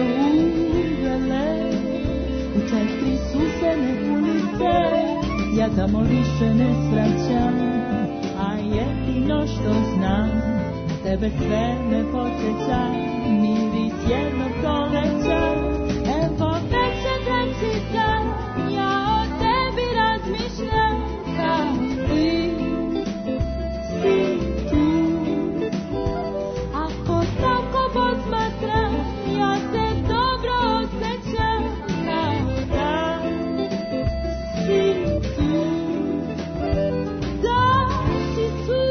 u četiri susjedne ulice. Ja tamo više ne srećam, a jedino što znam, na tebe sve me podsjeća, miris jednog poleća. Evo već je treći dan, ja o tebi razmišljam, kao ti si tu. Ako tako posmatram, ja se dobro osjećam, kao da si tu, da si tu.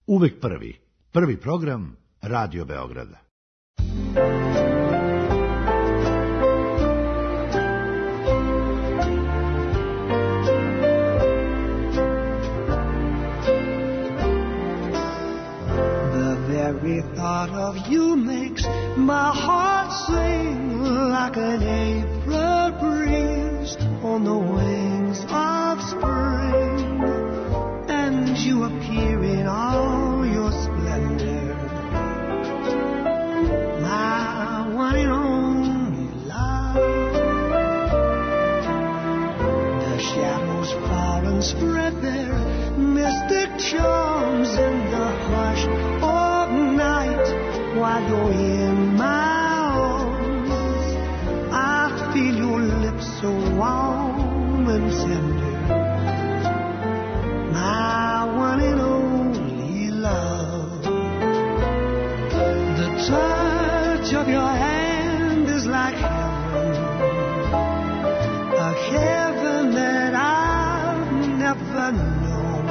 Uvek prvi. Prvi program Radio Beograda. The very thought of you makes my heart sing like an April breeze on the wings of spring. And you appear in all your splendor, my one and only love. The shadows fall and spread their mystic charms in the hush of night while you're in my arms. I feel your lips so warm and tender, my one and only love. The touch of your hand is like heaven, a heaven that I've never known.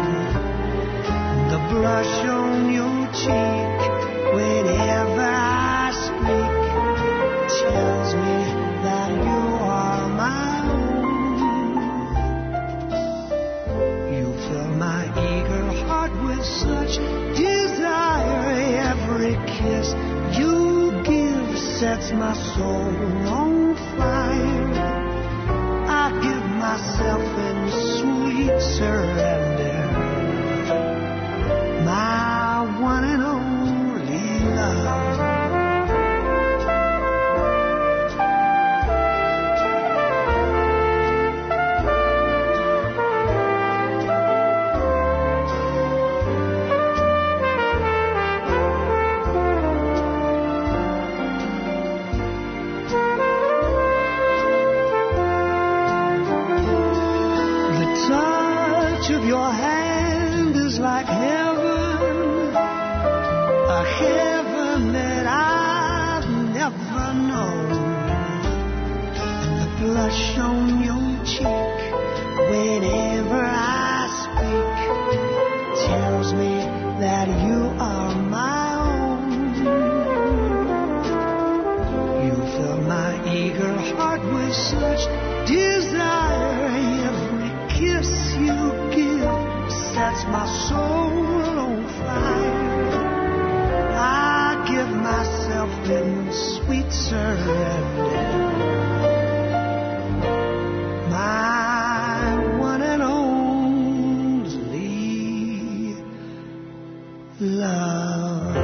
The blush on your cheek whenever I speak tells me that you are my own. You fill my eager heart with such desire. Every kiss you give sets my soul on fire. I give myself in sweet surrender, my one and only love. Your hand is like heaven, a heaven that I've never known. And the blush on your cheek whenever I speak tells me that you are my own. You fill my eager heart with such desire. Every kiss you give sets my soul on fire. I give myself in sweet surrender, my one and only love.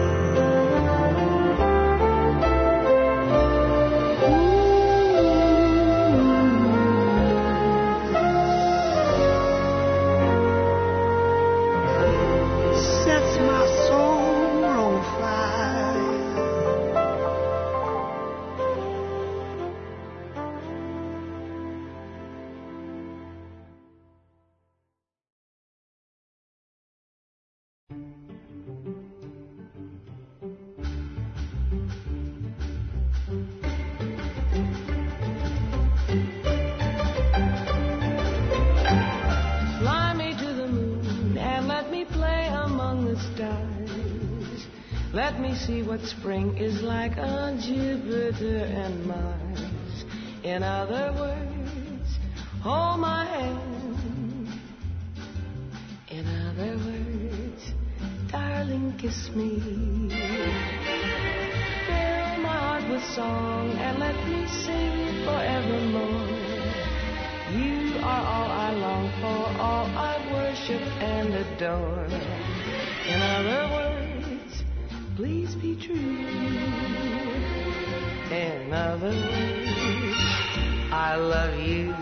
Let me see what spring is like on Jupiter and Mars. In other words, hold my hand. In other words, darling, kiss me. Fill my heart with song and let me sing forevermore. You are all I long for, all I worship and adore. In other words, please be true. In other words, I love you.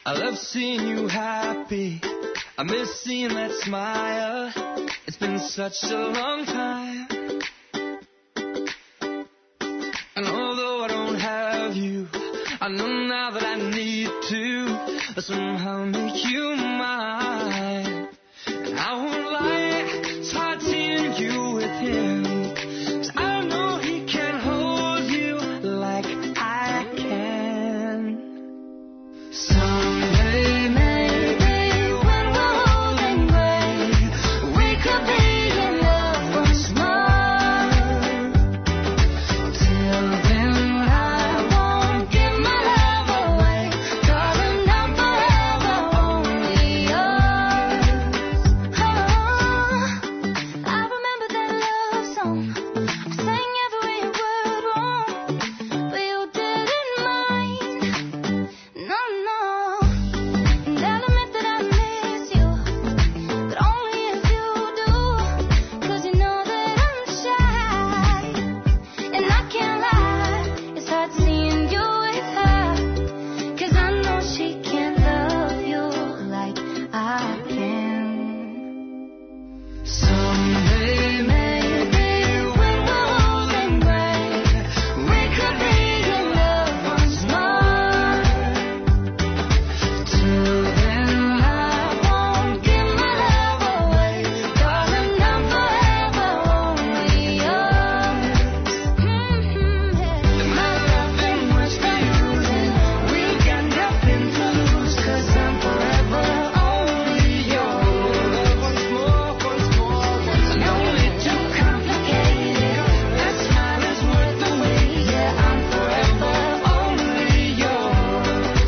I love seeing you happy. I miss seeing that smile. It's been such a long time. And although I don't have you, I know now that I need to somehow make you mine. And I won't lie, it's hard seeing you with him. 'Cause I know he can hold you like I can. Someday maybe when we're old and gray, we could be in love once more. Till then I won't give my love away, 'cause I'm not forever only yours. Oh, I remember that love song. I sang every word wrong, but you didn't mind. No, no. And I'll admit that I miss you, but only if you do. 'Cause you know that I'm shy, and I can't lie. It's hard seeing you with her, 'cause I know she can't love you like I can. Someday maybe when we're old and gray, we could be in love once more. Till then I won't give my love away, 'cause I'm not forever only yours. And my love ain't much for you, then we got nothing to lose, 'cause I'm forever only yours. Once more, and only too complicated. That smile is worth the wait. Yeah, I'm forever only yours.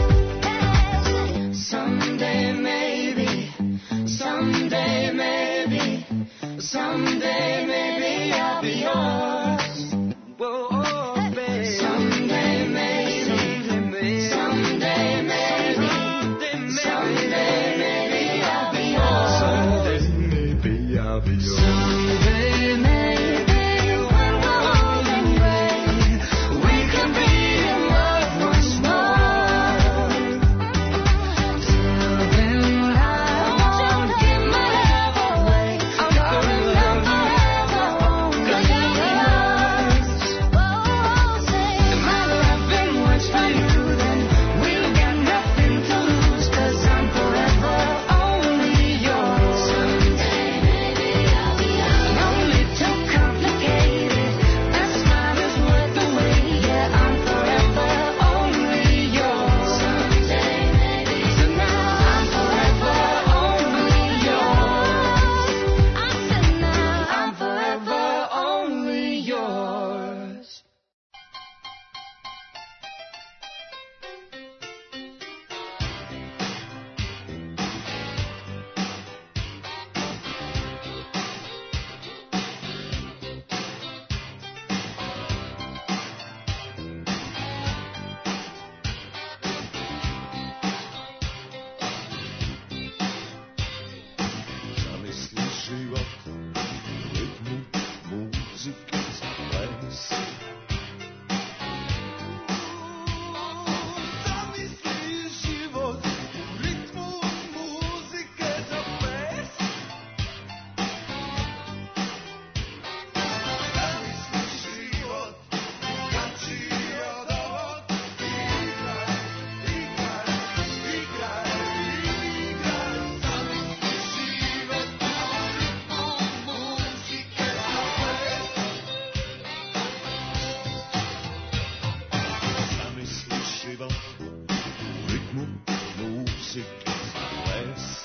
Someday maybe, someday maybe, someday maybe I'll be yours. Whoa, oh, baby. Someday maybe, someday maybe, someday maybe I'll be yours. Someday maybe I'll be yours. Someday maybe when we're old and gray, we can be in love once more. Till then I won't give my love away, 'cause I'm not forever only yours. Oh, say my love ain't much for you, then we got nothing to lose, 'cause I'm forever only yours. Someday maybe I'll be yours. And only too complicated. That smile is worth the wait. Yeah, I'm forever only yours. Someday maybe, so now I'm forever only yours. I said now I'm forever only yours. Zamisli život u ritmu muzike za ples. Zamisli život u ritmu muzike za ples. Zamisli život drugačiji od ovog. Igraj, igraj, igraj, igraj. Zamisli život u ritmu muzike za ples. Zamisli život u ritmu muzike za ples.